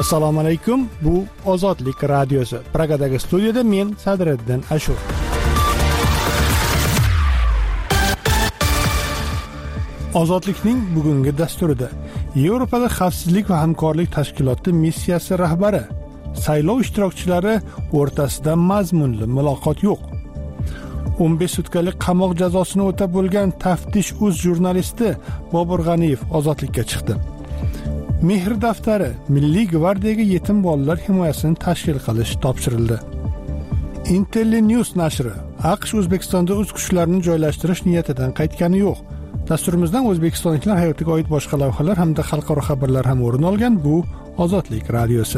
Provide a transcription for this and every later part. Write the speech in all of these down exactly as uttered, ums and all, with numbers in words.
Assalomu alaykum. Bu Ozodlik radiosi. Pragadagi studiyada men Sadriddin Ashur. Ozodlikning bugungi dasturida Yevropada xavfsizlik va hamkorlik tashkiloti missiyasi rahbari, saylov ishtirokchilari o'rtasida mazmunli muloqot yo'q. o'n besh sutkalik qamoq jazosini o'tab bo'lgan Taftish uz jurnalisti Bobur G'aniyev ozodlikka chiqdi. Mehr daftari Milliy gvardiyaga yetim bolalar himoyasini tashkil qilish topshirildi. Intellinews nashri AQSh O'zbekistonda o'z kuchlarini joylashtirish niyatidan qaytgani yo'q. Dasturimizdan o'zbekistonliklar hayotiga oid boshqa lavhalar hamda xalqaro xabarlar ham o'rin olgan. Bu Ozodlik radiosi.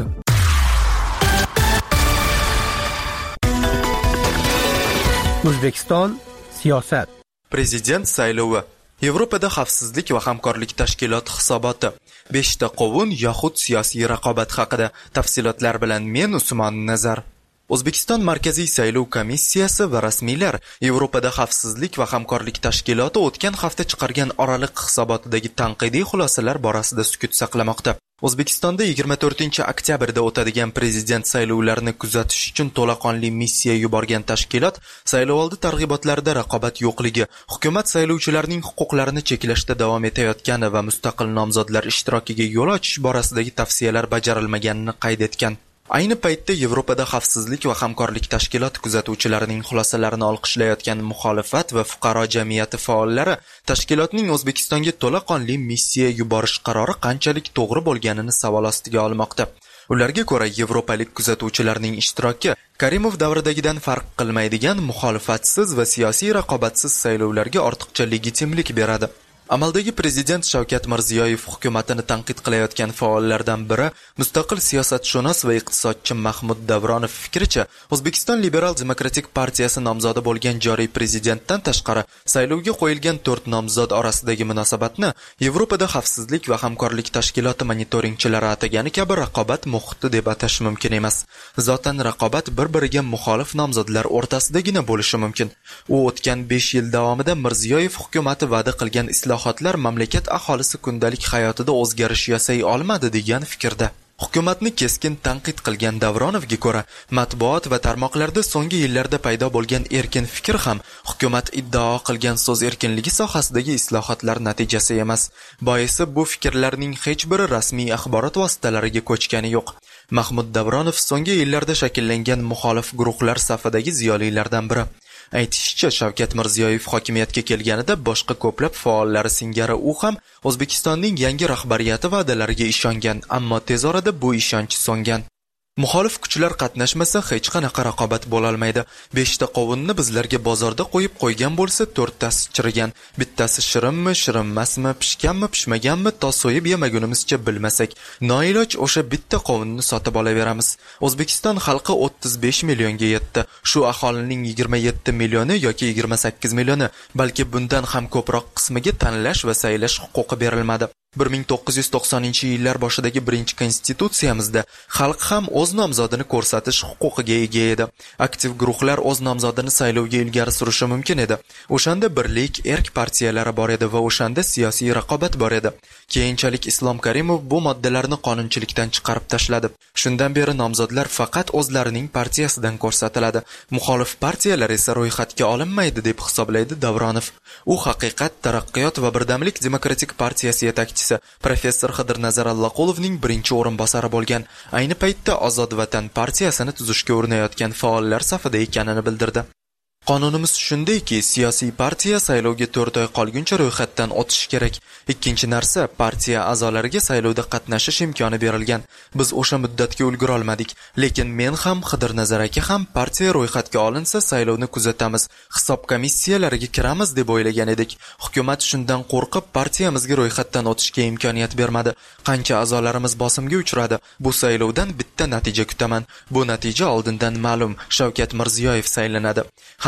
O'zbekiston siyosat. Prezident saylovi. Yevropada xavfsizlik va hamkorlik tashkiloti hisoboti. beshta qovun yoxud siyosiy raqobat haqida tafsilotlar bilan men Usmon Nazar. O'zbekiston Markaziy saylov komissiyasi va rasmiylar Yevropada xavfsizlik va hamkorlik tashkiloti o'tgan hafta chiqargan oraliq hisobotidagi tanqidiy xulosalar borasida sukut saqlamoqda. O'zbekistonda yigirma to'rtinchi oktyabrda o'tadigan prezident saylovlarini kuzatish uchun to'laqonli missiya yuborgan tashkilot saylovoldi targ'ibotlarida raqobat yo'qligi, hukumat saylovchilarning huquqlarini cheklashda davom etayotgani va mustaqil nomzodlar ishtirokiga yo'l ochish borasidagi tavsiyalar bajarilmaganini qayd etgan. Ayni paytda Yevropada xavfsizlik va hamkorlik tashkiloti kuzatuvchilarining xulosalarini olqishlayotgan muxolifat va fuqaro jamiyati faollari tashkilotning O'zbekistonga to'laqonli missiya yuborish qarori qanchalik to'g'ri bo'lganini savol ostiga olmoqda. Ularga ko'ra, yevropalik kuzatuvchilarning ishtiroki Karimov davridagidan farq qilmaydigan muxolifatsiz va siyosiy raqobatsiz saylovlarga ortiqcha legitimlik beradi. Amaldagi prezident Shavkat Mirziyoyev hukumatini tanqid qilayotgan faollardan biri mustaqil siyosatshunos va iqtisodchi Mahmud Davronov fikricha, O'zbekiston Liberal Demokratik partiyasi nomzodi bo'lgan joriy prezidentdan tashqari saylovga qo'yilgan to'rt nomzod orasidagi munosabatni Yevropada xavfsizlik va hamkorlik tashkiloti monitoringchilari atagani kabi raqobat muhiti deb atash mumkin emas. Zotan raqobat bir-biriga muxolif nomzodlar o'rtasidagina bo'lishi mumkin. U o'tgan besh yil davomida Mirziyoyev hukumati va'da qilgan islohotlar Islohotlar mamlakat aholisi kundalik hayotida o'zgarish yasay olmadi degan fikrda. Hukumatni keskin tanqid qilgan Davronovga ko'ra, matbuot va tarmoqlarda so'nggi yillarda paydo bo'lgan erkin fikr ham hukumat iddao qilgan so'z erkinligi sohasidagi islohotlar natijasi emas. Boisi bu fikrlarning hech biri rasmiy axborot vositalariga ko'chgani yo'q. Mahmud Davronov so'nggi yillarda shakllangan muxolif guruhlar safidagi ziyolilardan biri. Aytishicha, Shavkat Mirziyoyev hokimiyatga kelganida boshqa ko'plab faollari singari u ham O'zbekistonning yangi rahbariyati va'dalariga ishongan, ammo tez orada bu ishonch so'ngan. Muxolif kuchlar qatnashmasa hech qanaqa raqobat bo'la olmaydi. beshta qovunni bizlarga bozorda qo'yib qo'ygan bo'lsa, to'rttasi chirigan, bittasi shirinmi, shirinmasmi, pishganmi, pishmaganmi, to so'yib yemagunimizcha bilmasak, noiloj o'sha bitta qovunni sotib olaveramiz. O'zbekiston xalqi o'ttiz besh millionga yetdi. Shu aholining yigirma yetti millioni yoki yigirma sakkiz millioni, balki bundan ham ko'proq qismiga tanlash va saylash huquqi berilmadi. bir ming to'qqiz yuz to'qsoninchi yillar boshidagi birinchi konstitutsiyamizda xalq ham o'z nomzodini ko'rsatish huquqiga ega edi. Aktiv guruhlar o'z nomzodini saylovga ilgari surishi mumkin edi. O'shanda birlik, erk partiyalari bor edi va o'shanda siyosiy raqobat bor edi. Keyinchalik Islom Karimov bu moddalarni qonunchilikdan chiqarib tashladi. Shundan beri nomzodlar faqat o'zlarining partiyasidan ko'rsatiladi. Muxolif partiyalar esa ro'yxatga olinmaydi deb hisoblaydi Davronov. U Haqiqat, Taraqqiyot va Birdamlik demokratik partiyasi yetakchisi professor Xidirnazar Allaqulovning birinchi o'rinbosari bo'lgan. Ayni paytda Ozod Vatan partiyasini tuzishga urinayotgan faollar safida ekanini bildirdi. Qonunimiz shundayki, siyosiy partiya saylovga to'rt oy qolguncha ro'yxatdan o'tishi kerak. Ikkinchi narsa, partiya a'zolariga saylovda qatnashish imkoni berilgan. Biz o'sha muddatga ulgura olmadik, lekin men ham Xidirnazar aka ham partiya ro'yxatga olinsa saylovni kuzatamiz, hisob komissiyalariga kiramiz deb o'ylagan edik. Hukumat shundan qo'rqib partiyamizga ro'yxatdan o'tishga imkoniyat bermadi. Qancha a'zolarimiz bosimga uchradi. Bu saylovdan bitta natija kutaman. Bu natija oldindan ma'lum, Shavkat Mirziyoyev saylanadi.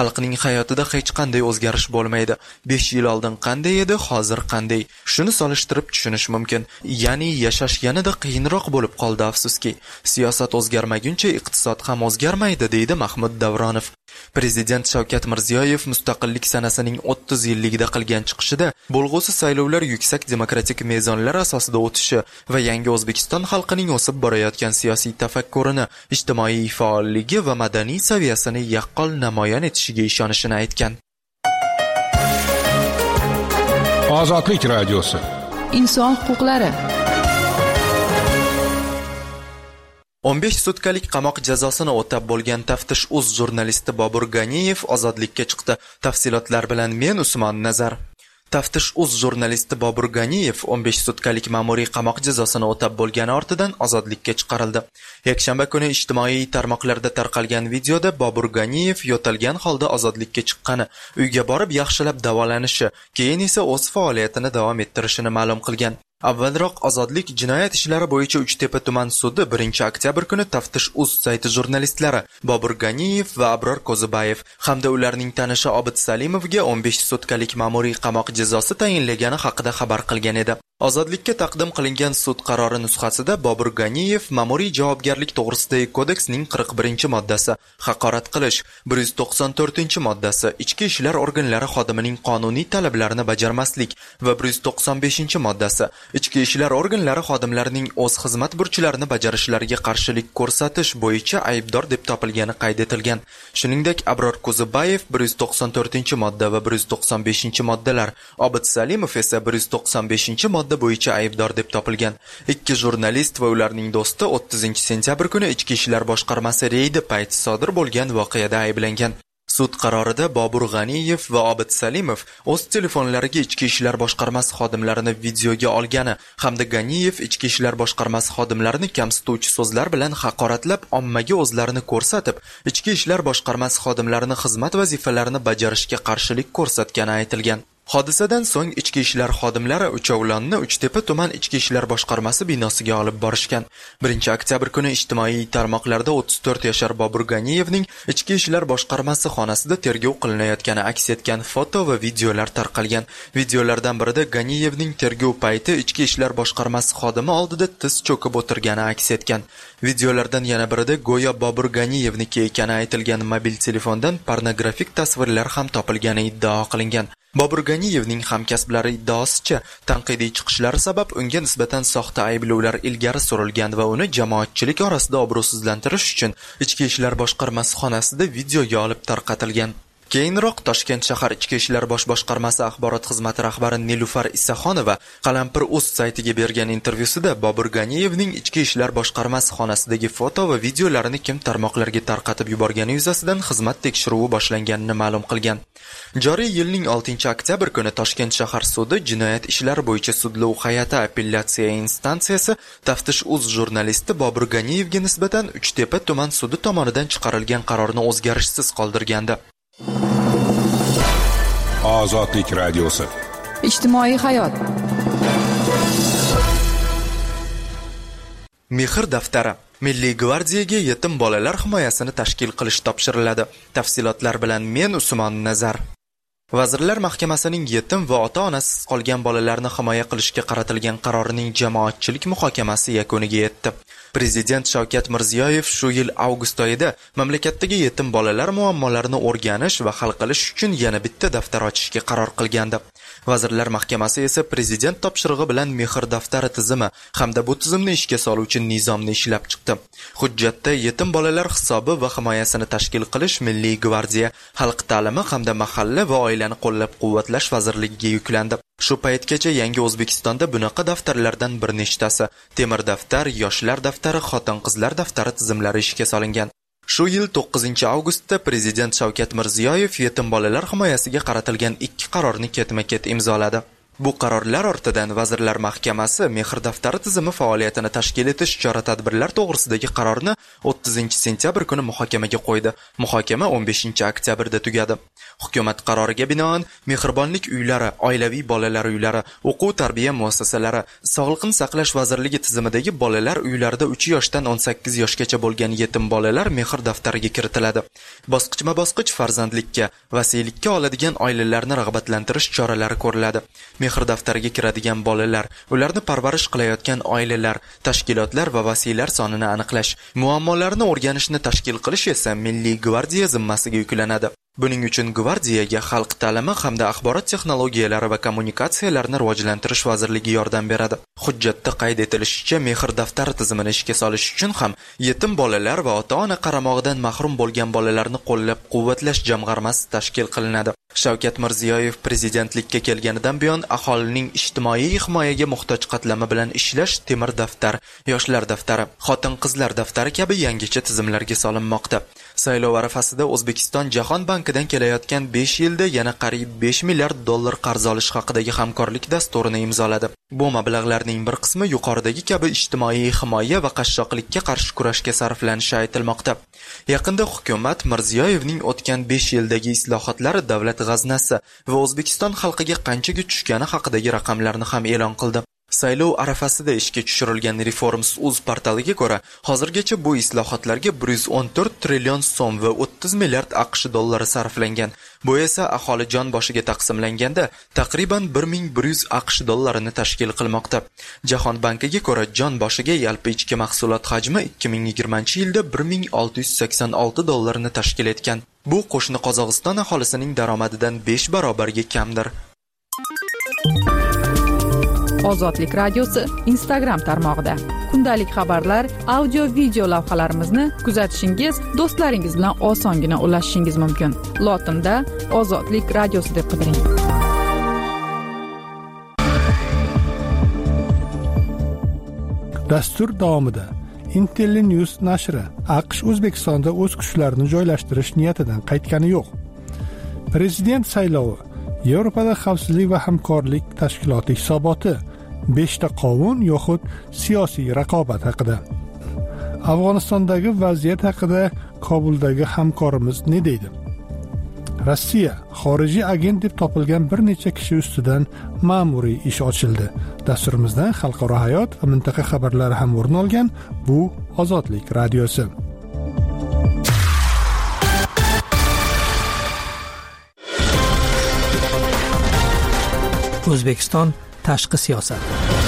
xalqning hayotida hech qanday o'zgarish bo'lmaydi. besh yil oldin qanday edi, hozir qanday? Shuni solishtirib tushunish mumkin. Ya'ni yashash yanada qiyinroq bo'lib qoldi, afsuski. Siyosat o'zgarmaguncha iqtisod ham o'zgarmaydi, deydi Mahmud Davronov. Prezident Shavkat Mirziyoyev mustaqillik sanasining o'ttiz yilligida qilgan chiqishida bo'lg'usi saylovlar yuksak demokratik mezonlar asosida o'tishi va yangi O'zbekiston xalqining o'sib borayotgan siyosiy tafakkurini, ijtimoiy faolligi va madaniy saviyasini yaqqol namoyon etishiga ishonishini aytgan. Ozodlik radiosi. Inson huquqlari. o'n besh sutkalik qamoq jazosini o'tab bo'lgan Taftish uz jurnalisti Bobur Ganiyev ozodlikka chiqdi. Tafsilotlar bilan men Usmon Nazar. Taftish uz jurnalisti Bobur Ganiyev o'n besh sutkalik ma'muriy qamoq jazosini o'tab bo'lgani ortidan ozodlikka chiqarildi. Yakshanba kuni ijtimoiy tarmoqlarda tarqalgan videoda Bobur Ganiyev yo'talgan holda ozodlikka chiqqani, uyga borib yaxshilab davolanishi, keyin esa o'z faoliyatini davom ettirishini ma'lum qilgan. Avvalroq Ozodlik jinoyat ishlari bo'yicha Uchtepa tuman sudi birinchi oktyabr kuni Taftish uz sayti jurnalistlari Bobur Ganiyev va Abror Ko'zibayev hamda ularning tanishi Obid Salimovga o'n besh sutkalik ma'muriy qamoq jazosi tayinlagani haqida xabar qilgan edi. Ozodlikka taqdim qilingan sud qarori nusxasida Bobur Ganiyev ma'muriy javobgarlik to'g'risidagi kodeksning qirq birinchi moddasi, haqorat qilish, bir yuz to'qson to'rtinchi moddasi, ichki ishlar organlari xodimining qonuniy talablarini bajarmaslik va bir yuz to'qson beshinchi moddasi, ichki ishlar organlari xodimlarining o'z xizmat burchlarini bajarishlariga qarshilik ko'rsatish bo'yicha aybdor deb topilgani qayd etilgan. Shuningdek, Abror Ko'zibayev bir yuz to'qson to'rtinchi modda va bir yuz to'qson beshinchi moddalar, Obid Salimov esa bir yuz to'qson beshinchi modda bo'yicha aybdor deb topilgan. Ikki jurnalist va ularning do'sti o'ttizinchi sentyabr kuni ichki ishlar boshqarmasi reydi payti sodir bo'lgan voqeada ayblangan. Sud qarorida Bobur G'aniyev va Obid Salimov o'z telefonlariga ichki ishlar boshqarmasi xodimlarini videoga olgani hamda G'aniyev ichki ishlar boshqarmasi xodimlarini kamsituvchi so'zlar bilan haqoratlab, ommaga o'zlarini ko'rsatib, ichki ishlar boshqarmasi xodimlarini xizmat vazifalarini bajarishga qarshilik ko'rsatgani aytilgan. Hodisadan so'ng ichki ishlar xodimlari uchovlonni Uchtepa tuman ichki ishlar boshqarmasi binosiga olib borishgan. birinchi oktyabr kuni ijtimoiy tarmoqlarda o'ttiz to'rt yashar Bobur Ganiyevning ichki ishlar boshqarmasi xonasida tergov qilinayotgani aks etgan foto va videolar tarqalgan. Videolardan birida Ganiyevning tergov payti ichki ishlar boshqarmasi xodimi oldida tiz cho'kib o'tirgani aks etgan. Videolardan yana birida go'yo Bobur Ganiyevniki ekani aytilgan mobil telefondan pornografik tasvirlar ham topilgani iddao qilingan. Bobur Ganiyevning hamkasblari iddaosicha, tanqidiy chiqishlari sabab unga nisbatan soxta ayblovlar ilgari surilgan va uni jamoatchilik orasida obro'sizlantirish uchun ichki ishlar boshqarmasi xonasida videoga olib tarqatilgan. Keyinroq Toshkent shahar ichki ishlar bosh boshqarmasi axborot xizmati rahbari Nilufar Isaxonova Qalampir.uz saytiga bergan intervyusida Bobur Ganiyevning ichki ishlar boshqarmasi xonasidagi foto va videolarini kim tarmoqlarga tarqatib yuborgani yuzasidan xizmat tekshiruvi boshlanganini ma'lum qilgan. Joriy yilning oltinchi oktyabr kuni Toshkent shahar sudi jinoyat ishlari bo'yicha sudlov hay'ati apellyatsiya instansiyasi Taftish.uz jurnalisti Bobur Ganiyevga nisbatan Uchtepa tuman sudi tomonidan chiqarilgan qarorni o'zgarishsiz qoldirgandi. Ozodlik radiosi. Ijtimoiy hayot. Mehr daftari. Milliy gvardiyaga yetim bolalar himoyasini tashkil qilish topshiriladi. Tafsilotlar bilan men Usmon Nazar. Vazirlar Mahkamasining yetim va ota-onasiz qolgan bolalarni himoya qilishga qaratilgan qarorining jamoatchilik muhokamasi yakuniga yetdi. Prezident Shavkat Mirziyoyev shu yil avgust oyida mamlakatdagi yetim bolalar muammolarini o'rganish va hal qilish uchun yana bitta daftar ochishga qaror qilgandi. Vazirlar Mahkamasi esa prezident topshirig'i bilan Mehr daftari tizimi hamda bu tizimni ishga soluvchi nizomni ishlab chiqdi. Hujjatda yetim bolalar hisobi va himoyasini tashkil qilish Milliy gvardiya, xalq ta'limi hamda mahalla va oilani qo'llab-quvvatlash vazirligiga yuklandi. Shu paytgacha yangi O'zbekistonda bunaqa daftarlardan bir nechtasi, temir daftar, yoshlar daftari, xotin-qizlar daftari tizimlari ishga solingan. Shu yil to'qqizinchi avgustda Prezident Shavkat Mirziyoyev yetim bolalar himoyasiga qaratilgan ikki qarorni ketma-ket imzoladi. Bu qarorlar ortidan Vazirlar Mahkamasi mehr daftari tizimi faoliyatini tashkil etish chora-tadbirlar to'g'risidagi qarorni o'ttizinchi sentyabr kuni muhokamaga qo'ydi. Muhokama o'n beshinchi oktyabrda tugadi. Hukumat qaroriga binoan mehribonlik uylari, oilaviy bolalar uylari, o'quv-tarbiya muassasalari, Sog'liqni saqlash vazirligi tizimidagi bolalar uylarida uch yoshdan o'n sakkiz yoshgacha bo'lgan yetim bolalar mehr daftariga kiritiladi. Bosqichma-bosqich farzandlikka, vasiylikka oladigan oilalarni rag'batlantirish choralari ko'riladi. Mehr daftariga kiradigan bolalar, ularni parvarish qilayotgan oilalar, tashkilotlar va vasiylar sonini aniqlash, muammolarni o'rganishni tashkil qilish esa Milliy gvardiya zimmasiga yuklanadi. Buning uchun gvardiyaga Xalq ta'limi hamda axborot texnologiyalari va kommunikatsiyalarni rivojlantirish vazirligi yordam beradi. Hujjatda qayd etilishicha, mehr daftari tizimini ishga solish uchun ham yetim bolalar va ota-ona qaramog'idan mahrum bo'lgan bolalarni qo'llab-quvvatlash jamg'armasi tashkil qilinadi. Shavkat Mirziyoyev prezidentlikka kelganidan buyon aholining ijtimoiy himoyaga muhtoj qatlami bilan ishlash temir daftar, yoshlar daftari, xotin-qizlar daftari kabi yangicha tizimlarga solinmoqda. Saylov arafasida O'zbekiston Jahon bankidan kelayotgan besh yilda yana qariyb besh milliard dollar qarz olish haqidagi hamkorlik dasturini imzoladi. Bu mablag'larning bir qismi yuqoridagi kabi ijtimoiy himoya va qashshoqlikka qarshi kurashga sarflanishi aytilmoqda. Yaqinda hukumat Mirziyoyevning o'tgan besh yildagi islohotlari davlat g'aznasi va O'zbekiston xalqiga qanchaga tushgani haqidagi raqamlarni ham e'lon qildi. Saylov arafasida ishga tushirilgan Reforms.uz portaliga ko'ra, hozirgacha bu islohotlarga bir yuz o'n to'rt trillion so'm va o'ttiz milliard AQSh dollari sarflangan. Bu esa aholi jon boshiga taqsimlanganda taqriban bir ming bir yuz AQSh dollarini tashkil qilmoqda. Jahon bankiga ko'ra, jon boshiga yalpi ichki mahsulot hajmi ikki ming yigirmanchi yilda bir ming olti yuz sakson olti dollarni tashkil etgan. Bu qo'shni Qozog'iston aholisining daromadidan besh barobarga kamdir. Ozodlik radiosi Instagram tarmog'ida. Kundalik xabarlar, audio, video lavhalarimizni kuzatishingiz, do'stlaringiz bilan osongina ulashishingiz mumkin. Lotinda Ozodlik radiosi deb qidiring. Dastur davomida IntelliNews nashri AQSh O'zbekistonda o'z kuchlarini joylashtirish niyatidan qaytgani yo'q. Prezident saylovi, Yevropada xavfsizlik va hamkorlik tashkiloti hisoboti, beshta qovun yoxud siyosiy raqobat haqida. Afg'onistondagi vaziyat haqida Kobuldagi hamkorimiz ne deydi? Rossiya xorijiy agent deb topilgan bir necha kishi ustidan ma'muriy ish ochildi. Dasturimizdan xalqaro hayot va mintaqa xabarlari ham o'rin olgan. Bu Ozodlik radiosi. O'zbekiston tashqi siyosat.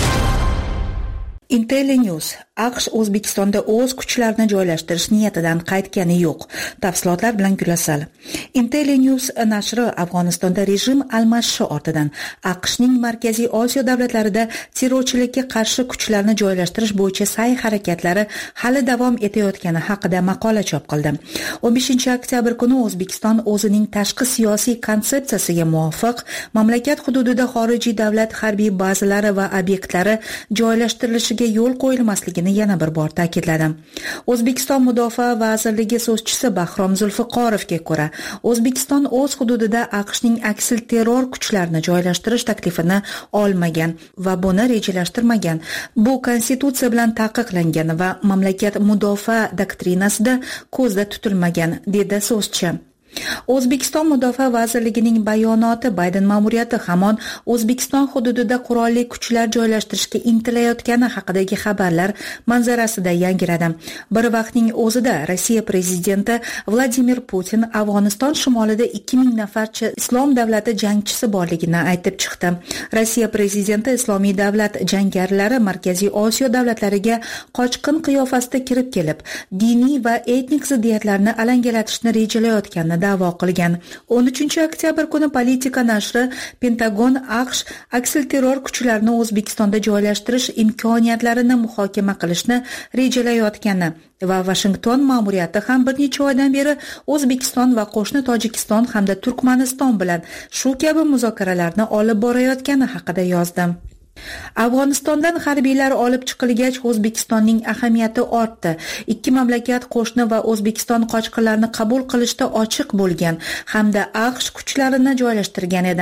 IntelliNews AQSh O'zbekistonda o'z kuchlarini joylashtirish niyatidan qaytgani yo'q. Tafsilotlar bilan Gullasal. IntelliNews nashri Afg'onistonda rejim almashishi ortidan AQShning Markaziy Osiyo davlatlarida terrorchilikka qarshi kuchlarni joylashtirish bo'yicha sa'y-harakatlari hali davom etayotgani haqida maqola chop qildi. o'n beshinchi oktyabr kuni O'zbekiston o'zining tashqi siyosiy konsepsiyasiga muvofiq mamlakat hududida xorijiy davlat harbiy bazalari va obyektlari joylashtirilishiga yo'l qo'yilmasligini yana bir bor ta'kidladi. O'zbekiston Mudofaa vazirligi so'zchisi Bahrom Zulfiqorovga ko'ra, O'zbekiston o'z hududida AQShning aksilterror kuchlarini joylashtirish taklifini olmagan va buni rejalashtirmagan. Bu konstitutsiya bilan taqiqlangan va mamlakat mudofaa doktrinasida ko'zda tutilmagan, dedi so'zchi. O'zbekiston Mudofaa vazirligining bayonoti Bayden ma'muriyati hamon O'zbekiston hududida qurolli kuchlar joylashtirishga intilayotgani haqidagi xabarlar manzarasida yangiradi. Bir vaqtning o'zida Rossiya prezidenti Vladimir Putin Afg'oniston shimolida ikki ming nafarcha Islom davlati jangchisi borligini aytib chiqdi. Rossiya prezidenti Islomiy davlat jangarilar Markaziy Osiyo davlatlariga qochqin qiyofasida kirib kelib, diniy va etnik ziddiyatlarni alangalatishni rejalayotganini da'vo qilgan. o'n uchinchi oktyabr kuni Politika nashri Pentagon AQSh aksilterror kuchlarni O'zbekistonda joylashtirish imkoniyatlarini muhokama qilishni rejalayotgani va Washington ma'muriyati ham bir necha oydan beri O'zbekiston va qo'shni Tojikiston hamda Turkmaniston bilan shu kabi muzokaralarni olib borayotgani haqida yozdi. Afg'onistondan harbiylar olib chiqilgach, O'zbekistonning ahamiyati ortdi. Ikki mamlakat qo'shni va O'zbekiston qochqinlarni qabul qilishda ochiq bo'lgan hamda AQSh kuchlarini joylashtirgan edi.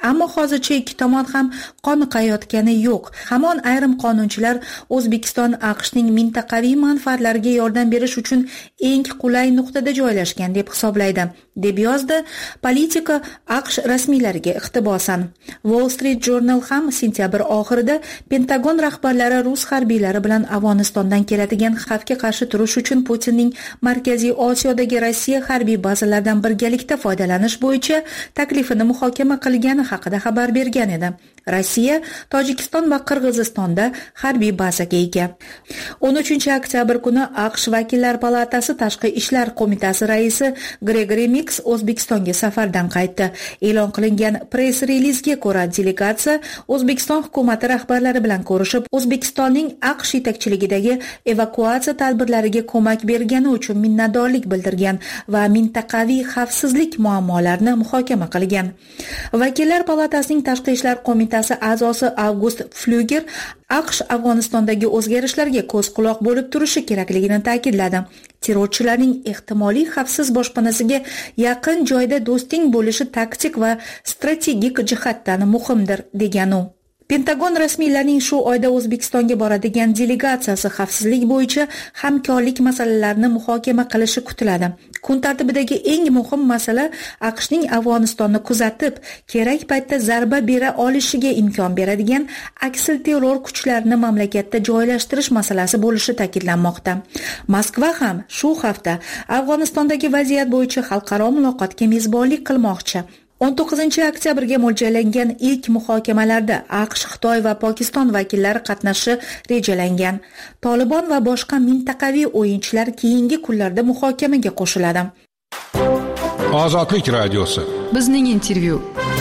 Ammo hozircha ikki tomon ham qoniqayotgani yo'q. Hamon ayrim qonunchilar O'zbekiston AQShning mintaqaviy manfaatlariga yordam berish uchun eng qulay nuqtada joylashgan deb hisoblaydi, deb yozdi Politika AQSh rasmiylariga iqtibosan. Wall Street Journal ham sentyabr oxirida Pentagon rahbarlari rus harbiylari bilan Afg'onistondan keladigan xavfga qarshi turish uchun Putinning Markaziy Osiyodagi Rossiya harbiy bazalaridan birgalikda foydalanish bo'yicha taklifini muhokama qilgani haqida xabar bergan edi. Rossiya Tojikiston va Qirg'izistonda harbiy bazaga ega. o'n uchinchi oktyabr kuni AQSh Vakillar palatasi Tashqi ishlar qo'mitasi raisi Gregory Mix O'zbekistonga safardan qaytdi. E'lon qilingan press-relizga ko'ra, delegatsiya O'zbekiston hukumati rahbarlari bilan ko'rishib, O'zbekistonning AQSh yetakchiligidagi evakuatsiya tadbirlariga ko'mak bergani uchun minnatdorlik bildirgan va mintaqaviy xavfsizlik muammolarini muhokama qilgan. Vakillar palatasining Tashqi ishlar qo'mitasi a'zosi August Flyuger AQSh Afg'onistondagi o'zgarishlarga ko'z quloq bo'lib turishi kerakligini ta'kidladi. Terrorchilarning ehtimoliy xavfsiz boshpanasiga yaqin joyda do'sting bo'lishi taktik va strategik jihatdan muhimdir, degan u. Pentagon rasmiylarining shu oyda O'zbekistonga boradigan delegatsiyasi xavfsizlik bo'yicha hamkorlik masalalarini muhokama qilishi kutiladi. Kun tartibidagi eng muhim masala AQShning Afg'onistonni kuzatib, kerak paytda zarba bera olishiga imkon beradigan aksilterror kuchlarini mamlakatda joylashtirish masalasi bo'lishi ta'kidlanmoqda. Moskva ham shu hafta Afg'onistondagi vaziyat bo'yicha xalqaro muloqotga mezbonlik qilmoqchi. o'n to'qqizinchi oktyabrga mo'ljallangan ilk muhokamalarda AQSh, Xitoy va Pokiston vakillari qatnashishi rejalangan. Tolibon va boshqa mintaqaviy o'yinchilar keyingi kunlarda muhokamaga qo'shiladi. Ozodlik radiosi. Bizning intervyu.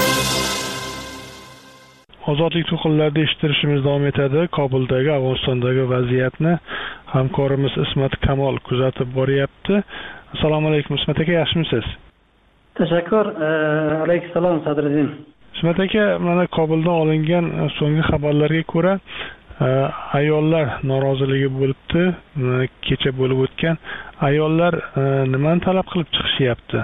Ozodlik to'qinlarida eshittirishimiz davom etadi. Kobuldagi Afg'onistondagi vaziyatni hamkorimiz Ismat Kamol kuzatib boryapti. Assalomu alaykum Ismat aka, yaxshimisiz? Tashakkur. Alayhissalom Sadriddin. Ismat aka, mana Kobuldan olingan so'nggi xabarlarga ko'ra, ayollar noroziligi bo'libdi. Kecha bo'lib o'tgan ayollar nimani talab qilib chiqishyapti?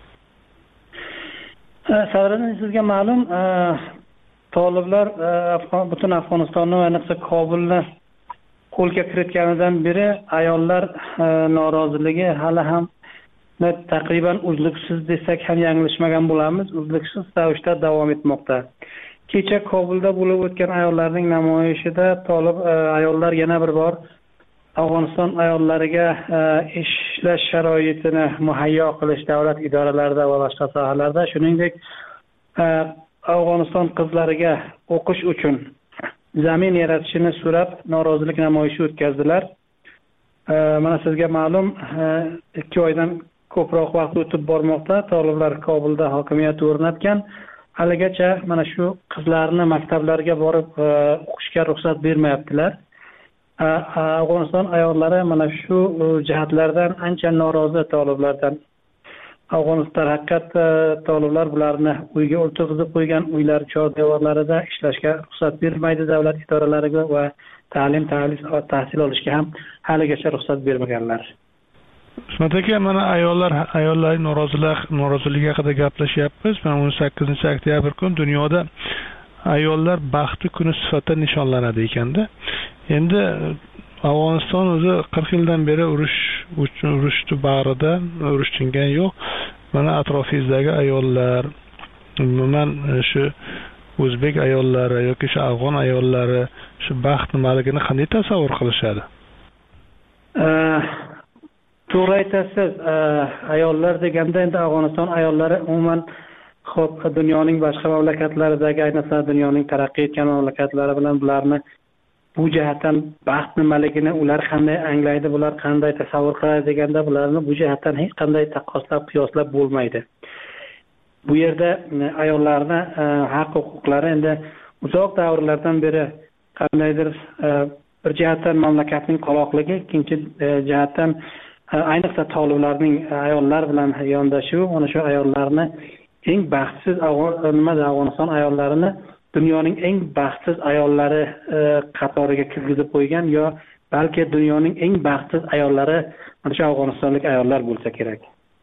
Sadriddin, sizga ma'lum, toliblar butun Afg'onistonni va ayniqsa Kobulni qo'lga kiritganidan beri ayollar noroziligi hali ham taqriban uzluksiz desak ham yanglishmagan bo'lamiz, uzluksiz ravishda davom etmoqda. Kecha Kobulda bo'lib o'tgan ayollarning namoyishida tolib ayollar yana bir bor Afg'oniston ayollariga ishlash sharoitini muhayyo qilish davlat idoralarida va boshqa sohalarda, shuningdek Afg'oniston qizlariga o'qish uchun zamin yaratishini so'rab norozilik namoyishi o'tkazdilar. Mana sizga ma'lum, ikki oydan ko'proq vaqt o'tib bormoqda. Toliblar Kobulda hokimiyat o'rnatgan. Haligacha mana shu qizlarni maktablarga borib o'qishga ruxsat bermayaptilar. Afg'oniston ayollari mana shu jihatlardan ancha norozi toliblardan. Afg'oniston haqiqat toliblar bularni uyga o'tkazib qo'ygan uylar chor-devorlarida ishlashga ruxsat bermaydi davlat idoralariga va ta'lim tahsil olishga ham haligacha ruxsat bermaganlar. Ismat aka, mana ayollar ayollar norozilik noroziligi haqida gaplashyapmiz. Mana o'n sakkizinchi oktyabr kuni dunyoda ayollar baxti kuni sifatida nishonlanadi ekanda. Endi Afg'oniston o'zi qirq yildan beri urush urushni bag'rida, urush tingan yo'q. Mana atrofingizdagi ayollar, umuman shu o'zbek ayollari yoki shu afg'on ayollari shu baxt nimaligini qanday tasavvur qilishadi? To'g'ri aytasiz. Ayollar deganda endi Afg'oniston ayollari umuman xo'p, dunyoning boshqa mamlakatlaridagi, ayniqsa dunyoning taraqqiy etgan mamlakatlari bilan bularni bu jihatdan baxt nimaligini ular qanday anglaydi, bular qanday tasavvur qiladi deganda bularni bu jihatdan hech qanday taqqoslab, qiyoslab bo'lmaydi. Bu yerda ayollarning haq huquqlari endi uzoq davrlardan beri qandaydir bir jihatdan mamlakatning qoloqligi, ikkinchi jihatdan ayniqsa toliblarning ayollar bilan yondashuvi, mana shu ayollarni eng baxtsiz nimada Afg'oniston ayollarini dunyoning eng baxtsiz ayollari qatoriga kirgizib qo'ygan, yo balki dunyoning eng baxtsiz ayollari mana shu afg'onistonlik ayollar bo'lsa kerak.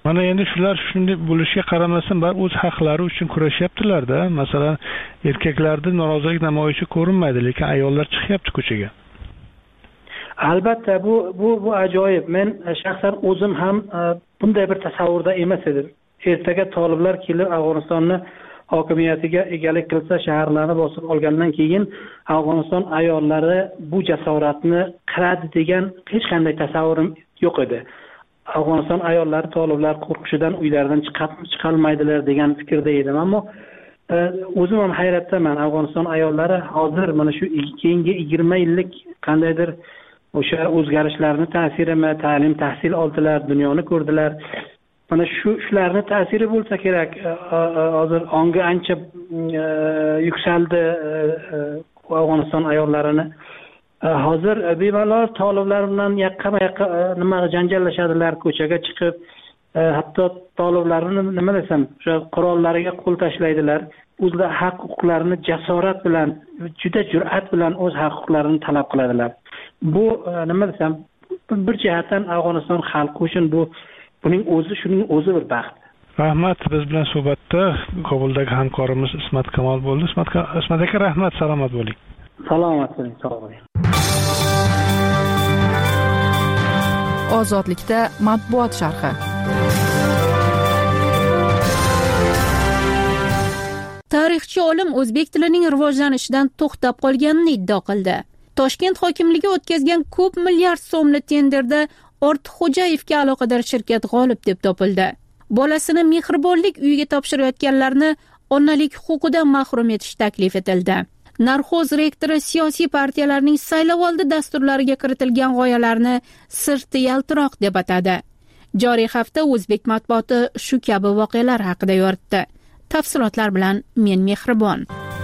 Mana endi shular shunday bo'lishiga qaramasdan bar o'z haqlari uchun kurashyaptilar-da. Masalan, erkaklarda norozilik namoyishi ko'rinmaydi, lekin ayollar chiqyapti ko'chaga. Albatta bu bu bu ajoyib. Men shaxsan o'zim ham bunday bir tasavvurda emas edim. Ertaga toliblar kelib Afg'onistonni hokimiyatiga egalik qilsa, shaharlarni bosib olgandan keyin Afg'oniston ayollari bu jasoratni qiladi degan hech qanday tasavvurim yo'q edi. Afg'oniston ayollari toliblar qo'rqishidan uylaridan chiqib chiqolmaydilar degan fikrda edim, ammo o'zim ham hayratdaman. Afg'oniston ayollari hozir mana shu keyingi yigirma yillik qandaydir o'sha o'zgarishlarning ta'sirimi, ta'lim, tahsil oldilar, dunyoni ko'rdilar. Mana shu shularning ta'siri bo'lsa kerak. Hozir ongi ancha yuksaldi Afg'oniston ayollarini. Hozir bemalol toliblar bilan yaqma-yaqqa nima janjallashadilar, ko'chaga chiqib, hatto toliblarni nima desam, o'sha qurollariga qo'l tashlaydilar. O'zlari haq-huquqlarini jasorat bilan, juda jur'at bilan o'z haq-huquqlarini talab qiladilar. Bu nima desam, bir jihatdan Afg'oniston xalqi uchun bu buning o'zi shuning o'zi bir baxt. Rahmat, biz bilan suhbatda Kobuldagi hamkorimiz Ismat Kamol bo'ldi. Ismat Ismat aka, rahmat, salomat bo'ling. Salomat bo'ling, sog' bo'ling. Ozodlikda matbuot sharhi. Tarixchi olim o'zbek tilining rivojlanishidan to'xtab qolganini iddao qildi. Toshkent hokimligi o'tkazgan ko'p milliard so'mli tenderda Ortiqxo'jayevga aloqador shirkat g'olib deb topildi. Bolasini mehribonlik uyiga topshirayotganlarni onalik huquqidan mahrum etish taklif etildi. Narxoz rektori siyosiy partiyalarning saylovoldi dasturlariga kiritilgan g'oyalarni sirti yaltiroq deb atadi. Joriy hafta o'zbek matbuoti shu kabi voqealar haqida yoritdi. Tafsilotlar bilan men Mehribon.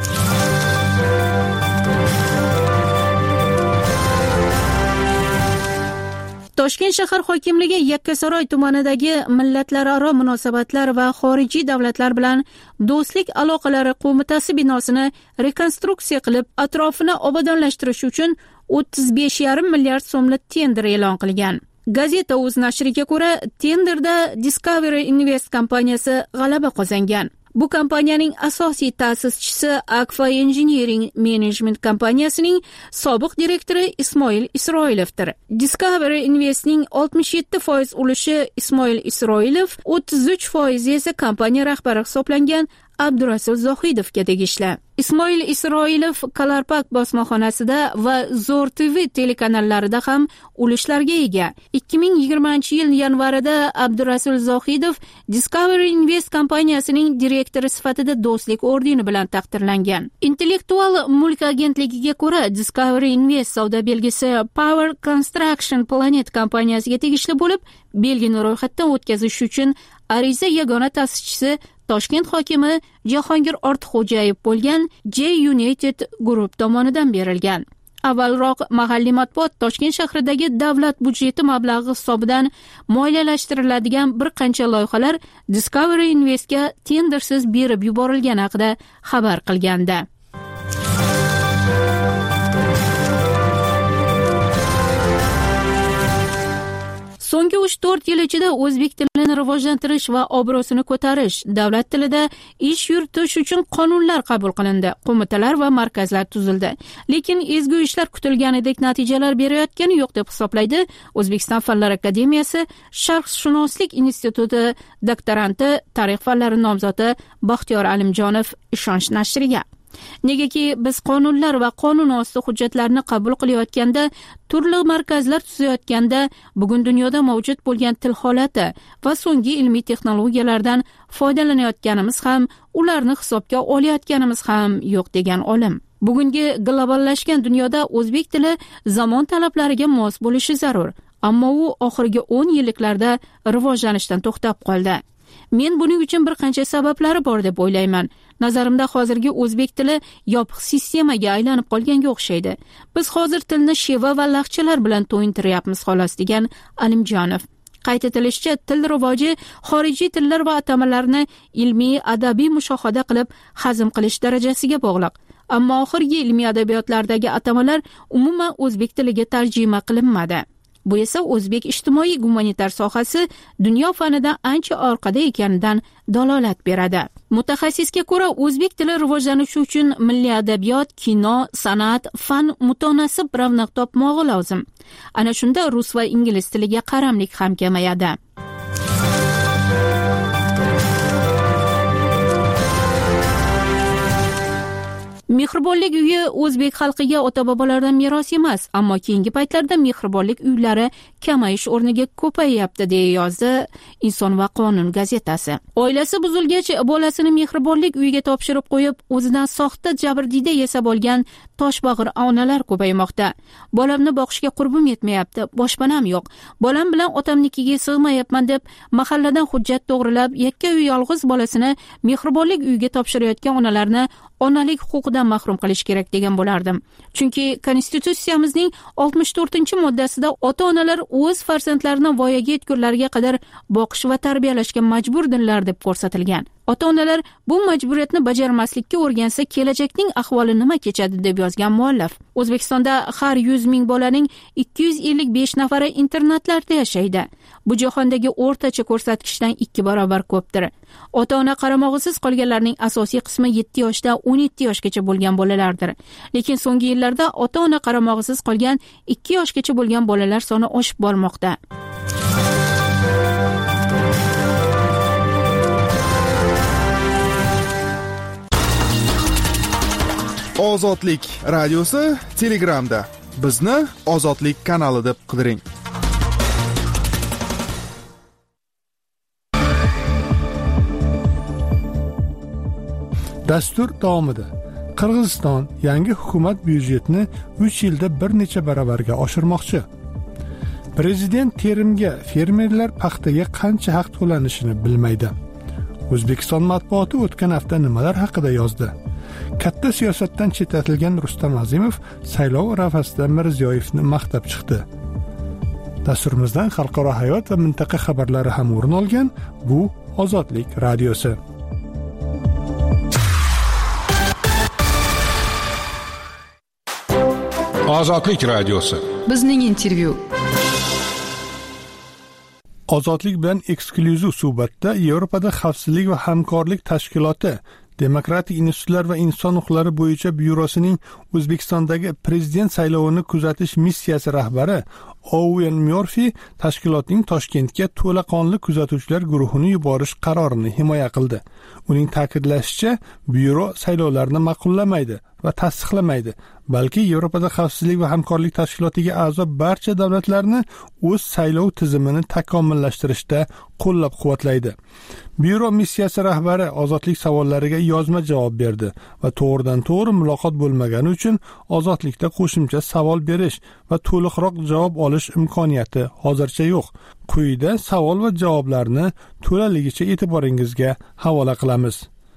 Toshkent shahar hokimligi Yakkasaroy tumanidagi millatlararo munosabatlar va xorijiy davlatlar bilan do'stlik aloqalari qo'mitasi binosini rekonstruksiya qilib, atrofini obodonlashtirish uchun o'ttiz besh yarim milliard so'mlik tender e'lon qilgan. Gazeta o'z nashriga ko'ra, tenderda Discovery Invest kompaniyasi g'alaba qozongan. Bu kompaniyaning asosiy ta'sischisi Akfa Engineering Management kompaniyasining sobiq direktori Ismoil Isroilovdir. Discovery Investning oltmish yetti foiz ulushi Ismoil Isroilov, o'ttiz uch foiz esa kompaniya rahbari hisoblangan Abdurasul Zohidovga tegishli. Ismoil Isroilov Kalarpak bosmaxonasida va Zo'r T V telekanallarida ham ulushlarga ega. ikki ming yigirmanchi yil yanvarida Abdurasul Zohidov Discovery Invest kompaniyasining direktori sifatida do'stlik ordeni bilan taqdirlangan. Intellektual mulk agentligiga ko'ra, Discovery Invest savdo belgisi Power Construction Planet kompaniyasiga tegishli bo'lib, belgini ro'yxatdan o'tkazish uchun ariza yagona ta'sischisi Toshkent hokimi Jahongir Ortiqxo'jayev bo'lgan J United Group tomonidan berilgan. Avvalroq mahalliy matbuot Toshkent shahridagi davlat budjeti mablag'i hisobidan moliyalashtiriladigan bir qancha loyihalar Discovery Investga tendersiz berib yuborilgani haqida xabar qilgandi. So'nggi uch to'rt yil ichida o'zbek tilini rivojlantirish va obro'sini ko'tarish, davlat tilida ish yuritish uchun qonunlar qabul qilindi, qo'mitalar va markazlar tuzildi. Lekin ezgu ishlar kutilganidek natijalar berayotgani yo'q deb hisoblaydi O'zbekiston Fanlar akademiyasi Sharqshunoslik instituti doktoranti, tarix fanlari nomzodi Baxtiyor Alimjonov ishonch nashriga. Negaki biz qonunlar va qonun osti hujjatlarni qabul qilayotganda, turli markazlar tuzayotganda, bugun dunyoda mavjud bo'lgan til holati va so'nggi ilmiy texnologiyalardan foydalanayotganimiz ham, ularni hisobga olayotganimiz ham yo'q degan olim. Bugungi globallashgan dunyoda o'zbek tili zamon talablariga mos bo'lishi zarur, ammo u oxirgi o'n yilliklarda rivojlanishdan to'xtab qoldi. Men buning uchun bir qancha sabablari bor deb o'ylayman. Nazarimda hozirgi o'zbek tili yopiq sistemaga aylanib qolganga o'xshaydi. Biz hozir tilni sheva va laqchalar bilan to'yintiryapmiz xolos, degan Alimjonov. Qayd etilishicha, til rivoji xorijiy tillar va atamalarni ilmiy, adabiy mushohada qilib hazm qilish darajasiga bog'liq. Ammo oxirgi ilmiy adabiyotlardagi atamalar umuman o'zbek tiliga tarjima qilinmadi. Bu esa o'zbek ijtimoiy gumanitar sohasi dunyo fanidan ancha orqada ekanidan dalolat beradi. Mutaxassisga ko'ra, o'zbek tili rivojlanishi uchun milliy adabiyot, kino, san'at, fan mutanosib ravnaq topmog'i lozim. Ana shunda rus va ingliz tiliga qaramlik ham kamayadi. Mehribonlik uyi o'zbek xalqiga ota-bobolardan meros emas, ammo keyingi paytlarda mehribonlik uylari kamayish o'rniga ko'payyapti, deya yozdi Inson va qonun gazetasi. Oilasi buzilgach, bolasini mehribonlik uyiga topshirib qo'yib, o'zidan soxta jabrdiyda yasab olgan toshbag'ir onalar ko'paymoqda. Bolamni boqishga qurbim yetmayapti, boshpanam yo'q. Bolam bilan otamnikiga sig'mayapman deb mahalladan hujjat to'g'rilab, yakka uy yolg'iz bolasini mehribonlik uyiga topshirayotgan onalarni onalik huquqidan mahrum qilish kerak degan bo'lardim. Chunki konstitutsiyamizning oltmish to'rtinchi moddasida ota-onalar o'z farzandlarini voyaga yetgunlariga qadar boqish va tarbiyalashga majburdirlar deb ko'rsatilgan. Ota-onalar bu majburiyatni bajarmaslikka o'rgansa, kelajakning ahvoli nima kechadi, deb yozgan muallif. O'zbekistonda har yuz ming bolaning ikki yuz ellik besh nafari internatlarda yashaydi. Bu jahondagi o'rtacha ko'rsatkichdan ikki barobar ko'pdir. Ota-ona qaramog'isiz qolganlarning asosiy qismi yetti yoshdan o'n yetti yoshgacha bo'lgan bolalardir. Lekin so'nggi yillarda ota-ona qaramog'isiz qolgan ikki yoshgacha bo'lgan bolalar soni oshib bormoqda. Ozodlik radiosi Telegramda. Bizni Ozodlik kanali deb qidiring. Dastur davomida Qirg'iziston yangi hukumat byudjetini uch yilda bir necha baravarga oshirmoqchi. Prezident terimga fermerlar paxtaga qancha haq to'lanishini bilmaydi. O'zbekiston matbuoti o'tgan hafta nimalar haqida yozdi? Katta siyosatdan chetlatilgan Rustam Azimov saylov arafasida Mirziyoyevni maqtab chiqdi. Dasturimizdan xalqaro hayot va mintaqa xabarlari ham o'rin olgan. Bu Ozodlik radiosi. Ozodlik radiosi. Bizning intervyu. Ozodlik bilan eksklyuziv suhbatda Yevropada xavfsizlik va hamkorlik tashkiloti Demokratik institutlar va inson huquqlari bo'yicha byurosining O'zbekistondagi prezident saylovini kuzatish missiyasi rahbari Owen Murphy tashkilotning Toshkentga to'laqonli kuzatuvchilar guruhini yuborish qarorini himoya qildi. Uning ta'kidlashicha, byuro saylovlarni ma'qullamaydi va tasdiqlamaydi, balki Yevropada xavfsizlik va hamkorlik tashkilotiga a'zo barcha davlatlarni o'z saylov tizimini takomillashtirishda qo'llab-quvvatlaydi. Byuro missiyasi rahbari ozodlik savollariga yozma javob berdi va to'g'ridan-to'g'ri muloqot bo'lmagani uchun ozodlikda qo'shimcha savol berish va to'liqroq javob olish imkoniyati hozircha yo'q. Quyida savol va javoblarni to'laligicha e'tiboringizga havola qilamiz.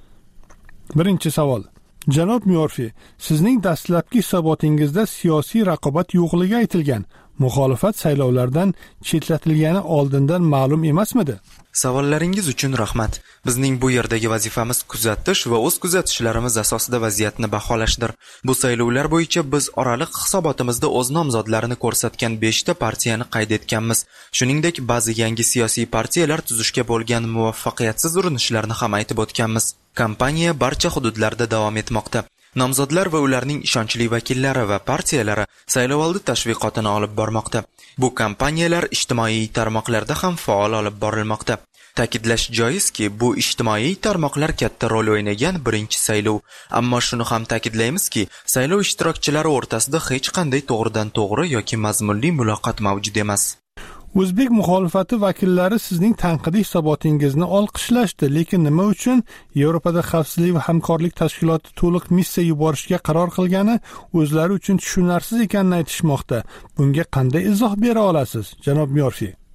Birinchi savol. Janob Murphy, sizning dastlabki hisobotingizda siyosiy raqobat yo'qligi aytilgan. Muxolifat saylovlardan chetlatilgani oldindan ma'lum emasmidi? Savollaringiz uchun rahmat. Bizning bu yerdagi vazifamiz kuzatish va o'z kuzatishlarimiz asosida vaziyatni baholashdir. Bu saylovlar bo'yicha biz oraliq hisobotimizda o'z nomzodlarini ko'rsatgan beshta partiyani qayd etganmiz. Shuningdek, ba'zi yangi siyosiy partiyalar tuzishga bo'lgan muvaffaqiyatsiz urinishlarni ham aytib o'tganmiz. Kampaniya barcha hududlarda davom etmoqda. Nomzodlar va ularning ishonchli vakillari va partiyalari saylovoldi tashviqotini olib bormoqda. Bu kampaniyalar ijtimoiy tarmoqlarda ham faol olib borilmoqda. Ta'kidlash joizki, bu ijtimoiy tarmoqlar katta rol o'ynagan birinchi saylov. Ammo shuni ham ta'kidlaymizki, saylov ishtirokchilari o'rtasida hech qanday to'g'ridan-to'g'ri yoki mazmunli muloqot mavjud emas. O'zbek muxolifati vakillari sizning tanqidiy hisobotingizni olqishlashdi, lekin nima uchun Yevropada xavfsizlik va hamkorlik tashkiloti to'liq missiya yuborishga qaror qilgani o'zlari uchun tushunarsiz ekanini aytishmoqda. Bunga qanday izoh bera olasiz, janob Murphy?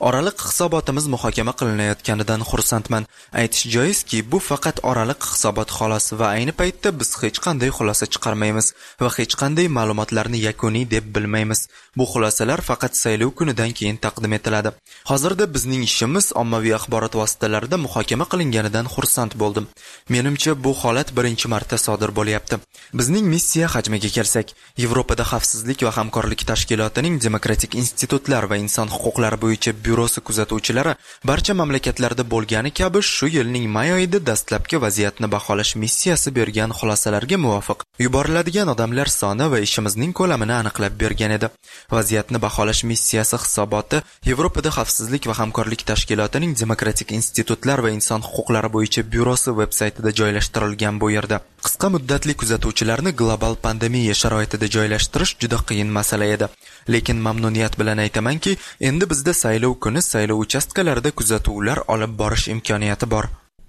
Oraliq hisobotimiz muhokama qilinayotganidan xursandman. Aytish joizki, bu faqat oraliq hisobot xolos va ayni paytda biz hech qanday xulosa chiqarmaymiz va hech qanday ma'lumotlarni yakuniy deb bilmaymiz. Bu xulosalar faqat saylov kunidan keyin taqdim etiladi. Hozirda bizning ishimiz ommaviy axborot vositalarida muhokama qilinganidan xursand bo'ldim. Menimcha bu holat birinchi marta sodir bo'lyapti. Bizning missiya hajmiga kelsak, Yevropada xavfsizlik va hamkorlik tashkilotining demokratik institutlar va inson huquqlari bo'yicha byurosi kuzatuvchilari barcha mamlakatlarda bo'lgani kabi shu yilning may oyida dastlabki vaziyatni baholash missiyasi bergan xulosalarga muvofiq yuboriladigan odamlar soni va ishimizning ko'lamini aniqlab bergan edi. Vaziyatni baholash missiyasi hisoboti Yevropada xavfsizlik va hamkorlik tashkilotining demokratik institutlar va inson huquqlari bo'yicha byurosi veb-saytida joylashtirilgan bu yerda. Qisqa muddatli kuzatuvchilarni global pandemiya sharoitida joylashtirish juda qiyin masala edi. Lekin mamnuniyat bilan aytamanki, endi bizda saylov kuni saylov uchastkalarida kuzatuvlar olib borish imkoniyati bor.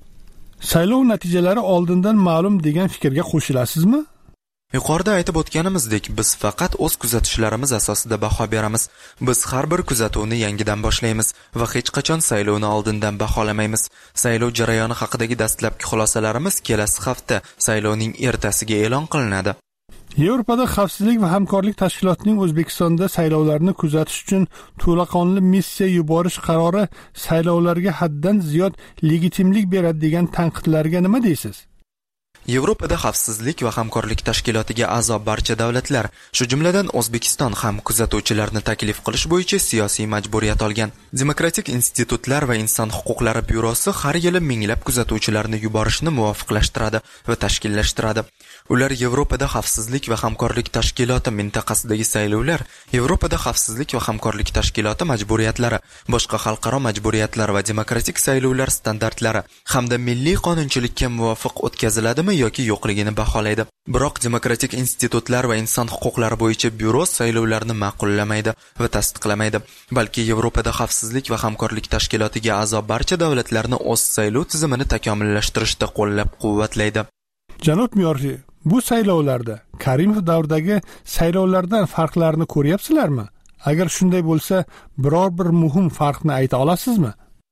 Saylov natijalari oldindan ma'lum degan fikrga qo'shilasizmi? Yuqorida aytib o'tganimizdek, biz faqat o'z kuzatishlarimiz asosida baho beramiz. Biz har bir kuzatuvni yangidan boshlaymiz va hech qachon saylovni oldindan baholamaymiz. Saylov jarayoni haqidagi dastlabki xulosalarimiz kelasi hafta saylovning ertasiga e'lon qilinadi. Yevropada xavfsizlik va hamkorlik tashkilotining O'zbekistonda saylovlarni kuzatish uchun to'laqonli missiya yuborish qarori saylovlarga haddan ziyod legitimlik beradi degan tanqidlarga nima deysiz? Yevropada xavfsizlik va hamkorlik tashkilotiga a'zo barcha davlatlar, shu jumladan O'zbekiston ham kuzatuvchilarni taklif qilish bo'yicha siyosiy majburiyat olgan. Demokratik institutlar va inson huquqlari byurosi har yili minglab kuzatuvchilarni yuborishni muvofiqlashtiradi va tashkillashtiradi. Ular Yevropada xavfsizlik va hamkorlik tashkiloti mintaqasidagi saylovlar, Yevropada xavfsizlik va hamkorlik tashkiloti majburiyatlari, boshqa xalqaro majburiyatlar va demokratik saylovlar standartlari hamda milliy qonunchilikka muvofiq o'tkaziladimi yoki yo'qligini baholaydi. Biroq demokratik institutlar va inson huquqlari bo'yicha byuro saylovlarni ma'qullamaydi va tasdiqlamaydi, balki Yevropada xavfsizlik va hamkorlik tashkilotiga a'zo barcha davlatlarni o'z saylov tizimini takomillashtirishda qo'llab-quvvatlaydi. Janob Miyorfi, bu saylovlarda Karimov davridagi saylovlardan farqlarni ko'ryapsizlarmi? Agar shunday bo'lsa, biror bir muhim farqni ayta olasizmi?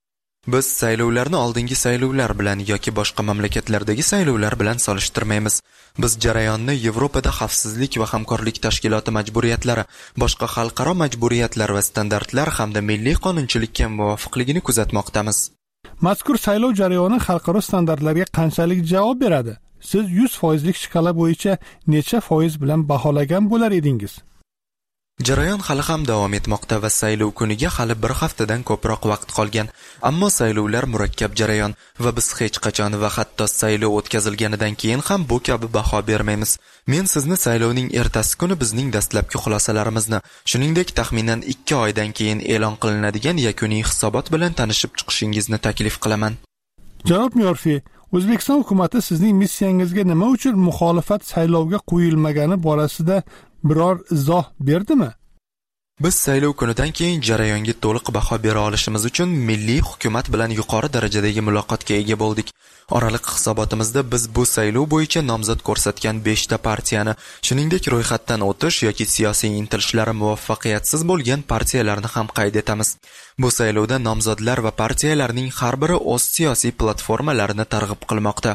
Biz saylovlarni oldingi saylovlar bilan yoki boshqa mamlakatlardagi saylovlar bilan solishtirmaymiz. Biz jarayonni Yevropada xavfsizlik va hamkorlik tashkiloti majburiyatlari, boshqa xalqaro majburiyatlar va standartlar hamda milliy qonunchilikka muvofiqligini kuzatmoqdamiz. Mazkur saylov jarayoni xalqaro standartlarga qanchalik javob beradi? Siz yuz foizlik shkala bo'yicha necha foiz bilan baholagan bo'lar edingiz? Jarayon hali ham davom etmoqda va saylov kuniga hali bir haftadan ko'proq vaqt qolgan. Ammo saylovlar murakkab jarayon va biz hech qachon va hatto saylov o'tkazilganidan keyin ham bu kabi baho bermaymiz. Men sizni saylovning ertasi kuni bizning dastlabki xulosalarimizni, shuningdek taxminan ikki oydan keyin e'lon qilinadigan yakuniy hisobot bilan tanishib chiqishingizni taklif qilaman. Janob Miyorfi, O'zbekiston hukumatı sizning missiyangizga nima uchun muxolifat saylovga qo'yilmagani borasida biror izoh berdimi? Biz saylov kunidan keyin jarayonga to'liq baho bera olishimiz uchun milliy hukumat bilan yuqori darajadagi muloqotga ega bo'ldik. Oraliq hisobotimizda biz bu saylov bo'yicha nomzod ko'rsatgan besh ta partiyani, shuningdek ro'yxatdan o'tish yoki siyosiy intilishlari muvaffaqiyatsiz bo'lgan partiyalarni ham qayd etamiz. Bu saylovda nomzodlar va partiyalarning har biri o'z siyosiy platformalarini targ'ib qilmoqda.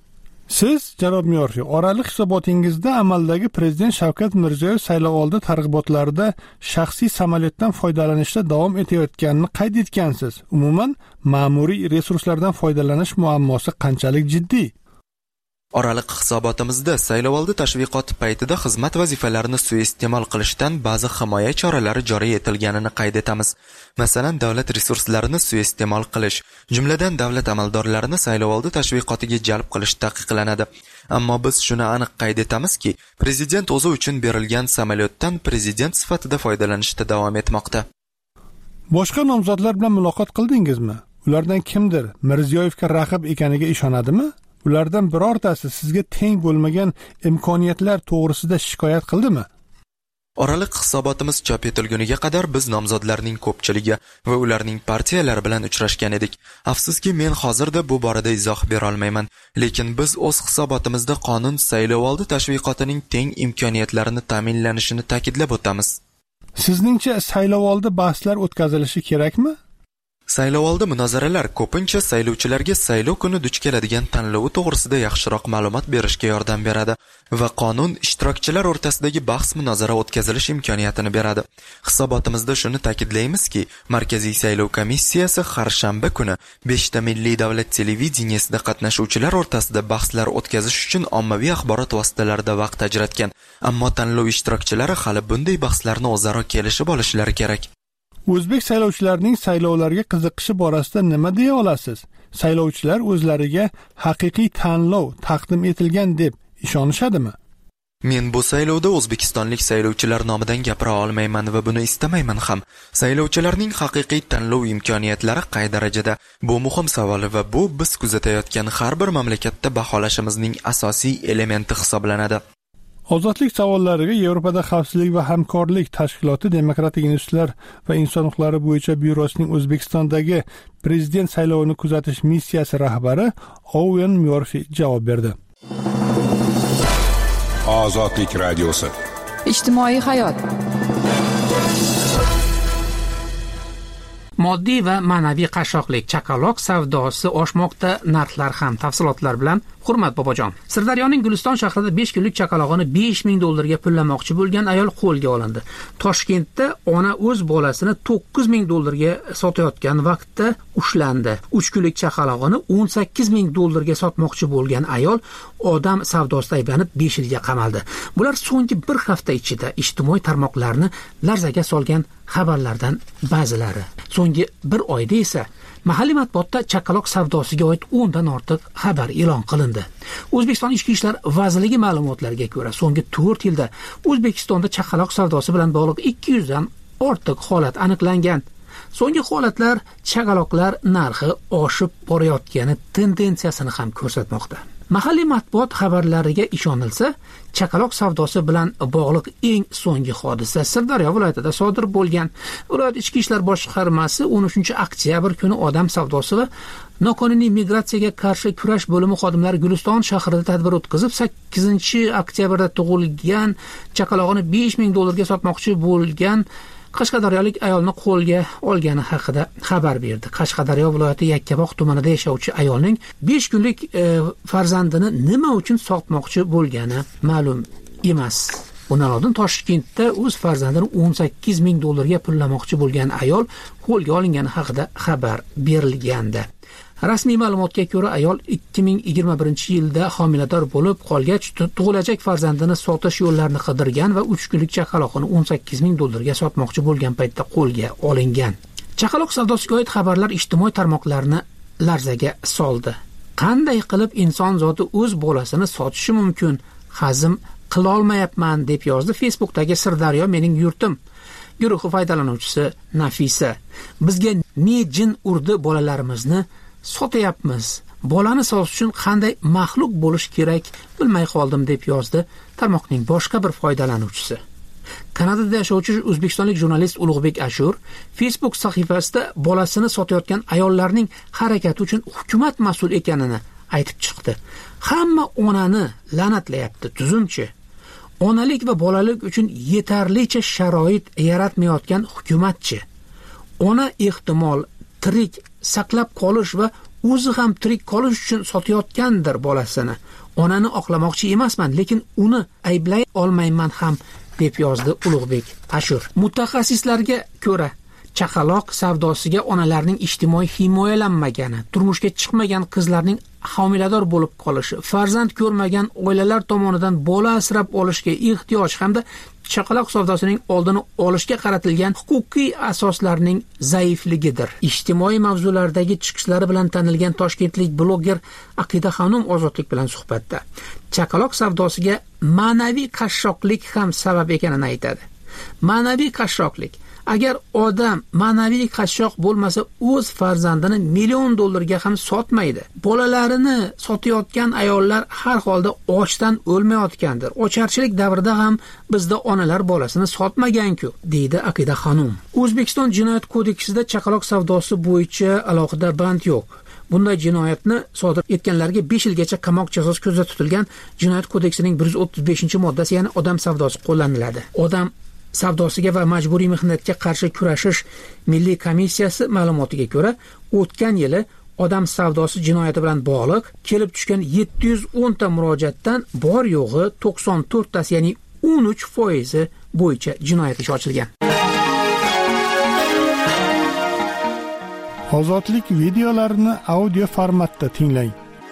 Siz, janob Miyorfi, oraliq hisobotingizda amaldagi prezident Shavkat Mirziyoyev saylovoldi targ'ibotlarida shaxsiy samolyotdan foydalanishda davom etayotganini qayd etgansiz. Umuman, ma'muriy resurslardan foydalanish muammosi qanchalik jiddiy? Oraliq hisobotimizda saylovoldi tashviqoti paytida xizmat vazifalarini suiiste'mol qilishdan ba'zi himoya choralari joriy etilganini qayd etamiz. Masalan, davlat resurslarini suiiste'mol qilish, jumladan davlat amaldorlarini saylovoldi tashviqotiga jalb qilish taqiqlanadi. Ammo biz shuni aniq qayd etamizki, prezident o'zi uchun berilgan samolyotdan prezident sifatida foydalanishda davom etmoqda. Boshqa nomzodlar bilan muloqot qildingizmi? Ulardan kimdir Mirziyoyevga raqib ekaniga ishonadimi? Ulardan birortasi sizga teng bo'lmagan imkoniyatlar to'g'risida shikoyat qildimi? Oraliq hisobotimiz chop etilguniga qadar biz nomzodlarning ko'pchiligi va ularning partiyalari bilan uchrashgan edik. Afsuski, men hozirda bu borada izoh bera olmayman, lekin biz o'z hisobotimizda qonun saylovoldi tashviqotining teng imkoniyatlarini ta'minlanishini ta'kidlab o'tamiz. Sizningcha saylovoldi bahslar o'tkazilishi kerakmi? Saylovoldi munozaralar ko'pincha saylovchilarga saylov kuni duch keladigan tanlovi to'g'risida yaxshiroq ma'lumot berishga yordam beradi va qonun ishtirokchilar o'rtasidagi bahs munozara o'tkazilish imkoniyatini beradi. Hisobotimizda shuni ta'kidlaymizki, Markaziy saylov komissiyasi har shanba kuni beshta milliy davlat televideniyasida qatnashuvchilar o'rtasida bahslar o'tkazish uchun ommaviy axborot vositalarida vaqt ajratgan, ammo tanlov ishtirokchilari hali bunday bahslarni o'zaro kelishib olishlari kerak. O'zbek saylovchilarining saylovlarga qiziqishi borasida nima deya olasiz? Saylovchilar o'zlariga haqiqiy tanlov taqdim etilgan deb ishonishadimi? Men bu saylovda o'zbekistonlik saylovchilar nomidan gapira olmayman va buni istamayman ham. Saylovchilarning haqiqiy tanlov imkoniyatlari qay darajada? Bu muhim savol va bu biz kuzatayotgan har bir mamlakatda baholashimizning asosiy elementi hisoblanadi. Ozodlik savollariga Yevropada xavfsizlik va hamkorlik tashkiloti Demokratik institutlar va inson huquqlari bo'yicha byurosining O'zbekistondagi prezident saylovini kuzatish missiyasi rahbari Owen Murphy javob berdi. Ozodlik radiosi. Ijtimoiy hayot. Moddiy va ma'naviy qashshoqlik, chaqaloq savdosi oshmoqda, narxlar ham. Tafsilotlar bilan Hurmat Bobojon. Sirdaryoning Guliston shahrida besh kunlik chaqalog'ini besh ming dollarga pullamoqchi bo'lgan ayol qo'lga olindi. Toshkentda ona o'z bolasini to'qqiz ming dollarga sotayotgan vaqtda ushlandi. uch kunlik chaqalog'ini o'n sakkiz ming dollarga sotmoqchi bo'lgan ayol odam savdosida ayblanib besh yilga qamaldi. Bular so'nggi bir hafta ichida ijtimoiy tarmoqlarni larzaga solgan xabarlardan ba'zilari. So'nggi bir oyda esa mahalliy matbuotda chaqaloq savdosiga oid o'n dan ortiq xabar e'lon qilindi. O'zbekiston Ichki ishlar vazirligi ma'lumotlariga ko'ra, so'nggi to'rt yilda O'zbekistonda chaqaloq savdosi bilan bog'liq ikki yuz dan ortiq holat aniqlangan. So'nggi holatlar chaqaloqlar narxi oshib borayotgani tendensiyasini ham ko'rsatmoqda. Mahalliy matbuot xabarlariga ishonilsa, chaqaloq savdosi bilan bog'liq eng so'nggi hodisa Sirdaryo viloyatida sodir bo'lgan. Viloyat Ichki ishlar boshqarmasi o'n uchinchi oktyabr kuni odam savdosi va noqonuniy migratsiyaga qarshi kurash bo'limi xodimlari Guliston shahrida tadbir o'tkazib, sakkizinchi oktyabrda tug'ilgan chaqalog'ini besh ming dollarga sotmoqchi bo'lgan Qashqadaryolik ayolni qo'lga olgani haqida xabar berdi. Qashqadaryo viloyati Yakkabog' tumanida yashovchi ayolning besh kunlik e, farzandini nima uchun sotmoqchi bo'lgani ma'lum emas. Bundan oldin Toshkentda o'z farzandini o'n sakkiz ming dollarga pullamoqchi bo'lgan ayol qo'lga olingani haqida xabar berilgandi. Rasmiy ma'lumotga ko'ra, ayol ikki ming yigirma birinchi yilda homilador bo'lib qolgach, tug'ilajak farzandini sotish yo'llarini qidirgan va uch kunlik chaqaloqni o'n sakkiz ming dollarga sotmoqchi bo'lgan paytda qo'lga olingan. Chaqaloq savdosiga oid xabarlar ijtimoiy tarmoqlarni larzaga soldi. Qanday qilib inson zoti o'z bolasini sotishi mumkin? Hazm qila olmayapman deb yozdi Facebookdagi Sirdaryo mening yurtim guruhi foydalanuvchisi Nafisa. Bizga ne jin urdi bolalarimizni sotyapmiz. Bolani sotish uchun qanday maxluq bo'lish kerak bilmay qoldim deb yozdi tarmoqning boshqa bir foydalanuvchisi. Kanadada yashovchi o'zbekistonlik jurnalist Ulug'bek Ashur Facebook sahifasida bolasini sotayotgan ayollarning harakati uchun hukumat mas'ul ekanini aytib chiqdi. Hamma onani la'natlayapti, tuzumchi. Onalik va bolalik uchun yetarlicha sharoit yaratmayotgan hukumatchi. Ona ehtimol tirik saqlab qolish va o'zi ham tirik qolish uchun sotayotgandir bolasini. Onani oqlamoqchi emasman, lekin uni ayblay olmayman ham deb yozdi Ulug'bek Ashur. Mutaxassislarga ko'ra, chaqaloq savdosiga onalarning ijtimoiy himoyalanmagani, turmushga chiqmagan qizlarning homilador bo'lib qolishi, farzand ko'rmagan oilalar tomonidan bola asrab olishga ehtiyoj hamda chaqaloq savdosining oldini olishga qaratilgan huquqiy asoslarning zaifligidir. Ijtimoiy mavzulardagi chiqishlari bilan tanilgan toshkentlik bloger Aqida Xonum Ozodlik bilan suhbatda chaqaloq savdosiga ma'naviy qashshoqlik ham sabab ekanini aytadi. Ma'naviy qashshoqlik: agar odam ma'naviy qashshoq bo'lmasa, o'z farzandini million dollarga ham sotmaydi. Bolalarini sotayotgan ayollar har holda ochdan o'lmayotgandir. Ocharchilik davrida ham bizda onalar bolasini sotmagan-ku, deydi Aqida Xonum. O'zbekiston Jinoyat kodeksida chaqaloq savdosi bo'yicha alohida band yo'q. Bunday jinoyatni sodir etganlarga besh yilgacha qamoq jazosi ko'zda tutilgan Jinoyat kodeksining bir yuz o'ttiz beshinchi moddasi, ya'ni odam savdosi qo'llaniladi. Odam savdosiga va majburiy mehnatga qarshi kurashish milliy komissiyasi ma'lumotiga ko'ra, o'tgan yili odam savdosi jinoyati bilan bog'liq kelib tushgan yetti yuz o'n ta murojaatdan bor yo'g'i to'qson to'rt tasi, ya'ni o'n uch foizi bo'yicha jinoyat ishi ochilgan. Ozodlik videolarini audio formatda tinglang.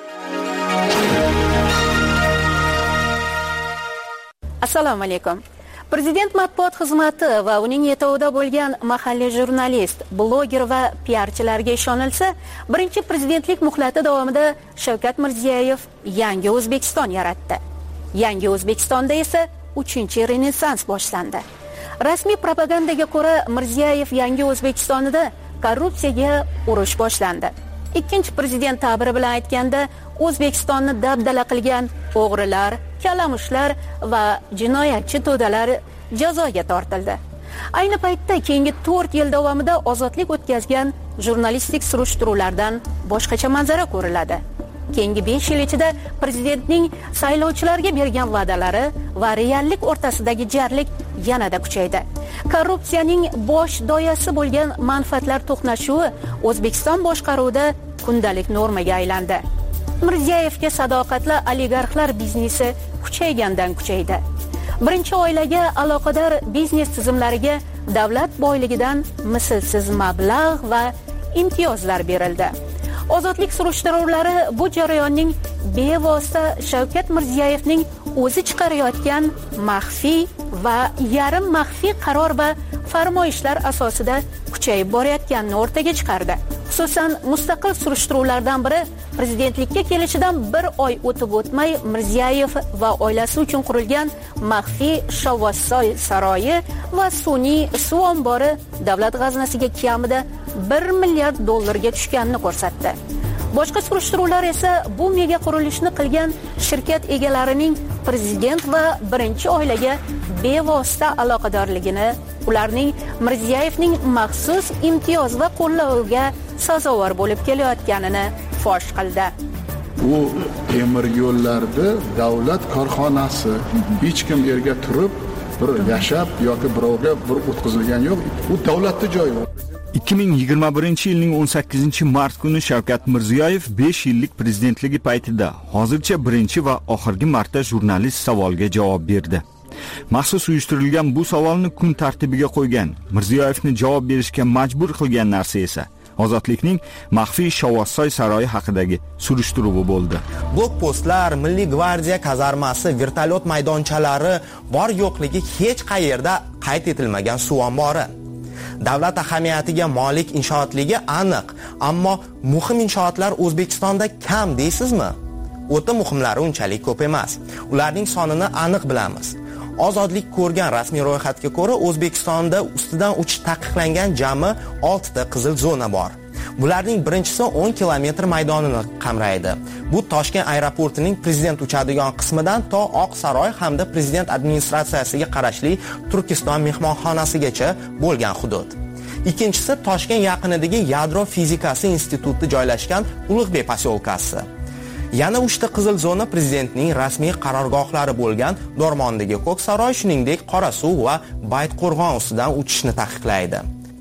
Assalomu alaykum. Prezident matbuot xizmati va uning yetovida bo'lgan mahalliy jurnalist, bloger va piarchilarga ishonilsa, birinchi prezidentlik muhlati davomida Shavkat Mirziyoyev yangi O'zbekiston yaratdi. Yangi O'zbekistonda esa uchinchi renessans boshlandi. Rasmiy propagandaga ko'ra, Mirziyoyev yangi O'zbekistonida korrupsiyaga urush boshlandi. Ikkinchi prezident ta'biri bilan aytganda, O'zbekistonni dabdala qilgan o'g'rilar, kalamushlar va jinoyatchi to'dalar jazoga tortildi. Ayni paytda keyingi to'rt yil davomida ozodlik o'tkazgan jurnalistik surishtiruvlardan boshqacha manzara ko'riladi. Keyingi besh yil ichida prezidentning saylovchilarga bergan va'dalari va reallik o'rtasidagi jarlik yanada kuchaydi. Korrupsiyaning bosh doyasi bo'lgan manfaatlar to'qnashuvi O'zbekiston boshqaruvida kundalik normaga aylandi. Mirziyoyevga sadoqatli oligarxlar biznesi kuchaygandan kuchaydi. Birinchi oilaga aloqador biznes tizimlariga davlat boyligidan mislsiz mablag' va imtiyozlar berildi. Ozodlik surishtiruvlari bu jarayonning bevosita Shavkat Mirziyoyevning o'zi chiqarayotgan maxfiy va yarim maxfiy qaror va farmoyishlar asosida kuchayib borayotganini o'rtaga chiqardi. Xususan, mustaqil surishtiruvlardan biri prezidentlikka kelishidan bir oy o'tib o'tmay Mirziyoyev va oilasi uchun qurilgan maxfiy Shovvozsoy saroyi va sun'iy suv ombori davlat g'aznasiga kamida bir milliard dollarga tushganini ko'rsatdi. Boshqa surishtiruvlar esa bu mega qurilishni qilgan shirkat egalarining prezident va birinchi oilaga bevosita aloqadorligini, ularning Mirziyoyevning maxsus imtiyoz va qo'llaviga sazovor bo'lib kelayotganini fosh qildi. Bu temir yo'llarda davlat korxonasi, hech kim yerga turib bir yashab yoki birovga bir o'tkazilgan yo'q. Bu davlatning joyi. ikki ming yigirma birinchi yilning o'n sakkizinchi mart kuni Shavkat Mirziyoyev besh yillik prezidentligi paytida hozircha birinchi va oxirgi marta jurnalist savoliga javob berdi. Maxsus uyushtirilgan bu savolni kun tartibiga qo'ygan, Mirziyoyevni javob berishga majbur qilgan narsa esa Ozodlikning maxfiy Shovvozsoy saroyi haqidagi surishtiruvi bo'ldi. Blokpostlar, Milliy gvardiya kazarmasi, vertolyot maydonchalari bor yo'qligi hech qayerda qayd etilmagan suv ombori. Davlat ahamiyatiga molik inshootligi aniq, ammo muhim inshootlar O'zbekistonda kam deysizmi? O'ta muhimlari unchalik ko'p emas. Ularning sonini aniq bilamiz. Ozodlik ko'rgan rasmiy ro'yxatga ko'ra O'zbekistonda ustidan uchish taqiqlangan jami oltita qizil zona bor. Bularning birinchisi o'n kilometr maydonini qamraydi. Bu Toshkent aeroportining prezident uchadigan qismidan to Oq saroy hamda prezident administratsiyasiga qarashli Turkiston mehmonxonasigacha bo'lgan hudud. Ikkinchisi Toshkent yaqinidagi Yadro fizikasi instituti joylashgan Ulug'bek posyolkasi. Yana uchta qizil zona prezidentning rasmiy qarorgohlari bo'lgan Dormondagi Ko'k saroy, shuningdek Qorasuv va Baytqo'rg'on ustidan uchishni taqiqlaydi.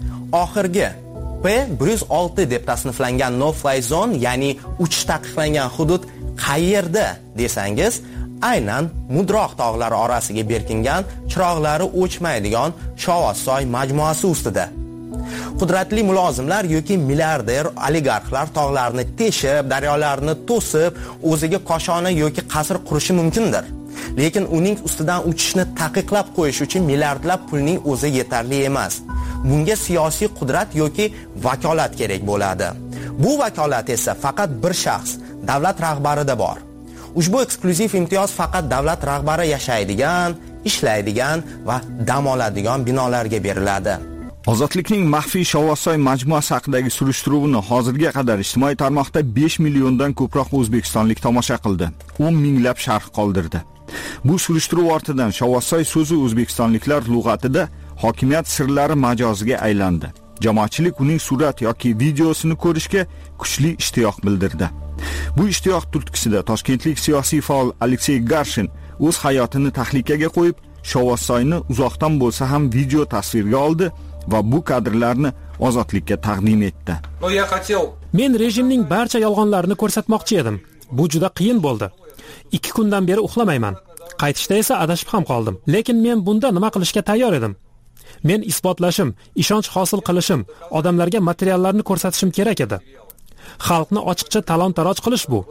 Oxirgi P bir yuz olti deb tasniflangan no-fly zone, ya'ni uchish taqiqlangan hudud qayerda desangiz, aynan Mudroq tog'lari orasiga berkingan, chiroqlari o'chmaydigan Shovvozsoy majmuasi ustida. Qudratli mulozimlar yoki milliarder oligarxlar tog'larni teshib, daryolarni to'sib, o'ziga koshona yoki qasr qurishi mumkindir. Lekin uning ustidan uchishni taqiqlab qo'yish uchun milliardlab pulning o'zi yetarli emas. Bunga siyosiy qudrat yoki vakolat kerak bo'ladi. Bu vakolat esa faqat bir shaxs, davlat rahbarida bor. Ushbu eksklyuziv imtiyoz faqat davlat rahbari yashaydigan, ishlaydigan va dam oladigan binolarga beriladi. Ozodlikning maxfiy Shovvozsoy majmuasi haqidagi surishtiruvni hozirga qadar ijtimoiy tarmoqda besh milliondan ko'proq o'zbekistonlik tomosha qildi. o'n minglab sharh qoldirdi. Bu surishtiruv ortidan Shovvozsoy so'zi o'zbekistonliklar lug'atida hokimiyat sirlari majoziga aylandi. Jamoatchilik uning surat yoki videosini ko'rishga kuchli ishtiyoq bildirdi. Bu ishtiyoq turtkisida toshkentlik siyosiy faol Aleksey Garshin o'z hayotini tahlikaga qo'yib, Shovvozsoyni uzoqdan bo'lsa ham video tasvirga oldi va bu kadrlarni Ozodlikka taqdim etdi. Men rejimning barcha yolg'onlarini ko'rsatmoqchi edim. Bu juda qiyin bo'ldi. ikki kundan beri uxlamayman. Qaytishda esa adashib ham qoldim. Lekin men bunda nima qilishga tayyor edim? Men isbotlashim, ishonch hosil qilishim, odamlarga materiallarni ko'rsatishim kerak edi. Xalqni ochiqcha talon-taroj qilish bu.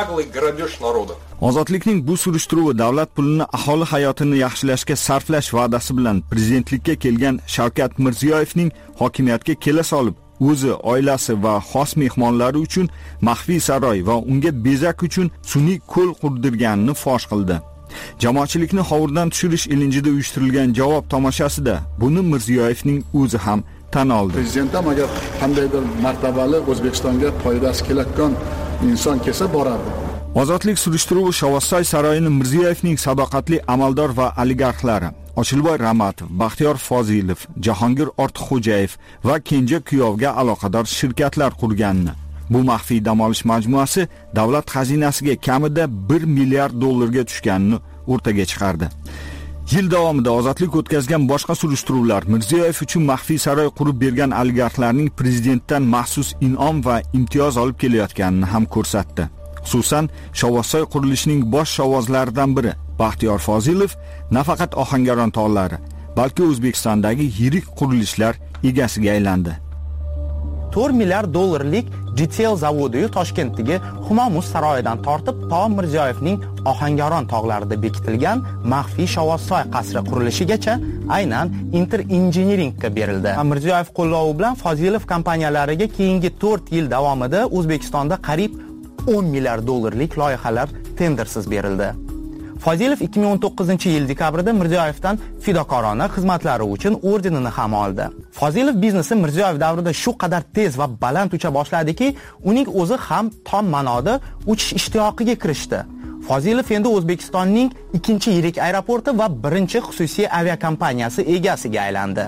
Ozodlikning bu surishtiruvi davlat pulini aholi hayotini yaxshilashga sarflash va'dasi bilan prezidentlikka kelgan Shavkat Mirziyoyevning hokimiyatga kela solib, o'zi, oilasi va xos mehmonlari uchun maxfiy saroy va unga bezak uchun sun'iy ko'l qurdirganini fosh qildi. Jamoatchilikni hovurdan tushirish ilinjida uyushtirilgan javob tomoshasida buni Mirziyoyevning o'zi ham tan oldi. Prezident ham agar qandaydir martabali O'zbekistonga foydasi kelayotgan inson kelsa boradi. Ozodlik surishtiruvi Shovvozsoy saroyini Mirziyoyevning sadoqatli amaldor va oligarxlari Ochilboy Ramatov, Baxtiyor Fozilov, Jahongir Ortiqxo'jayev va kenja kuyovga aloqador shirkatlar qurganini. Bu maxfiy dam olish majmuasi davlat xazinasiga kamida bir milliard dollarga tushganini o'rtaga chiqardi. Yil davomida Ozodlik o'tkazgan boshqa surishtiruvlar Mirziyoyev uchun maxfiy saroy qurib bergan oligarxlarning prezidentdan maxsus in'om va imtiyoz olib kelayotganini ham ko'rsatdi. Xususan, Shovvozsoy qurilishining bosh shovvozlaridan biri Baxtiyor Fozilov nafaqat Ohangaron tog'lari, balki O'zbekistondagi yirik qurilishlar egasiga aylandi. to'rt milliard dollarlik Jitel zavodi Toshkentdagi Humomus saroyidan tortib to Mirziyoyevning Ohangaron tog'larida bekitilgan maxfiy Shovvozsoy qasri qurilishigacha aynan Inter Engineeringga berildi. Mirziyoyev qo'llovi bilan Fozilov kompaniyalariga keyingi to'rt yil davomida O'zbekistonda qariyb o'n milliard dollarlik loyihalar tendersiz berildi. Fozilov ikki ming o'n to'qqizinchi yil dekabrida Mirziyoyevdan fidokorona xizmatlari uchun ordenini ham oldi. Fozilov biznesi Mirziyoyev davrida shu qadar tez va baland ucha boshladiki, uning o'zi ham tom ma'noda uchish ishtiyoqiga kirishdi. Fozilov endi O'zbekistonning ikkinchi yirik aeroporti va birinchi xususiy aviakompaniyasi egasiga aylandi.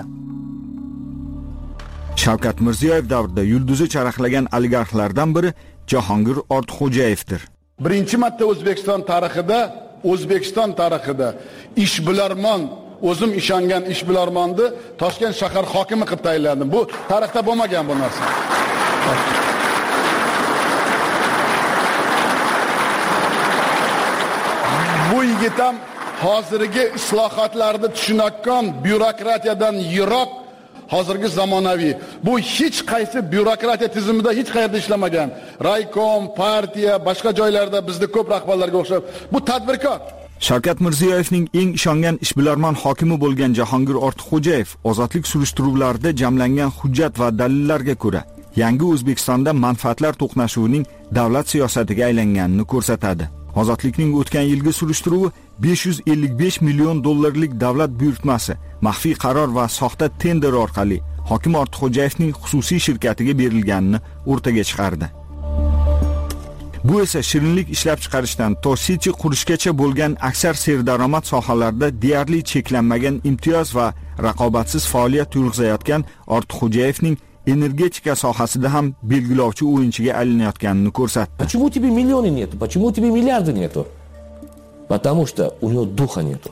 Shavkat Mirziyoyev davrida yulduzi charaqlagan oligarxlardan biri Jahongir Ortiqxo'jayevdir. Birinchi marta O'zbekiston tarixida O'zbekiston tarixida ishbilarmon, o'zim ishongan ishbilarmonni Toshkent shahar hokimi qilib tayinlandim. Bu tarixda bo'lmagan bu narsa. Bu yigit ham hozirgi islohotlarni tushunayotgan byurokratiyadan yiroq, hozirgi zamonaviy. Bu hech qaysi byurokratiya tizimida hech qayerda ishlamagan. Raykom, partiya, boshqa joylarda bizda ko'p rahbarlarga o'xshab, bu tadbirkor. Shavkat Mirziyoyevning eng ishongan ishbilarmon hokimi bo'lgan Jahongir Ortiqxo'jayev ozodlik surishtiruvlarida jamlangan hujjat va dalillarga ko'ra yangi O'zbekistonda manfaatlar to'qnashuvining davlat siyosatiga aylanganini ko'rsatadi. Ozodlikning o'tgan yilgi surishtiruvi besh yuz ellik besh million dollarlik davlat buyurtmasi, maxfiy qaror va soxta tender orqali hokim Ortiqxo'jayevning xususiy shirkatiga berilganini o'rtaga chiqardi. Bu esa shirinlik ishlab chiqarishdan to siti qurishgacha bo'lgan aksar serdaromad sohalarda deyarli cheklanmagan imtiyoz va raqobatsiz faoliyat yurgizayotgan Ortiqxo'jayevning energetika sohasida ham belgilovchi o'yinchiga aylanayotganini ko'rsatdi. Почему у тебя миллионы нету? Почему у тебя миллиарды нету? Потому что у него духа нету.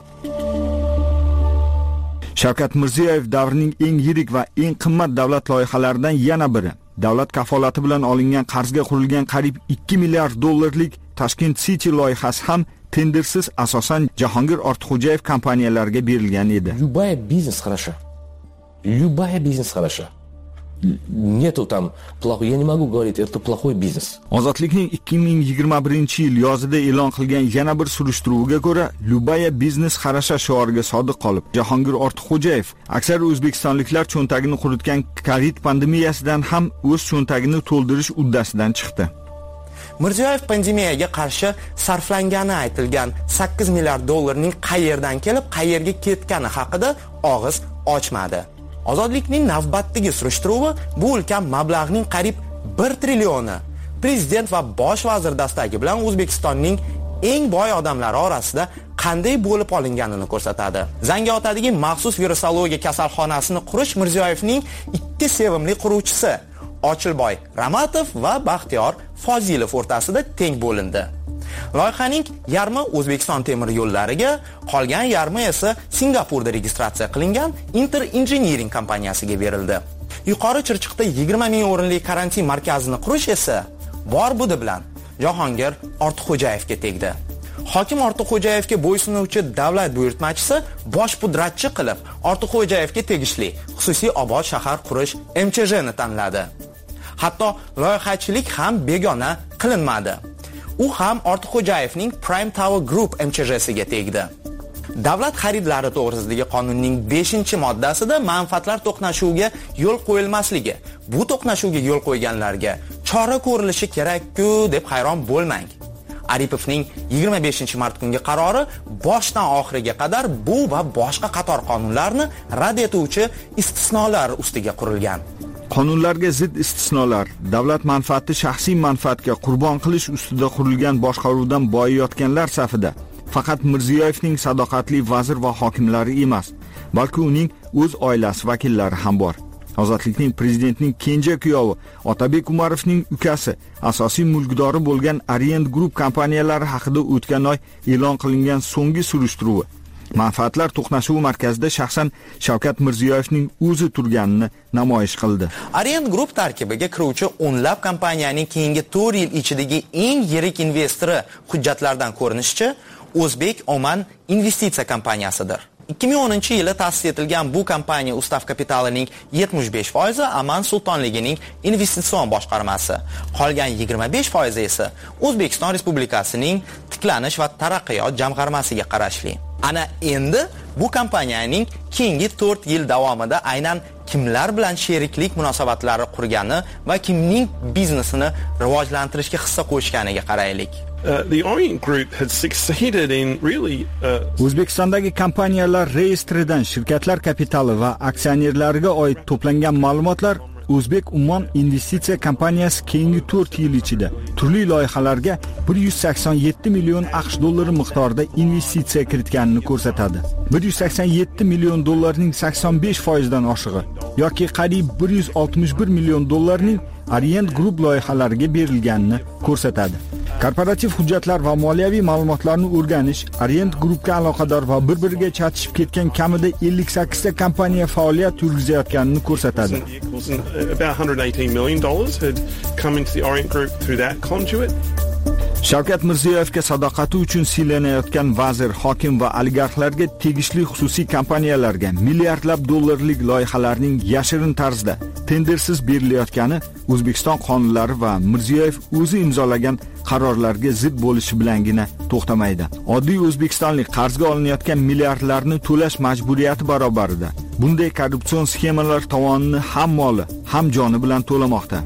Shavkat Mirziyoyev davrining eng yirik va eng qimmat davlat loyihalaridan yana biri. Davlat kafolati bilan olingan qarzga qurilgan qariyb ikki milliard dollarlik Tashkent City loyihasi ham tendersiz asosan Jahongir Ortiqxo'jayev kompaniyalariga berilgan edi. Любая бизнес хороша. Любая бизнес хороша. Нету там плохой, я не могу говорить, это плохой бизнес. Ozodlikning ikki ming yigirma birinchi yil yozida e'lon qilgan yana bir surishtiruvga ko'ra, Любая biznes xarasha shioriga sodiq qolib, Jahongir Ortiqxo'jayev aksar o'zbekistonliklar cho'ntagini quritgan Covid pandemiyasidan ham o'z cho'ntagini to'ldirish uddasidan chiqdi. Mirziyoyev pandemiyaga qarshi sarflangani aytilgan sakkiz milliard dollarning qayerdan kelib, qayerga ketgani haqida og'iz ochmadi. Ozodlikning navbatdagi surishtiruvi bu ulkan mablag'ning qariyb bir trillioni prezident va bosh vazir dastagi bilan O'zbekistonning eng boy odamlari orasida qanday bo'lib olinganini ko'rsatadi. Zangiotadagi maxsus virusologiya kasalxonasini qurish Mirziyoyevning ikki sevimli quruvchisi Ochilboy Ramatov va Baxtiyor Fozilov o'rtasida teng bo'lindi. Loyihaning yarmi O'zbekiston temir yo'llariga, qolgan yarmi esa Singapurda registratsiya qilingan Inter Engineering kompaniyasiga berildi. Yuqori Chirchiqda yigirma ming o'rinli karantin markazini qurish esa bor budi bilan Jahongir Ortiqxo'jayevga tegdi. Hokim Ortiqxo'jayevga bo'ysunuvchi davlat buyurtmachisi bosh pudratchi qilib Ortiqxo'jayevga tegishli xususiy obod shahar qurish M Ch J ni tanladi. Hatto loyihachilik ham begona qilinmadi. U ham Ortiqxo'jayevning Prime Tower Group M Ch J siga tegdi. Davlat xaridlari to'g'risidagi qonunning beshinchi moddasida manfaatlar to'qnashuviga yo'l qo'yilmasligi, bu to'qnashuvga yo'l qo'yganlarga chora ko'rilishi kerak-ku deb hayron bo'lmang. Aripovning yigirma beshinchi mart kungi qarori boshdan oxiriga qadar bu va boshqa qator qonunlarni rad etuvchi istisnolar ustiga qurilgan. Qonunlarga zid istisnolar, davlat manfaati shaxsiy manfaatga qurbon qilish ustida qurilgan boshqaruvdan boyayotganlar safida faqat Mirziyoyevning sadoqatli vazir va hokimlari emas, balki uning o'z oilasi vakillari ham bor. Ozodlikning prezidentning kenja kuyovi Otabek Umarovning ukasi, asosiy mulkdori bo'lgan Orient Group kompaniyalari haqida o'tgan oy e'lon qilingan so'nggi surishtiruvi manfaatlar to'qnashuvi markazida shaxsan Shavkat Mirziyoyevning o'zi turganini namoyish qildi. Orient Group tarkibiga kiruvchi o'nlab kompaniyaning keyingi to'rt yil ichidagi eng yirik investori hujjatlardan ko'rinishicha O'zbek Oman investitsiya kompaniyasidir. ikki ming o'ninchi yili ta'sis etilgan bu kompaniya ustav kapitalining yetmish besh foizi Aman sultonligining investitsion boshqarmasi, qolgan yigirma besh foizi esa O'zbekiston Respublikasining tiklanish va taraqqiyot jamg'armasiga qarashli. Ana endi bu kompaniyaning keyingi to'rt yil davomida aynan kimlar bilan sheriklik munosabatlari qurgani va kimning biznesini rivojlantirishga hissa qo'shganiga qaraylik. Uh, the Orient Group had succeeded in really uh... O'zbekistondagi kompaniyalar reyestridan shirkatlar kapitali va aksionerlariga oid to'plangan ma'lumotlar O'zbek Ummon investitsiya kompaniyasi keyingi to'rt yil ichida turli loyihalarga bir yuz sakson yetti million AQSh dollari miqdorida investitsiya kiritganini ko'rsatadi. bir yuz sakson yetti million dollarning sakson besh foizdan oshig'i yoki qariyb bir yuz oltmish bir million dollarning Orient Group loyihalariga berilganini ko'rsatadi. Korporativ hujjatlar va moliyaviy ma'lumotlarni o'rganish Orient Groupga aloqador va bir-biriga chatishib ketgan kamida ellik sakkiz ta kompaniya faoliyat yuritayotganini ko'rsatadi. About one hundred eighteen million dollars had come into the Orient Group through that conduit. Shavkat Mirziyoyevga sadoqati uchun siylanayotgan vazir, hokim va oligarxlarga tegishli xususiy kompaniyalarga milliardlab dollarlik loyihalarning yashirin tarzda tendersiz berilayotgani O'zbekiston qonunlari va Mirziyoyev o'zi imzolagan qarorlarga zid bo'lishi bilangina to'xtamaydi. Oddiy o'zbekistonlik qarzga olinayotgan milliardlarni to'lash majburiyati barobarida bunday korrupsion sxemalar tovonini ham moli, ham joni bilan to'lamoqda.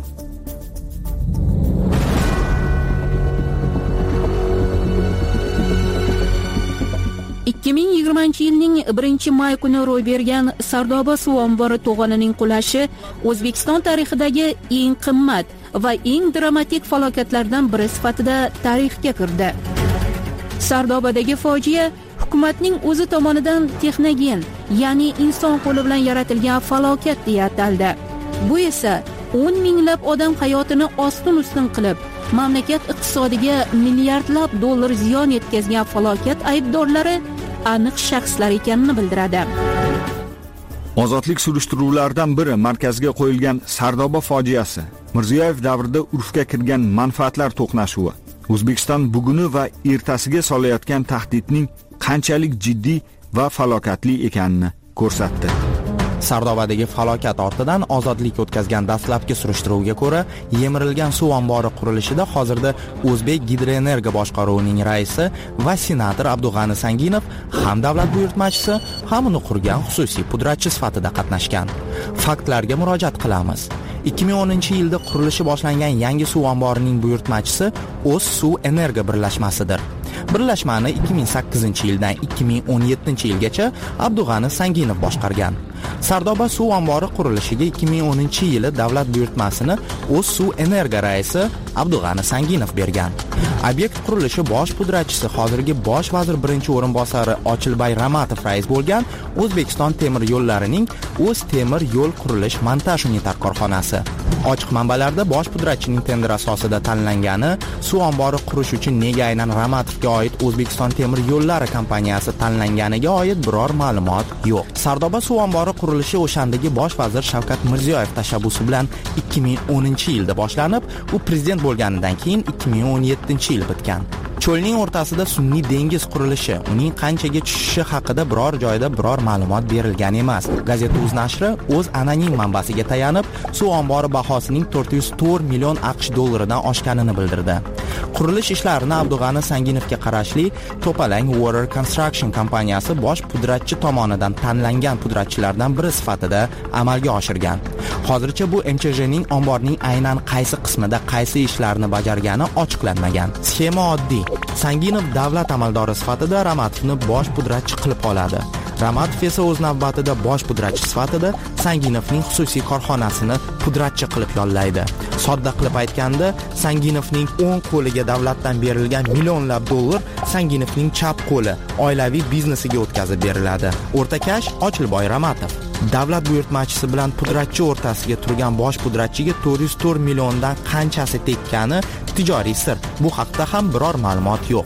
ikki ming yigirmanchi yilning birinchi may kuni ro'y bergan Sardoba suv ombori to'g'onining qulashi O'zbekiston tarixidagi eng qimmat va eng dramatik falokatlardan biri sifatida tarixga kirdi. Sardobadagi fojia hukumatning o'zi tomonidan texnogen, ya'ni inson qo'li bilan yaratilgan falokat deya ataldi. Bu esa o'n minglab odam hayotini ostin-ustin qilib, mamlakat iqtisodiga milliardlab dollar ziyon yetkazgan falokat aybdorlari aniq shaxslar ekanini bildiradi. Ozodlik surishtiruvlaridan biri markazga qo'yilgan Sardoba fojiasi, Mirziyoyev davrida urfga kirgan manfaatlar to'qnashuvi, O'zbekiston buguni va ertasiga solayotgan tahdidning qanchalik jiddiy va falokatli ekanini ko'rsatdi. Sardobadagi falokat ortidan ozodlik o'tkazgan dastlabki surishtiruvga ko'ra, yemirilgan suv ombori qurilishida hozirda O'zbek Gidroenergo boshqaruvining raisi va senator Abdug'ani Sanginov ham davlat buyurtmachisi, ham uni qurgan xususiy pudratchi sifatida qatnashgan. Faktlarga murojaat qilamiz. ikki ming o'ninchi yilda qurilishi boshlangan yangi suv omborining buyurtmachisi O'z suv energo birlashmasidir. Birlashmani ikki ming sakkizinchi yildan ikki ming o'n yettinchi yilgacha Abdug'ani Sanginov boshqargan. Sardoba suv ombori qurilishiga ikki ming o'ninchi yili davlat buyurtmasini O'z suv energo raisi Abdug'ani Sanginov bergan. Obyekt qurilishi bosh pudratchisi hozirgi bosh vazir birinchi o'rinbosari Ochilbay Ramatov rais bo'lgan O'zbekiston temir yo'llarining O'z temir yo'l qurilish montaj unitar korxonasi. Ochiq manbalarda bosh pudratchining tender asosida tanlangani, suv ombori qurish uchun nega aynan Ramatovga oid O'zbekiston temir yo'llari kompaniyasi tanlanganiga oid biror ma'lumot yo'q. Sardoba suv ombori qurilishi o'shandagi bosh vazir Shavkat Mirziyoyev tashabbusi bilan ikki ming o'ninchi yilda boshlanib, u prezident bo'lganidan keyin ikki ming o'n yettinchi yil bitgan. Cho'lning o'rtasida sun'iy dengiz qurilishi, uning qanchaga tushishi haqida biror joyda biror ma'lumot berilgan emas. Gazeta Uz nashri o'z anonim manbasiga tayanib, suv ombori bahosining to'rt yuz to'rt million AQSh dollaridan oshganini bildirdi. Qurilish ishlarini Abdug'ani Sanginovga qarashli To'palang Water Construction kompaniyasi bosh pudratchi tomonidan tanlangan pudratchilardan biri sifatida amalga oshirgan. Hozircha bu M Ch J'ning omborning aynan qaysi qismida qaysi ishlarni bajargani ochiqlanmagan. Sxema oddiy. Sanginov davlat amaldori sifatida Ramatovni bosh pudratchi qilib oladi. Ramatov esa o'z navbatida bosh pudratchi sifatida Sanginovning xususiy korxonasini pudratchi qilib yollaydi. Sodda qilib aytganda, Sanginovning o'ng qo'liga davlatdan berilgan millionlab dollar Sanginovning chap qo'li oilaviy biznesiga o'tkazib beriladi. O'rtakash Ochilboy Ramatov. Davlat buyurtmachisi bilan pudratchi o'rtasiga turgan bosh pudratchiga to'rt yuz to'rt milliondan qanchasi tekkani tijoriy sir. Bu haqda ham biror ma'lumot yo'q.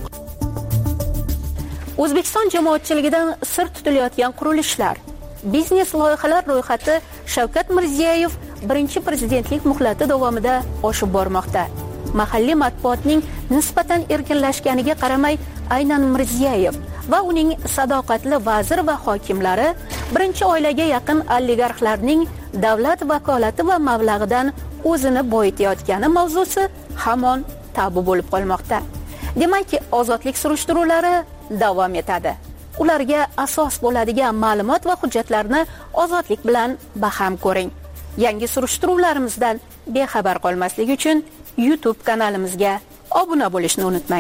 O'zbekiston jamoatchiligidan sir tutilayotgan qurilishlar. Biznes loyihalar ro'yxati Shavkat Mirziyoyev birinchi prezidentlik muhlati davomida oshib bormoqda. Mahalliy matbuotning nisbatan erkinlashganiga qaramay, aynan Mirziyoyev va uning sadoqatli vazir va hokimlari birinchi oilaga yaqin oligarxlarning davlat vakolati va mablag'idan o'zini boyitayotgani mavzusi hamon tabu bo'lib qolmoqda. Demakki, ozodlik surishtiruvlari davom etadi. Ularga asos bo'ladigan ma'lumot va hujjatlarni ozodlik bilan baham ko'ring. Yangi surishtiruvlarimizdan bexabar qolmaslik uchun YouTube kanalimizga obuna bo'lishni unutmang.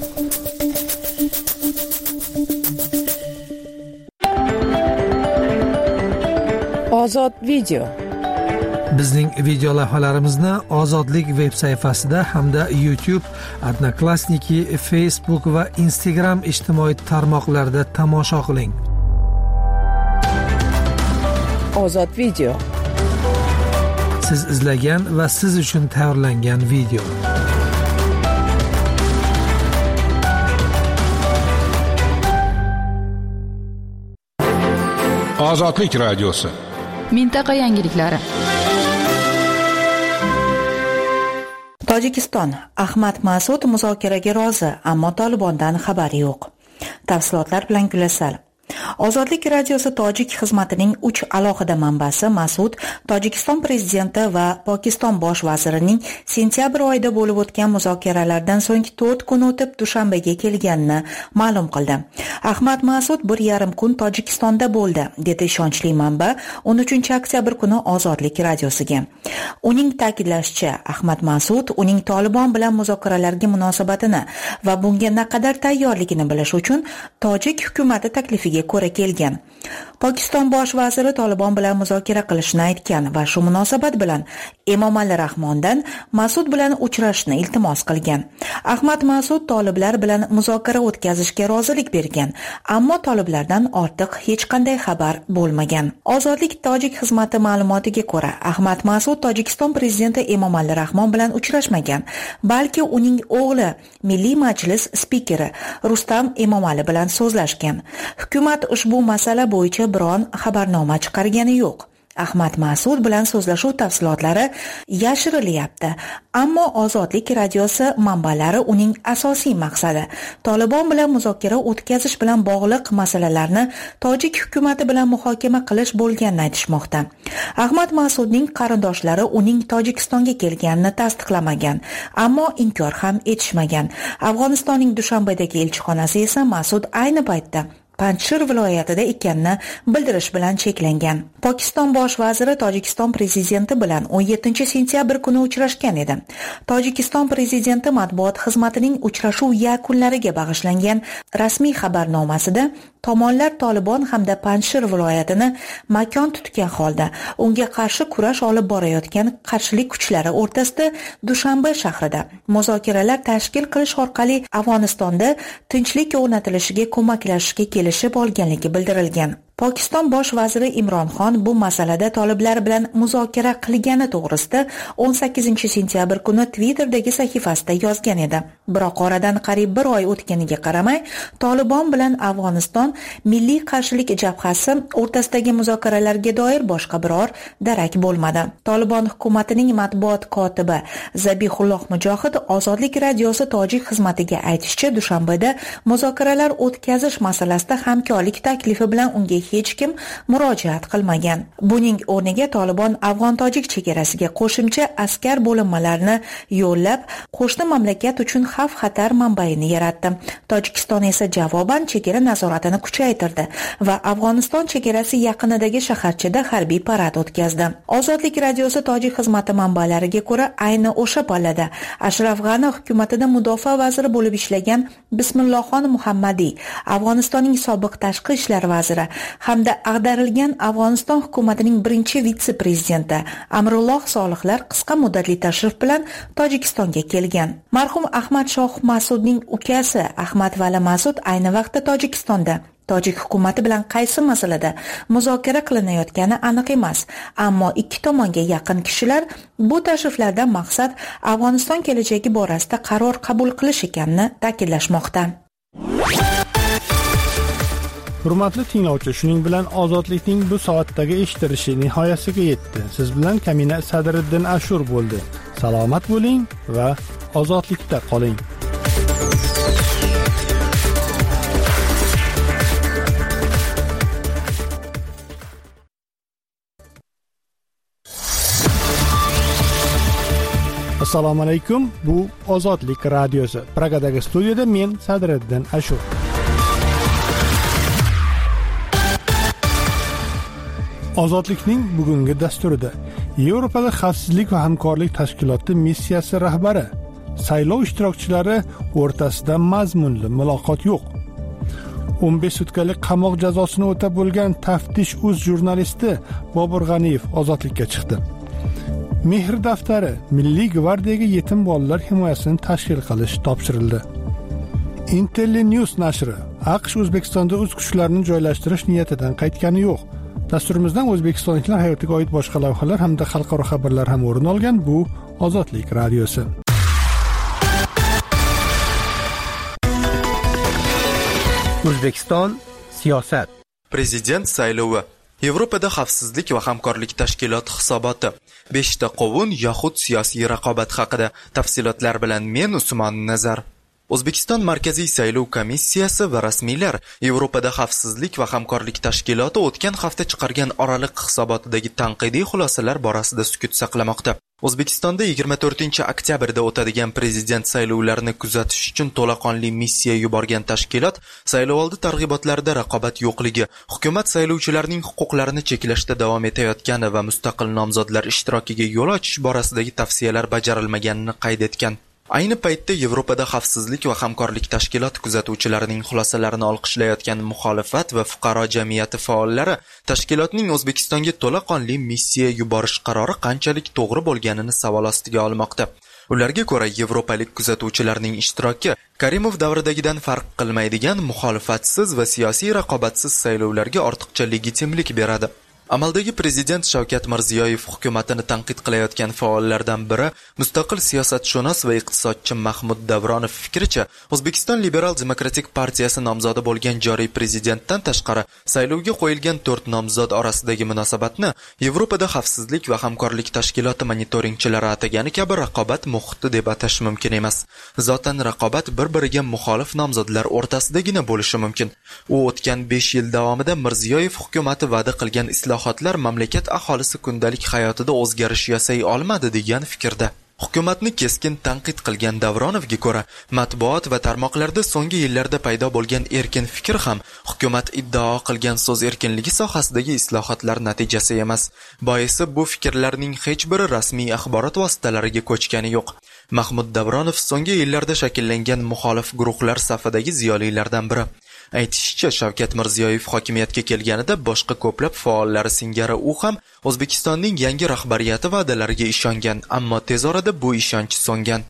Ozod video. Bizning video lavhalarimizni Ozodlik veb sayfasida hamda YouTube, Odnoklassniki, Facebook va Instagram ijtimoiy tarmoqlarida tomosha qiling. Ozod video. Siz izlagan va siz uchun tayyorlangan video. Ozodlik radiosi. Mintaqa yangiliklari. Tojikiston Ahmad Mas'ud muzokaraga rozi, ammo Tolibondan xabari yo'q. Tafsilotlar bilan Gulasal. Ozodlik radiosi tojik xizmatining uch alohida manbasi Mas'ud Tojikiston prezidenti va Pokiston bosh vazirining sentyabr oyida bo'lib o'tgan muzokaralardan so'ng to'rt kun o'tib Dushanbega kelganini ma'lum qildi. Ahmad Mas'ud bir yarim kun Tojikistonda bo'ldi, dedi ishonchli manba o'n uchinchi oktyabr kuni Ozodlik radiosiga. Uning ta'kidlashicha, Ahmad Mas'ud uning Tolibon bilan muzokaralarga munosabatini va bunga naqadar tayyorligini bilish uchun tojik hukumati taklifiga ko'ra kelgan. Pokiston bosh vaziri Tolibon bilan muzokara qilishni aytgan va shu munosabat bilan Emomali Rahmondan Mas'ud bilan uchrashishni iltimos qilgan. Ahmad Mas'ud toliblar bilan muzokara o'tkazishga rozilik bergan, ammo toliblardan ortiq hech qanday xabar bo'lmagan. Ozodlik tojik xizmati ma'lumotiga ko'ra, Ahmad Mas'ud Tojikiston prezidenti Emomali Rahmon bilan uchrashmagan, balki uning o'g'li Milliy majlis spikeri Rustam Emomali bilan so'zlashgan. Hukumat ushbu masala bo'yicha biron xabarnoma chiqargani yo'q. Ahmad Mas'ud bilan so'zlashuv tafsilotlari yashirilyapti, ammo Ozodlik radiosi manbalari uning asosiy maqsadi Tolibon bilan muzokara o'tkazish bilan bog'liq masalalarni tojik hukumati bilan muhokama qilish bo'lganini aytishmoqda. Ahmad Mas'udning qarindoshlari uning Tojikistonga kelganini tasdiqlamagan, ammo inkor ham etishmagan. Afg'onistonning Dushanbedagi elchixonasi esa Mas'ud ayni paytda Panjshir viloyatida ekanini bildirish bilan cheklangan. Pokiston bosh vaziri Tojikiston prezidenti bilan o'n yettinchi sentyabr kuni uchrashgan edi. Tojikiston prezidenti matbuot xizmatining uchrashuv yakunlariga bag'ishlangan rasmiy xabarnomasida tomonlar Tolibon hamda Panjshir viloyatini makon tutgan holda unga qarshi kurash olib borayotgan qarshilik kuchlari o'rtasida Dushanbe shahrida muzokaralar tashkil qilish orqali Afg'onistonda tinchlik o'rnatilishiga ko'maklashishga kelishib olganligi bildirilgan. Pokiston bosh vaziri Imron Xon bu masalada toliblar bilan muzokara qilgani to'g'risida o'n sakkizinchi sentyabr kuni Twitter'dagi sahifasida yozgan edi. Biroq oradan qariyb bir oy o'tganiga qaramay, Tolibon bilan Afg'oniston Milliy qarshilik jabhasi o'rtasidagi muzokaralarga doir boshqa biror darak bo'lmadi. Tolibon hukumatining matbuot kotibi Zabihulloh Mujohid Ozodlik radiosi tojik xizmatiga aytishicha, Dushanbada muzokaralar o'tkazish masalasida hamkorlik taklifi bilan unga hech kim murojaat qilmagan. Buning o'rniga Tolibon Afg'on-tojik chegarasiga qo'shimcha askar bo'linmalarini yo'llab, qo'shni mamlakat uchun xavf-xatar manbaini yaratdi. Tojikiston esa javoban chegara nazoratini kuchaytirdi va Afg'oniston chegarasi yaqinidagi shaharchada harbiy parad o'tkazdi. Ozodlik radiosi tojik xizmati manbalariga ko'ra, ayni o'sha pallada Ashraf G'ani hukumatida mudofaa vaziri bo'lib ishlagan Bismillohxon Muhammadiy, Afg'onistonning sobiq tashqi ishlar vaziri hamda ag'darilgan Afg'oniston hukumatining birinchi vitse-prezidenti Amrulloh Solihlar qisqa muddatli tashrif bilan Tojikistonga kelgan. Marhum Ahmad Shoh Masudning ukasi Ahmad Vali Masud ayni vaqtda Tojikistonda. Tojik hukumati bilan qaysi masalada muzokara qilinayotgani aniq emas, ammo ikki tomonga yaqin kishilar bu tashriflardan maqsad Afg'oniston kelajagi borasida qaror qabul qilish ekanini ta'kidlashmoqda. Hurmatli tinglovchi, shuning bilan ozodlikning bu soatdagi eshittirishi nihoyasiga yetdi. Siz bilan Kamina Sadriddin Ashur bo'ldi. Salomat bo'ling va ozodlikda qoling. Assalomu alaykum. Bu Ozodlik radiosi. Pragadagi studiyada men Sadriddin Ashur. Ozodlikning bugungi dasturida Yevropada xavfsizlik va hamkorlik tashkiloti missiyasi rahbari, saylov ishtirokchilari o'rtasida mazmunli muloqot yo'q. o'n besh sutkalik qamoq jazosini o'tab bo'lgan Taftish uz jurnalisti Bobur G'aniyev ozodlikka chiqdi. Mehr daftari Milliy gvardiyaga yetim bolalar himoyasini tashkil qilish topshirildi. Intellinews nashri AQSh O'zbekistonda o'z kuchlarini joylashtirish niyatidan qaytgani yo'q. Dasturimizdan o'zbekistonliklar hayotiga oid boshqa lavhalar hamda xalqaro xabarlar ham o'rin olgan. Bu Ozodlik radiosi. O'zbekiston siyosat. Prezident saylovi, Yevropada xavfsizlik va hamkorlik tashkiloti hisoboti, beshta qovun yoxud siyosiy raqobat haqida tafsilotlar bilan men Usmon Nazar. O'zbekiston Markaziy saylov komissiyasi va rasmiylar Yevropada xavfsizlik va hamkorlik tashkiloti o'tgan hafta chiqargan oraliq hisobotidagi tanqidiy xulosalar borasida sukut saqlamoqda. O'zbekistonda yigirma to'rtinchi oktyabrda o'tadigan prezident saylovlarini kuzatish uchun to'laqonli missiya yuborgan tashkilot saylovoldi targ'ibotlarida raqobat yo'qligi, hukumat saylovchilarning huquqlarini cheklashda davom etayotgani va mustaqil nomzodlar ishtirokiga yo'l ochish borasidagi tavsiyalar bajarilmaganini qayd etgan. Ayni paytda Yevropada xavfsizlik va hamkorlik tashkiloti kuzatuvchilarining xulosalarini olqishlayotgan muxolifat va fuqaro jamiyati faollari tashkilotning O'zbekistonga to'laqonli missiya yuborish qarori qanchalik to'g'ri bo'lganini savol ostiga olmoqda. Ularga ko'ra, yevropalik kuzatuvchilarning ishtiroki Karimov davridagidan farq qilmaydigan muxolifatsiz va siyosiy raqobatsiz saylovlarga ortiqcha legitimlik beradi. Amaldagi prezident Shavkat Mirziyoyev hukumatini tanqid qilayotgan faollardan biri mustaqil siyosatshunos va iqtisodchi Mahmud Davronov fikricha, O'zbekiston Liberal Demokratik partiyasi nomzodi bo'lgan joriy prezidentdan tashqari saylovga qo'yilgan to'rt nomzod orasidagi munosabatni Yevropada xavfsizlik va hamkorlik tashkiloti monitoringchilari atagani kabi raqobat muhiti deb atash mumkin emas. Zotan raqobat bir-biriga muxolif nomzodlar o'rtasidagina bo'lishi mumkin. U o'tgan besh yil davomida Mirziyoyev hukumati va'da qilgan islohotlar mamlakat aholisi kundalik hayotida o'zgarish yasay olmadi degan fikrda. Hukumatni keskin tanqid qilgan Davronovga ko'ra, matbuot va tarmoqlarda so'nggi yillarda paydo bo'lgan erkin fikr ham hukumat iddao qilgan so'z erkinligi sohasidagi islohotlar natijasi emas. Boisi bu fikrlarning hech biri rasmiy axborot vositalariga ko'chgani yo'q. Mahmud Davronov so'nggi yillarda shakllangan muxolif guruhlar safidagi ziyolilardan biri. Aytishicha, Shavkat Mirziyoyev hokimiyatga kelganida boshqa ko'plab faollari singari u ham O'zbekistonning yangi rahbariyati va'dalariga ishongan, ammo tez orada bu ishonch so'ngan.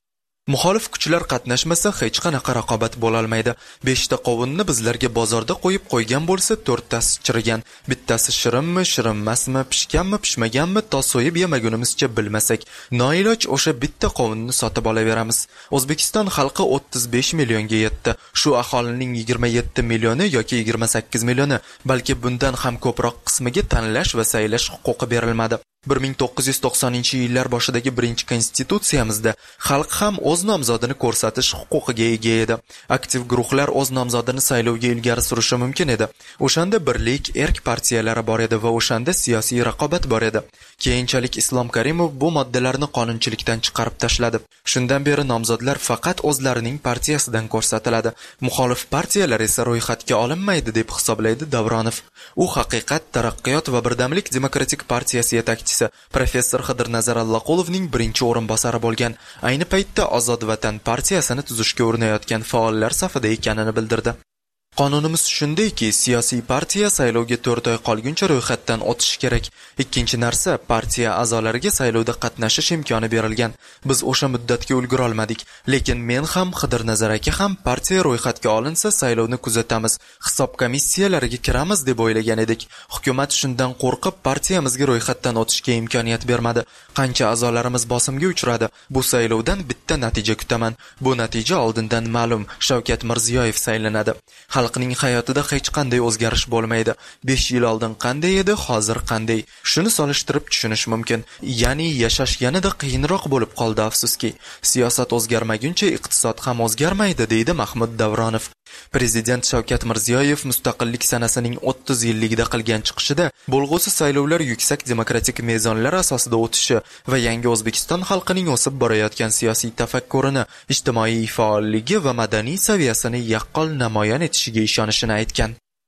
Muxolif kuchlar qatnashmasa hech qanaqa raqobat bo'la olmaydi. beshta qovunni bizlarga bozorda qo'yib qo'ygan bo'lsa, to'rttasi chirigan. Bittasi shirinmi, shirinmasmi, pishganmi, pishmaganmi, to so'yib yemagunimizcha bilmasak, noiloj o'sha bitta qovunni sotib olaveramiz. O'zbekiston xalqi o'ttiz besh millionga yetdi. Shu aholining yigirma yetti millioni yoki yigirma sakkiz millioni, balki bundan ham ko'proq qismiga tanlash va saylash huquqi berilmadi. bir ming to'qqiz yuz to'qsoninchi yillar boshidagi birinchi konstitutsiyamizda xalq ham o'z nomzodini ko'rsatish huquqiga ega edi. Aktiv guruhlar o'z nomzodini saylovga ilgari surishi mumkin edi. O'shanda birlik, erk partiyalari bor edi va o'shanda siyosiy raqobat bor edi. Keyinchalik Islom Karimov bu moddalarni qonunchilikdan chiqarib tashladi. Shundan beri nomzodlar faqat o'zlarining partiyasidan ko'rsatiladi. Muxolif partiyalar esa ro'yxatga olinmaydi deb hisoblaydi Davronov. U Haqiqat, Taraqqiyot va Birdamlik demokratik partiyasi yetakchisi professor Xidirnazar Allaqulovning birinchi o'rinbosari bo'lgan. Ayni paytda Ozod Vatan partiyasini tuzishga urinayotgan faollar safida ekanini bildirdi. Qonunimiz shundayki, siyosiy partiya saylovga to'rt oy qolguncha ro'yxatdan o'tishi kerak. Ikkinchi narsa, partiya a'zolariga saylovda qatnashish imkoni berilgan. Biz o'sha muddatga ulgura olmadik, lekin men ham Xidirnazar aka ham partiya ro'yxatga olinsa saylovni kuzatamiz, hisob komissiyalariga kiramiz deb o'ylagan edik. Hukumat shundan qo'rqib partiyamizga ro'yxatdan o'tishga imkoniyat bermadi. Qancha a'zolarimiz bosimga uchradi. Bu saylovdan bitta natija kutaman. Bu natija oldindan ma'lum. Shavkat Mirziyoyev saylanadi. Xalqning hayotida hech qanday o'zgarish bo'lmaydi. besh yil oldin qanday edi, hozir qanday? Shuni solishtirib tushunish mumkin. Ya'ni yashash yanada qiyinroq bo'lib qoldi, afsuski. Siyosat o'zgarmaguncha iqtisod ham o'zgarmaydi, deydi Mahmud Davronov. Prezident Shavkat Mirziyoyev mustaqillik sanasining o'ttiz yilligida qilgan chiqishida bo'lg'usi saylovlar yuksak demokratik mezonlar asosida o'tishi va yangi O'zbekiston xalqining o'sib borayotgan siyosiy tafakkurini, ijtimoiy faolligi va madaniy saviyasini yaqqol namoyon etishiga ishonishini aytgan.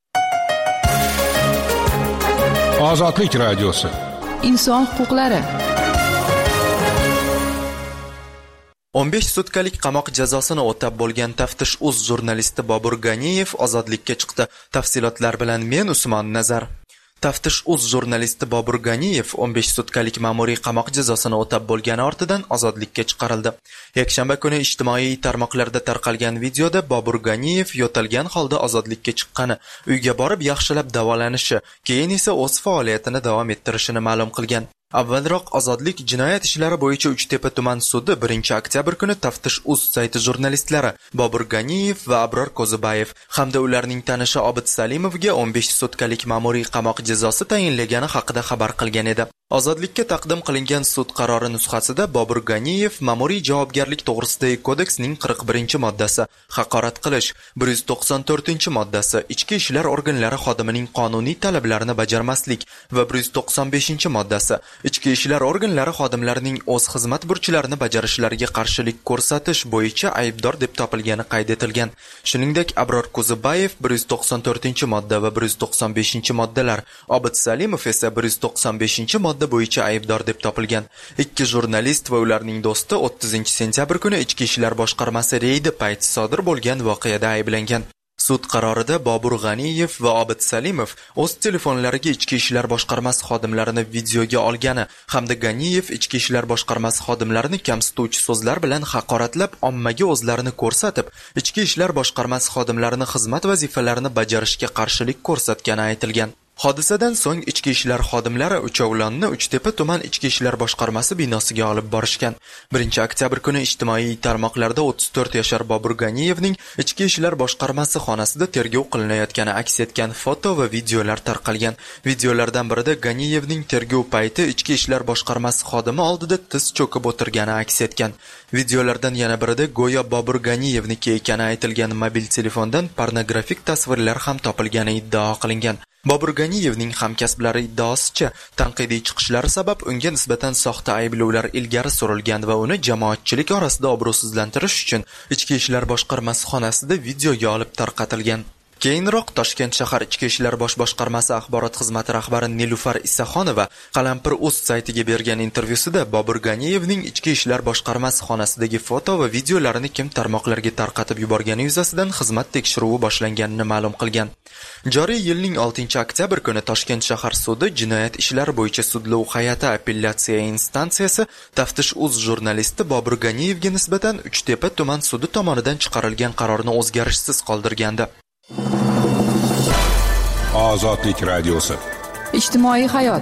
Ozodlik radiosi. Inson huquqlari. o'n besh sutkalik qamoq jazosini o'tab bo'lgan Taftish uz jurnalisti Bobur Ganiyev ozodlikka chiqdi. Tafsilotlar bilan men Usmon Nazar. Taftish uz jurnalisti Bobur Ganiyev o'n besh sutkalik ma'muriy qamoq jazosini o'tab bo'lgani ortidan ozodlikka chiqarildi. Yakshanba kuni ijtimoiy tarmoqlarda tarqalgan videoda Bobur Ganiyev yo'talgan holda ozodlikka chiqqani, uyga borib yaxshilab davolanishi, keyin esa o'z faoliyatini davom ettirishini ma'lum qilgan. Avvalroq Ozodlik jinoyat ishlari bo'yicha Uchtepa tuman sudi birinchi oktyabr kuni Taftish uz sayti jurnalistlari Bobur Ganiyev va Abror Ko'zibayev hamda ularning tanishi Obid Salimovga o'n besh sutkalik ma'muriy qamoq jazosi tayinlagani haqida xabar qilgan edi. Ozodlikka taqdim qilingan sud qarori nusxasida Bobur Ganiyev ma'muriy javobgarlik to'g'risidagi kodeksning qirq birinchi moddasi, haqorat qilish, bir yuz to'qson to'rtinchi moddasi, ichki ishlar organlari xodimining qonuniy talablarini bajarmaslik va bir yuz to'qson beshinchi moddasi, ichki ishlar organlari xodimlarining o'z xizmat burchlarini bajarishlariga qarshilik ko'rsatish bo'yicha aybdor deb topilgani qayd etilgan. Shuningdek, Abror Ko'zibayev bir yuz to'qson to'rtinchi modda va bir yuz to'qson beshinchi moddalar, Obid Salimov esa bir yuz to'qson beshinchi modda bo'yicha aybdor deb topilgan. Ikki jurnalist va ularning do'sti o'ttizinchi sentyabr kuni Ichki ishlar boshqarmasi reydi payti sodir bo'lgan voqeada ayblangan. Sud qarorida Bobur G'aniyev va Obid Salimov o'z telefonlariga Ichki ishlar boshqarmasi xodimlarini videoga olgani hamda G'aniyev Ichki ishlar boshqarmasi xodimlarini kamsituvchi so'zlar bilan haqoratlab, ommaga o'zlarini ko'rsatib, Ichki ishlar boshqarmasi xodimlarini xizmat vazifalarini bajarishga qarshilik ko'rsatgani aytilgan. Hodisadan so'ng ichki ishlar xodimlari uchovlonni Uchtepa tuman ichki ishlar boshqarmasi binosiga olib borishgan. birinchi oktyabr kuni ijtimoiy tarmoqlarda o'ttiz to'rt yashar Bobur Ganiyevning ichki ishlar boshqarmasi xonasida tergov qilinayotgani aks etgan foto va videolar tarqalgan. Videolardan birida Ganiyevning tergov payti ichki ishlar boshqarmasi xodimi oldida tiz cho'kib o'tirgani aks etgan. Videolardan yana birida go'yo Bobur Ganiyevniki ekani aytilgan mobil telefondan pornografik tasvirlar ham topilgani iddao qilingan. Bobur Ganiyevning hamkasblari iddaosicha, tanqidiy chiqishlari sabab unga nisbatan soxta ayblovlar ilgari surilgan va uni jamoatchilik orasida obro'sizlantirish uchun ichki ishlar boshqarmasi xonasida videoga olib tarqatilgan. Keyinroq Toshkent shahar Ichki ishlar bosh boshqarmasi axborot xizmati rahbari Nilufar Isaxonova Qalampir.uz saytiga bergan intervyusida Bobur Ganiyevning Ichki ishlar boshqarmasi xonasidagi foto va videolarini kim tarmoqlarga tarqatib yuborgani yuzasidan xizmat tekshiruvi boshlanganini ma'lum qilgan. Joriy yilning oltinchi oktyabr kuni Toshkent shahar sudi jinoyat ishlari bo'yicha sudlov hay'ati apellyatsiya instansiyasi Taftish.uz jurnalisti Bobur Ganiyevga nisbatan Uchtepa tuman sudi tomonidan chiqarilgan qarorni o'zgarishsiz qoldirgandi. Ozodlik radiosi. Ijtimoiy hayot.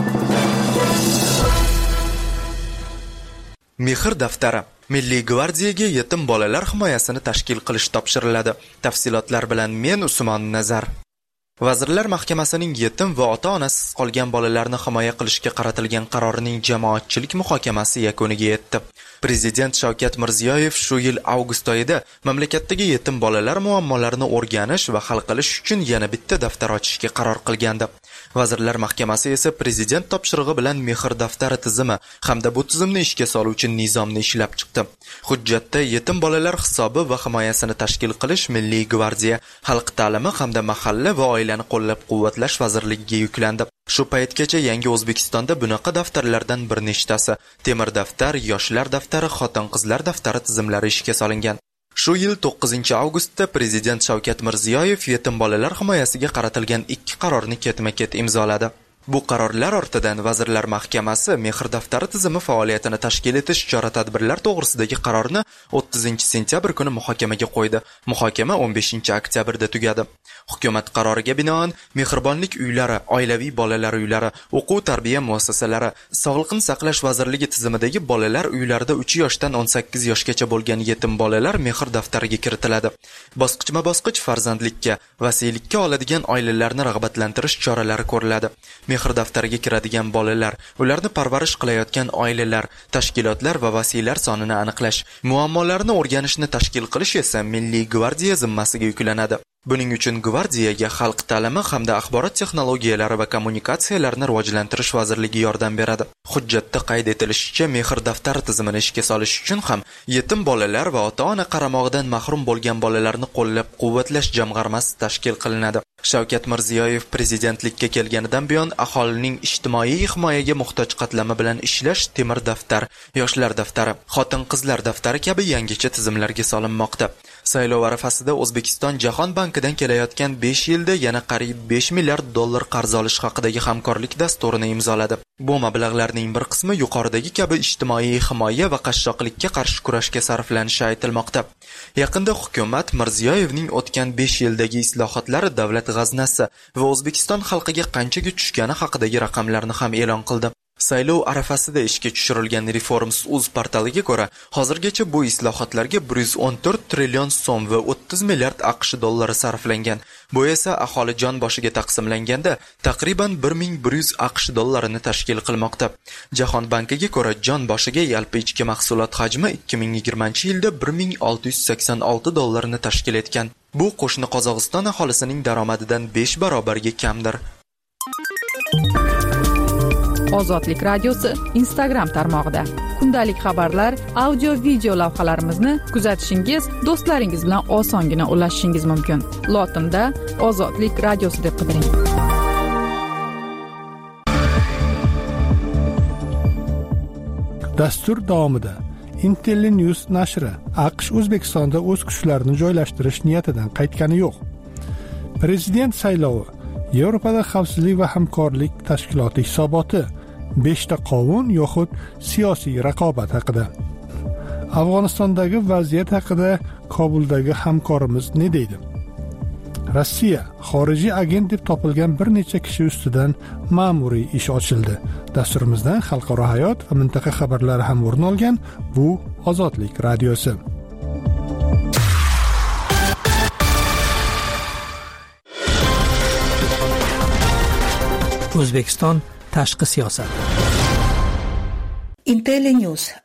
Mehr daftari. Milliy gvardiyaga yetim bolalar himoyasini tashkil qilish topshiriladi. Tafsilotlar bilan men Usmon Nazar. Vazirlar Mahkamasining yetim va ota-onasiz qolgan bolalarni himoya qilishga qaratilgan qarorining jamoatchilik muhokamasi yakuniga yetdi. Prezident Shavkat Mirziyoyev shu yil avgust oyida mamlakatdagi yetim bolalar muammolarini o'rganish va hal qilish uchun yana bitta daftar ochishga qaror qilgandi. Vazirlar Mahkamasi esa prezident topshirig'i bilan mehr daftari tizimi hamda bu tizimni ishga soluvchi nizomni ishlab chiqdi. Hujjatda yetim bolalar hisobi va himoyasini tashkil qilish Milliy gvardiya, xalq ta'limi hamda mahalla va oilani qo'llab-quvvatlash vazirligiga yuklandi. Shu paytgacha yangi O'zbekistonda bunaqa daftarlardan bir nechtasi, temir daftar, yoshlar daftari, xotin-qizlar daftari tizimlari ishga solingan. Shu yil to'qqizinchi avgustda Prezident Shavkat Mirziyoyev yetim bolalar himoyasiga qaratilgan ikki qarorni ketma-ket imzoladi. Bu qarorlar ortidan Vazirlar Mahkamasi mehr daftari tizimi faoliyatini tashkil etish chora-tadbirlar to'g'risidagi qarorni o'ttizinchi sentyabr kuni muhokamaga qo'ydi. Muhokama o'n beshinchi oktyabrda tugadi. Hukumat qaroriga binoan mehribonlik uylari, oilaviy bolalar uylari, o'quv-tarbiya muassasalari, Sog'liqni saqlash vazirligi tizimidagi bolalar uylarida uch yoshdan o'n sakkiz yoshgacha bo'lgan yetim bolalar mehr daftariga kiritiladi. Bosqichma-bosqich farzandlikka, vasiylikka oladigan oilalarni rag'batlantirish choralari ko'riladi. Mehr daftariga kiradigan bolalar, ularni parvarish qilayotgan oilalar, tashkilotlar va vasiylar sonini aniqlash, muammolarni o'rganishni tashkil qilish esa Milliy gvardiya zimmasiga yuklanadi. Buning uchun gvardiyaga xalq ta'limi hamda axborot texnologiyalari va kommunikatsiyalarni rivojlantirish vazirligi yordam beradi. Hujjatda qayd etilishicha, mehr daftari tizimini ishga solish uchun ham yetim bolalar va ota-ona qaramog'idan mahrum bo'lgan bolalarni qo'llab-quvvatlash jamg'armasi tashkil qilinadi. Shavkat Mirziyoyev prezidentlikka kelganidan buyon aholining ijtimoiy himoyaga muhtoj qatlami bilan ishlash temir daftar, yoshlar daftari, xotin-qizlar daftari kabi yangicha tizimlarga solinmoqda. Saylov arafasida O'zbekiston Jahon bankidan kelayotgan besh yilda yana qariyb besh milliard dollar qarz olish haqidagi hamkorlik dasturini imzoladi. Bu mablag'larning bir qismi yuqoridagi kabi ijtimoiy himoya va qashshoqlikka qarshi kurashga sarflanishi aytilmoqda. Yaqinda hukumat Mirziyoyevning o'tgan besh yildagi islohotlari davlat g'aznasi va O'zbekiston xalqiga qanchaga tushgani haqidagi raqamlarni ham e'lon qildi. Saylov arafasida ishga tushirilgan Reforms.uz portaliga ko'ra, hozirgacha bu islohotlarga bir yuz o'n to'rt trillion so'm va o'ttiz milliard AQSh dollari sarflangan. Bu esa aholi jon boshiga taqsimlanganda taqriban bir ming bir yuz AQSh dollarini tashkil qilmoqda. Jahon bankiga ko'ra, jon boshiga yalpi ichki mahsulot hajmi ikki ming yigirmanchi yilda bir ming olti yuz sakson olti dollarni tashkil etgan. Bu qo'shni Qozog'iston aholisining daromadidan besh barobarga kamdir. Ozodlik radiosi Instagram tarmog'ida. Kundalik xabarlar, audio video lavhalarimizni kuzatishingiz, do'stlaringiz bilan osongina ulashishingiz mumkin. Lotinda Ozodlik radiosi deb qidiring. Dastur davomida IntelliNews nashri AQSh O'zbekistonda o'z kuchlarini joylashtirish niyatidan qaytgani yo'q. Prezident saylovi, Yevropada xavfsizlik va hamkorlik tashkiloti hisoboti, beshta qovun yoxud siyosiy raqobat haqida. Afg'onistondagi vaziyat haqida Kobuldagi hamkorimiz ne deydi? Rossiya xorijiy agent deb topilgan bir necha kishi ustidan ma'muriy ish ochildi. Dasturimizdan xalqaro hayot va mintaqa xabarlari ham o'rin olgan. Bu Ozodlik radiosi. O'zbekiston tashqi siyosat. IntelliNews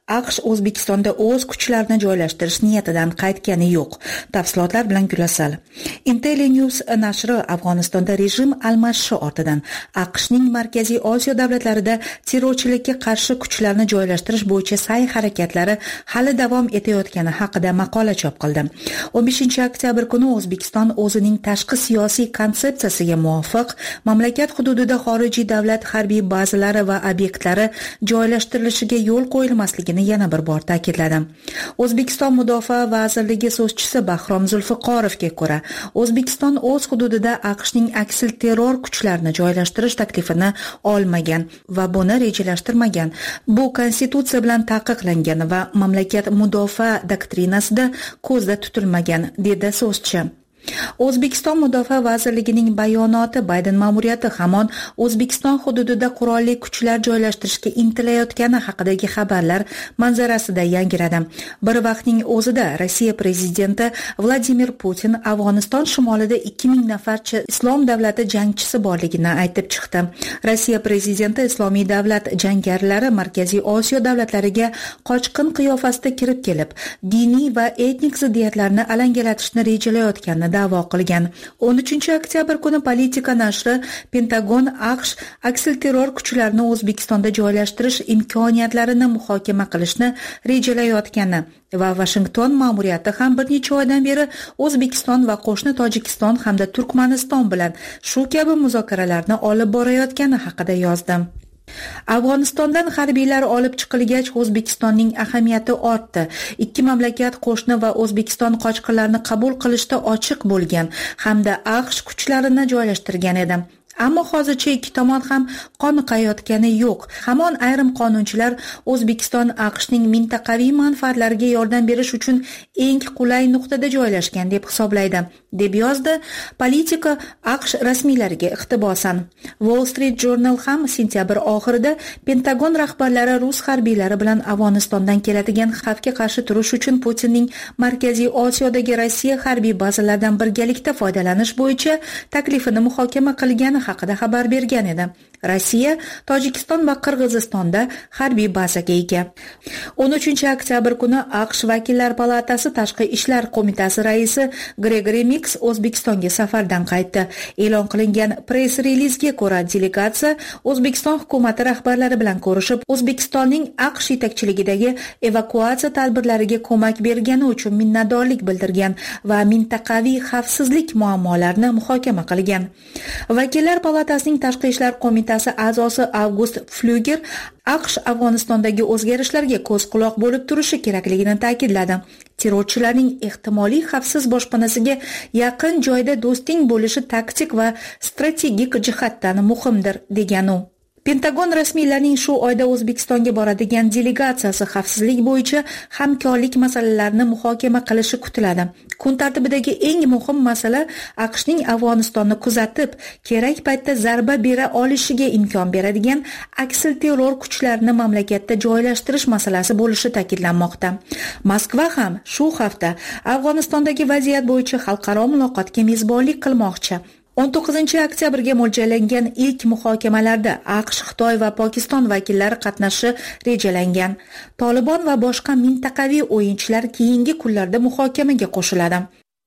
AQSh O'zbekistonda o'z kuchlarini joylashtirish niyatidan qaytgani yo'q. Tafsilotlar bilan Gulasal. Intellinews nashri Afg'onistonda rejim almashishi ortidan AQShning Markaziy Osiyo davlatlarida terrorchilikka qarshi kuchlarni joylashtirish bo'yicha sa'y-harakatlari hali davom etayotgani haqida maqola chop qildi. o'n beshinchi oktyabr kuni O'zbekiston o'zining tashqi siyosiy konsepsiyasiga muvofiq mamlakat hududida xorijiy davlat harbiy bazalari va obyektlari joylashtirilishiga yo'l qo'yilmasligini yana bir bor ta'kidladi. O'zbekiston Mudofaa vazirligi so'zchisi Bahrom Zulfiqorovga ko'ra, O'zbekiston o'z hududida AQShning aksil terror kuchlarini joylashtirish taklifini olmagan va buni rejalashtirmagan. Bu konstitutsiya bilan taqiqlangan va mamlakat mudofaa doktrinasida ko'zda tutilmagan, dedi so'zchi. O'zbekiston Mudofaa vazirligining bayonoti Bayden ma'muriyati hamon O'zbekiston hududida qurolli kuchlar joylashtirishga intilayotgani haqidagi xabarlar manzarasida yangradi. Bir vaqtning o'zida Rossiya prezidenti Vladimir Putin Afg'oniston shimolida ikki ming nafarcha Islom davlati jangchisi borligini aytib chiqdi. Rossiya prezidenti Islomiy davlat jangarilar Markaziy Osiyo davlatlariga qochqin qiyofasida kirib kelib, diniy va etnik ziddiyatlarni alangalatishni rejalayotganini da'vo qilgan. o'n uchinchi oktyabr kuni Politika nashri Pentagon AQSh aksil terror kuchlarini O'zbekistonda joylashtirish imkoniyatlarini muhokama qilishni rejalayotgani va Washington ma'muriyati ham bir necha oydan beri O'zbekiston va qo'shni Tojikiston hamda Turkmaniston bilan shu kabi muzokaralarni olib borayotgani haqida yozdi. Afg'onistondan harbiylar olib chiqilgach, O'zbekistonning ahamiyati ortdi. Ikki mamlakat qo'shni va O'zbekiston qochqinlarni qabul qilishda ochiq bo'lgan hamda AQSh kuchlarini joylashtirgan edi. Ammo hozircha ikki tomon ham qoniqayotgani yo'q. Hamon ayrim qonunchilar O'zbekiston AQShning mintaqaviy manfaatlariga yordam berish uchun eng qulay nuqtada joylashgan deb hisoblaydi, deb yozdi Politika AQSh rasmiylariga iqtibosan. Wall Street Journal ham sentyabr oxirida Pentagon rahbarlari rus harbiylari bilan Afg'onistondan keladigan xavfga qarshi turish uchun Putinning Markaziy Osiyodagi Rossiya harbiy bazalaridan birgalikda foydalanish bo'yicha taklifini muhokama qilgani haqida xabar bergan edi. Rossiya, Tojikiston va Qirg'izistonda harbiy bazaga ega. o'n uchinchi oktyabr kuni AQSh Vakillar palatasi Tashqi ishlar qo'mitasi raisi Gregory Mix O'zbekistonga safardan qaytdi. E'lon qilingan press-relizga ko'ra, delegatsiya O'zbekiston hukumati rahbarlari bilan ko'rishib, O'zbekistonning AQSh yetakchiligidagi evakuatsiya tadbirlariga ko'mak bergani uchun minnatdorlik bildirgan va mintaqaviy xavfsizlik muammolarini muhokama qilgan. Vakillar palatasining Tashqi ishlar qo'mitasi a'zosi Avgust Flyuger AQSh Afg'onistondagi o'zgarishlarga ko'z quloq bo'lib turishi kerakligini ta'kidladi. Terrorchilarning ehtimoliy xavfsiz boshpanasiga yaqin joyda do'sting bo'lishi taktik va strategik jihatdan muhimdir, degan u. Pentagon rasmiylarining shu oyda O'zbekistonga boradigan delegatsiyasi xavfsizlik bo'yicha hamkorlik masalalarini muhokama qilishi kutiladi. Kun tartibidagi eng muhim masala AQShning Afg'onistonni kuzatib, kerak paytda zarba bera olishiga imkon beradigan aksil terror kuchlarini mamlakatda joylashtirish masalasi bo'lishi ta'kidlanmoqda. Moskva ham shu hafta Afg'onistondagi vaziyat bo'yicha xalqaro muloqotga mezbonlik qilmoqchi. o'n to'qqizinchi oktyabrga mo'ljallangan ilk muhokamalarda AQSh, Xitoy va Pokiston vakillari qatnashishi rejalangan. Tolibon va boshqa mintaqaviy o'yinchilar keyingi kunlarda muhokamaga qo'shiladi.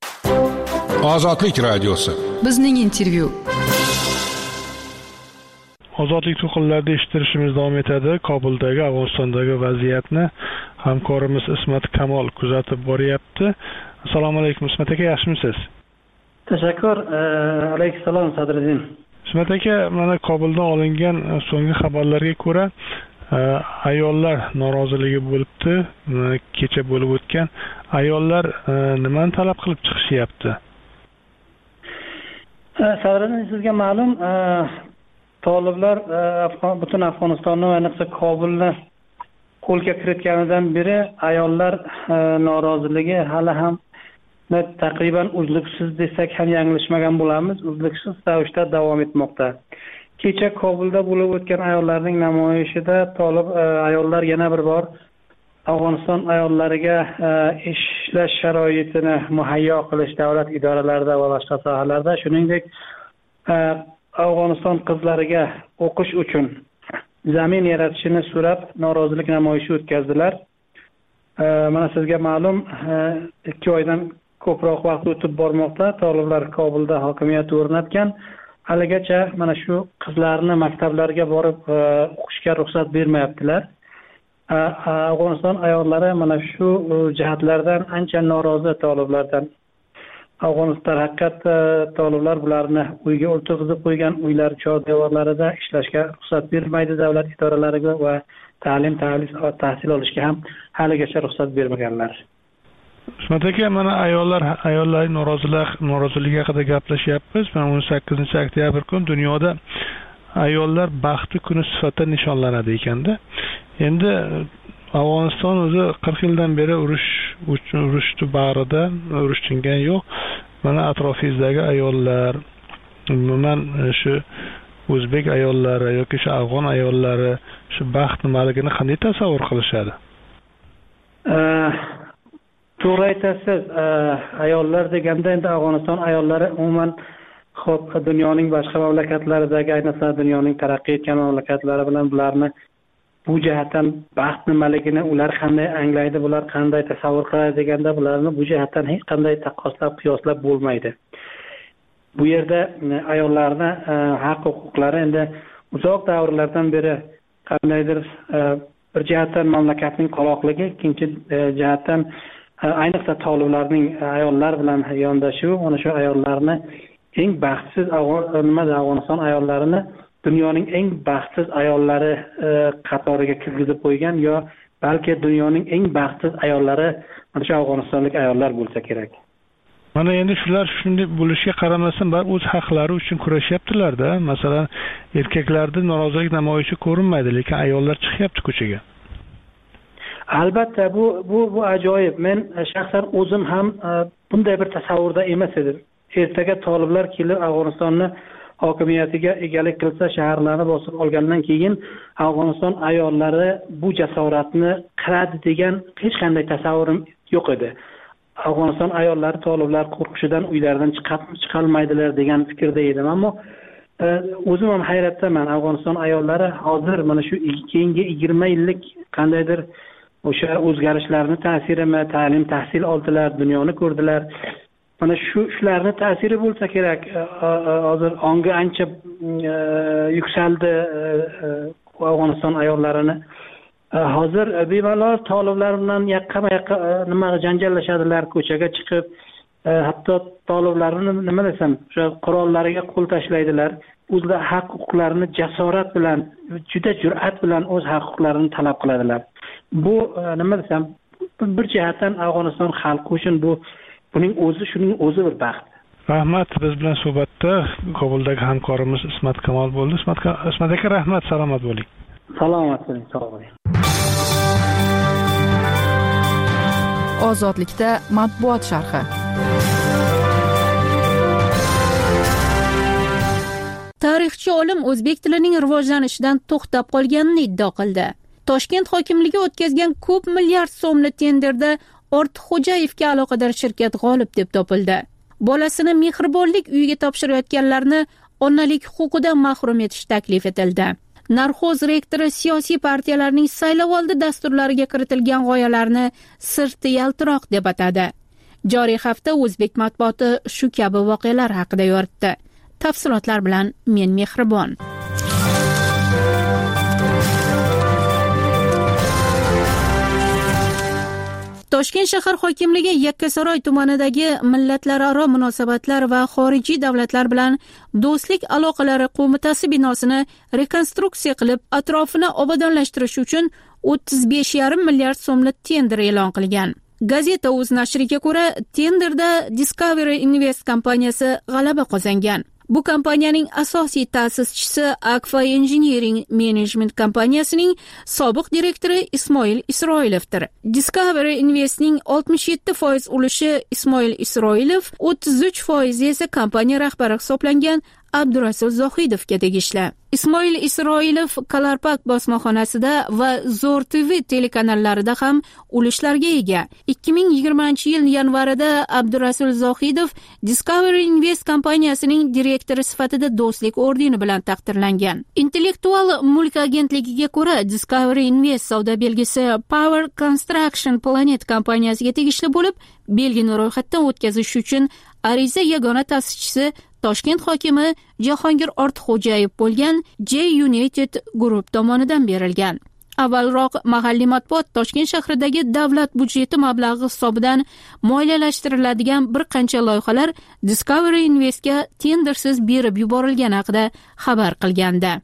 Ozodlik radiosi. Bizning intervyu. Ozodlik to'qinlarida eshittirishimiz davom etadi. Kobuldagi Afg'onistondagi vaziyatni hamkorimiz Ismat Kamol kuzatib boryapti. Assalomu alaykum Ismat aka, yaxshimisiz? Tashakkur. Alayhissalom Sadriddin. Ismat aka, mana Kobuldan olingan so'nggi xabarlarga ko'ra, ayollar noroziligi bo'libdi. Kecha bo'lib o'tgan ayollar nimani talab qilib chiqishyapti? Sadriddin, sizga ma'lum, toliblar butun Afg'onistonni va ayniqsa Kobulni qo'lga kiritganidan beri ayollar noroziligi hali ham taqriban uzluksiz desak ham yanglishmagan bo'lamiz, uzluksiz ravishda davom etmoqda. Kecha Kobulda bo'lib o'tgan ayollarning namoyishida tolib ayollar yana bir bor Afg'oniston ayollariga ishlash sharoitini muhayyo qilish davlat idoralarida va boshqa sohalarda, shuningdek Afg'oniston qizlariga o'qish uchun zamin yaratishini so'rab norozilik namoyishi o'tkazdilar. mana sizga ma'lum, ikki oydan ko'proq vaqt o'tib bormoqda. Toliblar Kobulda hokimiyat o'rnatgan. Haligacha mana shu qizlarni maktablarga borib o'qishga ruxsat bermayaptilar. Afg'oniston ayollari mana shu jihatlardan ancha norozi toliblardan. Afg'oniston haqiqatda toliblar bularni uyga o'tirg'izib qo'ygan, uylar chor devorlarida ishlashga ruxsat bermaydi davlat idoralariga va ta'lim tahsil olishga ham haligacha ruxsat bermaganlar. Ismat aka, mana ayollar ayollar norozilik noroziligi haqida gaplashyapmiz. Mana o'n sakkizinchi oktyabr kuni dunyoda ayollar baxti kuni sifatida nishonlanadi ekanda. Endi Afg'oniston o'zi qirq yildan beri urush urushni bag'rida, urush tingan yo'q. Mana atrofingizdagi ayollar, umuman shu o'zbek ayollari yoki shu afg'on ayollari shu baxt nimaligini qanday tasavvur qilishadi? To'g'ri aytasiz. Ayollar deganda endi Afg'oniston ayollari umuman xo'p, dunyoning boshqa mamlakatlaridagi, ayniqsa dunyoning taraqqi etgan mamlakatlari bilan bularni bu jihatdan baxt nimaligini ular qanday anglaydi, bular qanday tasavvur qiladi deganda bularni bu jihatdan hech qanday taqqoslab, qiyoslab bo'lmaydi. Bu yerda ayollarni haq huquqlari endi uzoq davrlardan beri qandaydir bir jihatdan mamlakatning qoloqligi, ikkinchi jihatdan ayniqsa toliblarning ayollar bilan yondashuvi, mana shu ayollarni eng baxtsiz nima Afg'oniston ayollarini dunyoning eng baxtsiz ayollari qatoriga kirgizib qo'ygan, yo balki dunyoning eng baxtsiz ayollari mana shu afg'onistonlik ayollar bo'lsa kerak. Mana endi shular shunday bo'lishiga qaramasdan bar o'z haqlari uchun kurashyaptilar-da. Masalan, erkaklarda norozilik namoyishi ko'rinmaydi, lekin ayollar chiqyapti ko'chaga. Albatta bu bu bu ajoyib. Men shaxsan o'zim ham bunday bir tasavvurda emas edim. Ertaga toliblar kelib Afg'onistonni hokimiyatiga egalik qilsa, shaharlarni bosib olgandan keyin Afg'oniston ayollari bu jasoratni qiladi degan hech qanday tasavvurim yo'q edi. Afg'oniston ayollari toliblar qo'rqishidan uylaridan chiqib chiqolmaydilar degan fikrda edim, ammo o'zim ham hayratdaman. Afg'oniston ayollari hozir mana shu keyingi yigirma yillik qandaydir o'sha o'zgarishlarning ta'sirimi, ta'lim tahsil oldilar, dunyoni ko'rdilar. Mana shu shularni ta'siri bo'lsa kerak. Hozir ongi ancha yuksaldi Afg'oniston ayollarini. Hozir bemalol toliblar bilan yaqma-yaqqa nima janjallashadilar, ko'chaga chiqib, hatto toliblarni nima desam, o'sha qurollariga qo'l tashlaydilar. O'zlari haq huquqlarini jasorat bilan, juda jur'at bilan o'z haq huquqlarini talab qiladilar. Bu nima desam, bir jihatdan Afg'oniston xalqi uchun bu buning o'zi shuning o'zi bir baxt. Rahmat, biz bilan suhbatda Kobuldagi hamkorimiz Ismat Kamol bo'ldi. Ismat Ismat aka, rahmat, salomat bo'ling. Salomat bo'ling, sog' bo'ling. Ozodlikda matbuot sharhi. Tarixchi olim o'zbek tilining rivojlanishidan to'xtab qolganini iddao qildi. Toshkent hokimligi o'tkazgan ko'p milliard so'mli tenderda Ortiqxo'jayevga aloqador shirkat g'olib deb topildi. Bolasini mehribonlik uyiga topshirayotganlarni onalik huquqidan mahrum etish taklif etildi. Narxo'z rektori siyosiy partiyalarning saylovoldi dasturlariga kiritilgan g'oyalarni sirti yaltiroq deb atadi. Joriy hafta o'zbek matbuoti shu kabi voqealar haqida yoritdi. Tafsilotlar bilan men Mehribon. Toshkent shahar hokimligi Yakkasaroy tumanidagi millatlararo munosabatlar va xorijiy davlatlar bilan do'stlik aloqalari qo'mitasi binosini rekonstruksiya qilib, atrofini obodonlashtirish uchun o'ttiz besh yarim milliard so'mli tender e'lon qilgan. Gazeta o'z nashriga ko'ra, tenderda Discovery Invest kompaniyasi g'alaba qozongan. Bu kompaniyaning asosiy ta'sischisi Akfa Engineering Management kompaniyasining sobiq direktori Ismoil Isroilovdir. Discovery Investning oltmish yetti foiz ulushi Ismoil Isroilov, o'ttiz uch foiz esa kompaniya rahbari hisoblangan Abdurasul Zohidovga tegishli. Ismoil Isroilov Kalarpak bosmaxonasida va Zo'r T V telekanallarida ham ulushlarga ega. ikki ming yigirmanchi yil yanvarida Abdurasul Zohidov Discovery Invest kompaniyasining direktori sifatida do'stlik ordeni bilan taqdirlangan. Intellektual mulk agentligiga ko'ra, Discovery Invest savdo belgisi Power Construction Planet kompaniyasiga tegishli bo'lib, belgini ro'yxatdan o'tkazish uchun ariza yagona ta'sischisi Toshkent hokimi Jahongir Ortiqxo'jayev bo'lgan J United Group tomonidan berilgan. Avvalroq mahalliy matbuot Toshkent shahridagi davlat budjeti mablag'i hisobidan moliyalashtiriladigan bir qancha loyihalar Discovery Investga tendersiz berib yuborilgani haqida xabar qilgandi.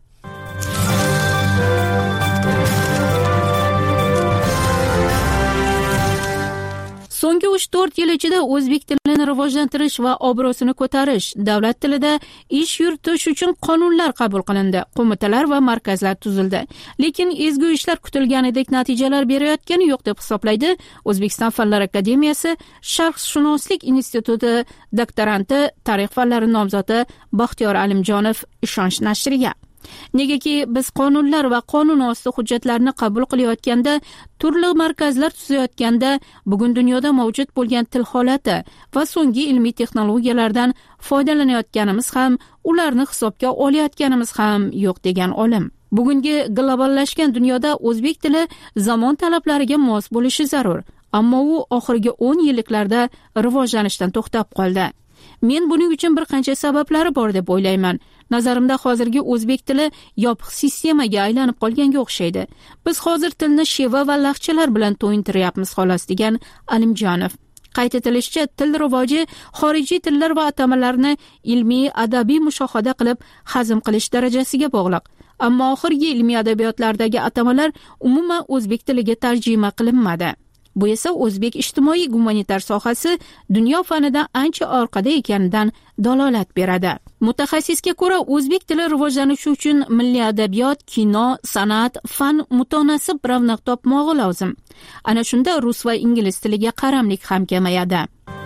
So'nggi uch to'rt yil ichida o'zbek tilini rivojlantirish va obro'sini ko'tarish, davlat tilida ish yuritish uchun qonunlar qabul qilindi, qo'mitalar va markazlar tuzildi. Lekin ezgu ishlar kutilganidek natijalar berayotgani yo'q deb hisoblaydi O'zbekiston Fanlar akademiyasi Sharqshunoslik instituti doktoranti, tarix fanlari nomzodi Baxtiyor Alimjonov ishonch nashriga. Negaki biz qonunlar va qonun osti hujjatlarni qabul qilayotganda, turli markazlar tuzayotganda, bugun dunyoda mavjud bo'lgan til holati va so'nggi ilmiy texnologiyalardan foydalanayotganimiz ham, ularni hisobga olayotganimiz ham yo'q degan olim. Bugungi globallashgan dunyoda o'zbek tili zamon talablariga mos bo'lishi zarur, ammo u oxirgi o'n yilliklarda rivojlanishdan to'xtab qoldi. Men buning uchun bir qancha sabablari bor deb o'ylayman. Nazarimda hozirgi o'zbek tili yopiq sistemaga aylanib qolganga o'xshaydi. Biz hozir tilni sheva va lahjalar bilan to'yintiryapmiz xolos, degan Alimjonov. Qayd etilishicha, til rivoji xorijiy tillar va atamalarni ilmiy, adabiy mushohada qilib hazm qilish darajasiga bog'liq. Ammo oxirgi ilmiy adabiyotlardagi atamalar umuman o'zbek tiliga tarjima qilinmadi. Bu esa o'zbek ijtimoiy gumanitar sohasi dunyo fanidan ancha orqada ekanidan dalolat beradi. Mutaxassisga ko'ra, o'zbek tili rivojlanishi uchun milliy adabiyot, kino, san'at, fan mutanosib ravnaq topmog'i lozim. Ana shunda rus va ingliz tiliga qaramlik ham kamayadi.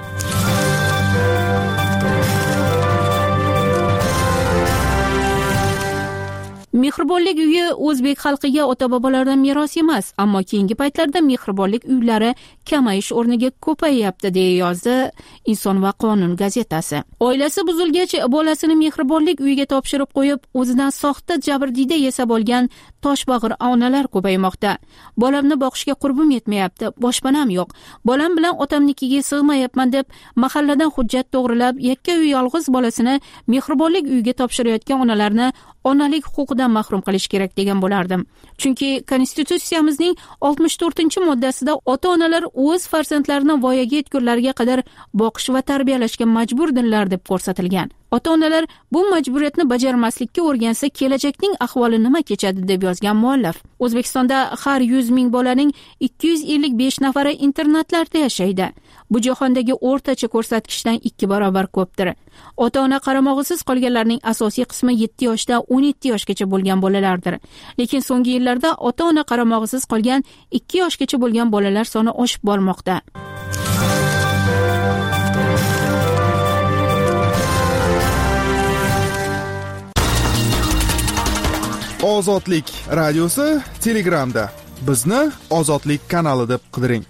Mehribonlik uyi o'zbek xalqiga ota-bobolardan meros emas, ammo keyingi paytlarda mehribonlik uylari kamayish o'rniga ko'payyapti, deya yozdi Inson va qonun gazetasi. Oilasi buzilgach, bolasini mehribonlik uyiga topshirib qo'yib, o'zidan soxta jabrdiyda yasab olgan toshbag'ir onalar ko'paymoqda. Bolamni boqishga qurbim yetmayapti, boshpanam yo'q. Bolam bilan otamnikiga sig'mayapman deb mahalladan hujjat to'g'rilab, yakka-uy yolg'iz bolasini mehribonlik uyiga topshirayotgan onalarni onalik huquqidan mahrum qilish kerak degan bo'lardim. Chunki konstitutsiyamizning oltmish to'rtinchi moddasida ota-onalar o'z farzandlarini voyaga yetgunlariga qadar boqish va tarbiyalashga majburdirlar deb ko'rsatilgan. Ota-onalar bu majburiyatni bajarmaslikka o'rgansa, kelajakning ahvoli nima kechadi, deb yozgan muallif. O'zbekistonda har yuz ming bolaning ikki yuz ellik besh nafari internatlarda yashaydi. Bu jahondagi o'rtacha ko'rsatkichdan ikki barobar ko'pdir. Ota-ona qaramog'isiz qolganlarning asosiy qismi yetti yoshdan o'n yetti yoshgacha bo'lgan bolalardir. Lekin so'nggi yillarda ota-ona qaramog'isiz qolgan ikki yoshgacha bo'lgan bolalar soni oshib bormoqda. Ozodlik radiosi Telegramda. Bizni Ozodlik kanali deb qidiring.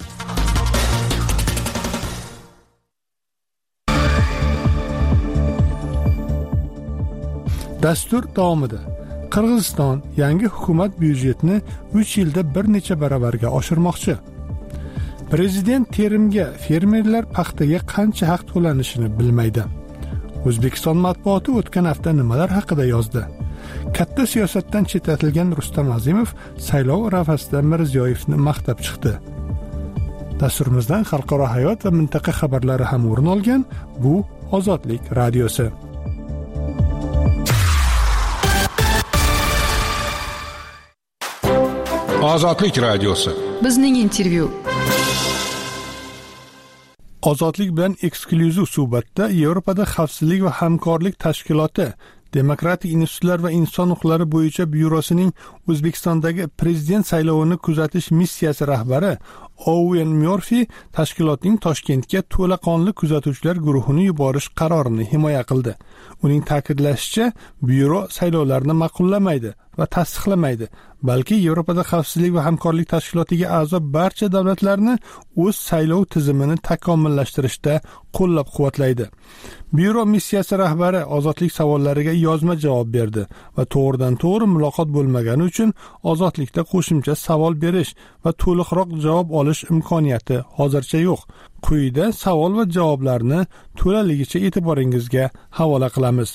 Dastur davomida Qirg'iziston yangi hukumat byudjetini uch yilda bir necha baravarga oshirmoqchi. Prezident terimga fermerlar paxtaga qancha haq to'lanishini bilmaydi. O'zbekiston matbuoti o'tgan hafta nimalar haqida yozdi? Katta siyosatdan chetlatilgan Rustam Azimov saylov arafasida Mirziyoyevni maqtab chiqdi. Dasturimizdan xalqaro hayot va mintaqa xabarlari ham o'rin olgan. Bu Ozodlik radiosi. Ozodlik radiosi. Bizning intervyu. Ozodlik bilan eksklyuziv suhbatda Yevropada xavfsizlik va hamkorlik tashkiloti Demokratik institutlar va inson huquqlari bo'yicha byurosining O'zbekistondagi prezident saylovini kuzatish missiyasi rahbari Owen Murphy tashkilotning Toshkentga to'laqonli kuzatuvchilar guruhini yuborish qarorini himoya qildi. Uning ta'kidlashicha, byuro saylovlarni ma'qullamaydi va tasdiqlamaydi, balki Yevropada xavfsizlik va hamkorlik tashkilotiga a'zo barcha davlatlarni o'z saylov tizimini takomillashtirishda qo'llab-quvvatlaydi. Byuro missiyasi rahbari ozodlik savollariga yozma javob berdi va to'g'ridan-to'g'ri muloqot bo'lmagani uchun ozodlikda qo'shimcha savol berish va to'liqroq javob olish imkoniyati hozircha yo'q. Quyida savol va javoblarni to'laligicha e'tiboringizga havola qilamiz.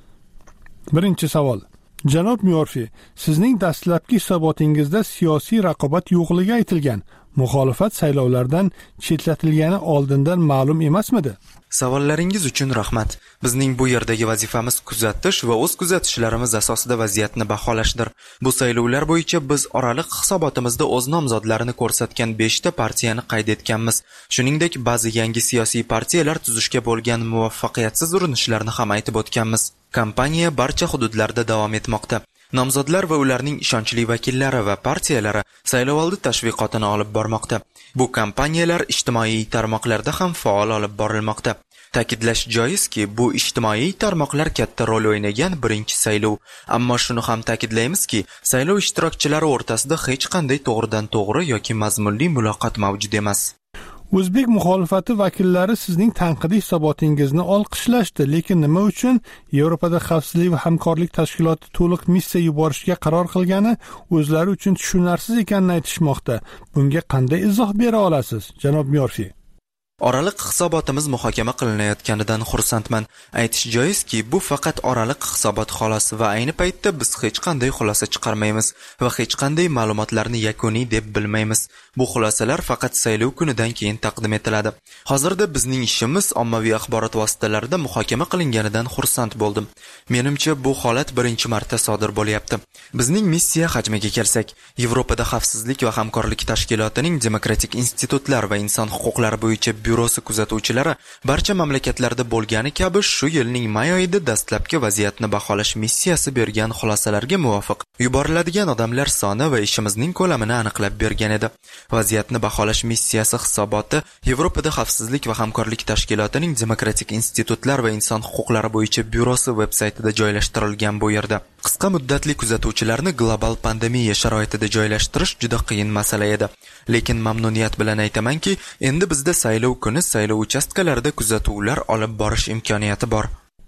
Birinchi savol. Janob Murphy, sizning dastlabki hisobotingizda siyosiy raqobat yo'qligi aytilgan. Muxolifat saylovlardan chetlatilgani oldindan ma'lum emasmidi? Savollaringiz uchun rahmat. Bizning bu yerdagi vazifamiz kuzatish va o'z kuzatishlarimiz asosida vaziyatni baholashdir. Bu saylovlar bo'yicha biz oraliq hisobotimizda o'z nomzodlarini ko'rsatgan beshta partiyani qayd etganmiz. Shuningdek, ba'zi yangi siyosiy partiyalar tuzishga bo'lgan muvaffaqiyatsiz urinishlarni ham aytib o'tganmiz. Kampaniya barcha hududlarda davom etmoqda. Nomzodlar va ularning ishonchli vakillari va partiyalari saylovoldi tashviqotini olib bormoqda. Bu kampaniyalar ijtimoiy tarmoqlarda ham faol olib borilmoqda. Ta'kidlash joizki, bu ijtimoiy tarmoqlar katta rol o'ynagan birinchi saylov. Ammo shuni ham ta'kidlaymizki, saylov ishtirokchilari o'rtasida hech qanday to'g'ridan-to'g'ri yoki mazmunli muloqot mavjud emas. O'zbek muxolifati vakillari sizning tanqidiy hisobotingizni olqishlashdi, lekin nima uchun Yevropada xavfsizlik va hamkorlik tashkiloti to'liq missiya yuborishga qaror qilgani o'zlari uchun tushunarsiz ekanini aytishmoqda. Bunga qanday izoh bera olasiz, janob Murphy? Oraliq hisobotimiz muhokama qilinayotganidan xursandman. Aytish joizki, bu faqat oraliq hisobot xolos va ayni paytda biz hech qanday xulosa chiqarmaymiz va hech qanday ma'lumotlarni yakuniy deb bilmaymiz. Bu xulosalar faqat saylov kunidan keyin taqdim etiladi. Hozirda bizning ishimiz ommaviy axborot vositalarida muhokama qilinganidan xursand bo'ldim. Menimcha bu holat birinchi marta sodir bo'lyapti. Bizning missiya hajmiga kelsak, Yevropada xavfsizlik va hamkorlik tashkilotining demokratik institutlar va inson huquqlari bo'yicha byurosi kuzatuvchilari barcha mamlakatlarda bo'lgani kabi shu yilning may oyida dastlabki vaziyatni baholash missiyasi bergan xulosalarga muvofiq yuboriladigan odamlar soni va ishimizning ko'lamini aniqlab bergan edi. Vaziyatni baholash missiyasi hisoboti Yevropada xavfsizlik va hamkorlik tashkilotining demokratik institutlar va inson huquqlari bo'yicha byurosi veb-saytida joylashtirilgan. Bu yerda qisqa muddatli kuzatuvchilarni global pandemiya sharoitida joylashtirish juda qiyin masala edi. Lekin mamnuniyat bilan aytamanki, endi bizda saylov kuni saylov uchastkalarida kuzatuvlar olib borish imkoniyati bor.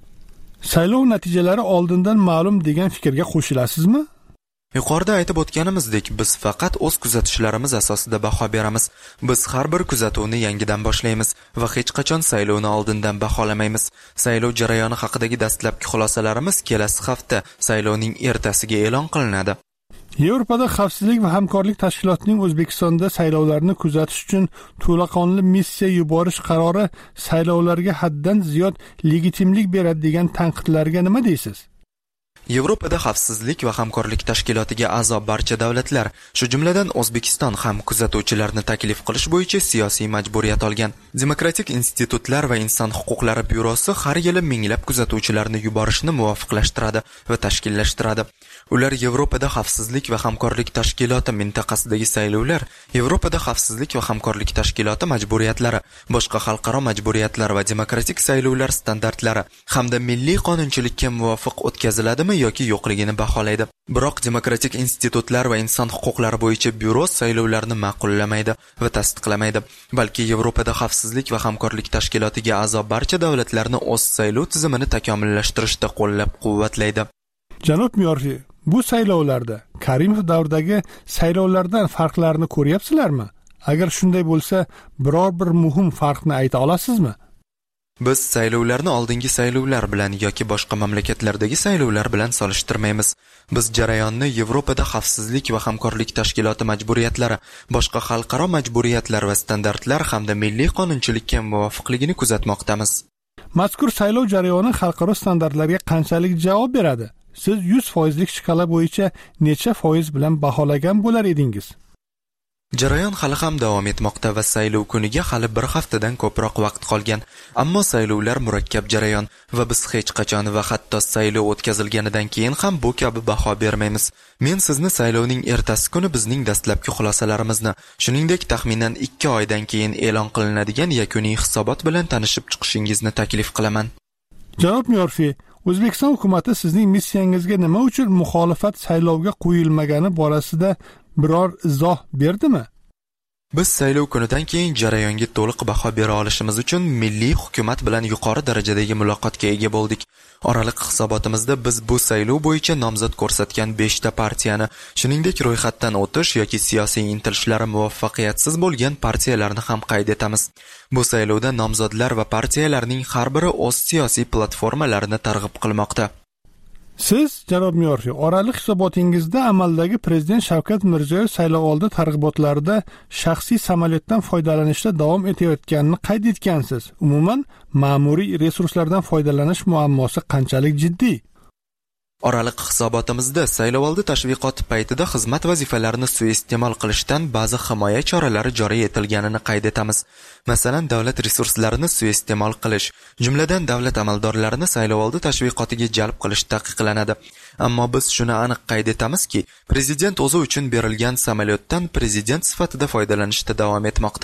Saylov natijalari oldindan ma'lum degan fikrga qo'shilasizmi? Yuqorida aytib o'tganimizdek, biz faqat o'z kuzatishlarimiz asosida baho beramiz. Biz har bir kuzatuvni yangidan boshlaymiz va hech qachon saylovni oldindan baholamaymiz. Saylov jarayoni haqidagi dastlabki xulosalarimiz kelasi hafta saylovning ertasiga e'lon qilinadi. Yevropada xavfsizlik va hamkorlik tashkilotining O'zbekistonda saylovlarni kuzatish uchun to'laqonli missiya yuborish qarori saylovlarga haddan ziyod legitimlik beradi degan tanqidlarga nima deysiz? Yevropada xavfsizlik va hamkorlik tashkilotiga a'zo barcha davlatlar, shu jumladan O'zbekiston ham kuzatuvchilarni taklif qilish bo'yicha siyosiy majburiyat olgan. Demokratik institutlar va inson huquqlari byurosi har yili minglab kuzatuvchilarni yuborishni muvofiqlashtiradi va tashkillashtiradi. Ular Yevropada xavfsizlik va hamkorlik tashkiloti mintaqasidagi saylovlar, Yevropada xavfsizlik va hamkorlik tashkiloti majburiyatlari, boshqa xalqaro majburiyatlar va demokratik saylovlar standartlari hamda milliy qonunchilikka muvofiq o'tkaziladimi yoki yo'qligini baholaydi. Biroq demokratik institutlar va inson huquqlari bo'yicha byuro saylovlarni ma'qullamaydi va tasdiqlamaydi, balki Yevropada xavfsizlik va hamkorlik tashkilotiga a'zo barcha davlatlarni o'z saylov tizimini takomillashtirishda qo'llab-quvvatlaydi. Janob Murphy, bu saylovlarda Karimov davridagi saylovlardan farqlarni ko'ryapsizlarmi? Agar shunday bo'lsa, biror bir muhim farqni ayta olasizmi? Biz saylovlarni oldingi saylovlar bilan yoki boshqa mamlakatlardagi saylovlar bilan solishtirmaymiz. Biz jarayonni Yevropada xavfsizlik va hamkorlik tashkiloti majburiyatlari, boshqa xalqaro majburiyatlar va standartlar hamda milliy qonunchilikka muvofiqligini kuzatmoqdamiz. Mazkur saylov jarayoni xalqaro standartlarga qanchalik javob beradi? Siz yuz foizlik shkala bo'yicha necha foiz bilan baholagan bo'lar edingiz? Jarayon hali ham davom etmoqda va saylov kuniga hali bir haftadan ko'proq vaqt qolgan. Ammo saylovlar murakkab jarayon va biz hech qachon va hatto saylov o'tkazilganidan keyin ham bu kabi baho bermaymiz. Men sizni saylovning ertasi kuni bizning dastlabki xulosalarimizni, shuningdek taxminan ikki oydan keyin e'lon qilinadigan yakuniy hisobot bilan tanishib chiqishingizni taklif qilaman. Janob Myorfi, O'zbekiston hukumatı sizning missiyangizga nima uchun muxolifat saylovga qo'yilmagani borasida biror izoh berdimi? Biz saylov kunidan keyin jarayonga to'liq baho bera olishimiz uchun milliy hukumat bilan yuqori darajadagi muloqotga ega bo'ldik. Oraliq hisobotimizda biz bu saylov bo'yicha nomzod ko'rsatgan beshta partiyani, shuningdek ro'yxatdan o'tish yoki siyosiy intilishlari muvaffaqiyatsiz bo'lgan partiyalarni ham qayd etamiz. Bu saylovda nomzodlar va partiyalarning har biri o'z siyosiy platformalarini targ'ib qilmoqda. Siz, janob Myorfi, oraliq hisobotingizda amaldagi prezident Shavkat Mirziyoyev saylovoldi targ'ibotlarida shaxsiy samolyotdan foydalanishda davom etayotganini qayd etgansiz. Umuman, ma'muriy resurslardan foydalanish muammosi qanchalik jiddiy? Oraliq hisobotimizda saylovoldi tashviqoti paytida xizmat vazifalarini suiiste'mol qilishdan ba'zi himoya choralari joriy etilganini qayd etamiz. Masalan, davlat resurslarini suiiste'mol qilish, jumladan davlat amaldorlarini saylovoldi tashviqotiga jalb qilish taqiqlanadi. Ammo biz shuni aniq qayd etamizki, prezident o'zi uchun berilgan samolyotdan prezident sifatida foydalanishda davom etmoqda.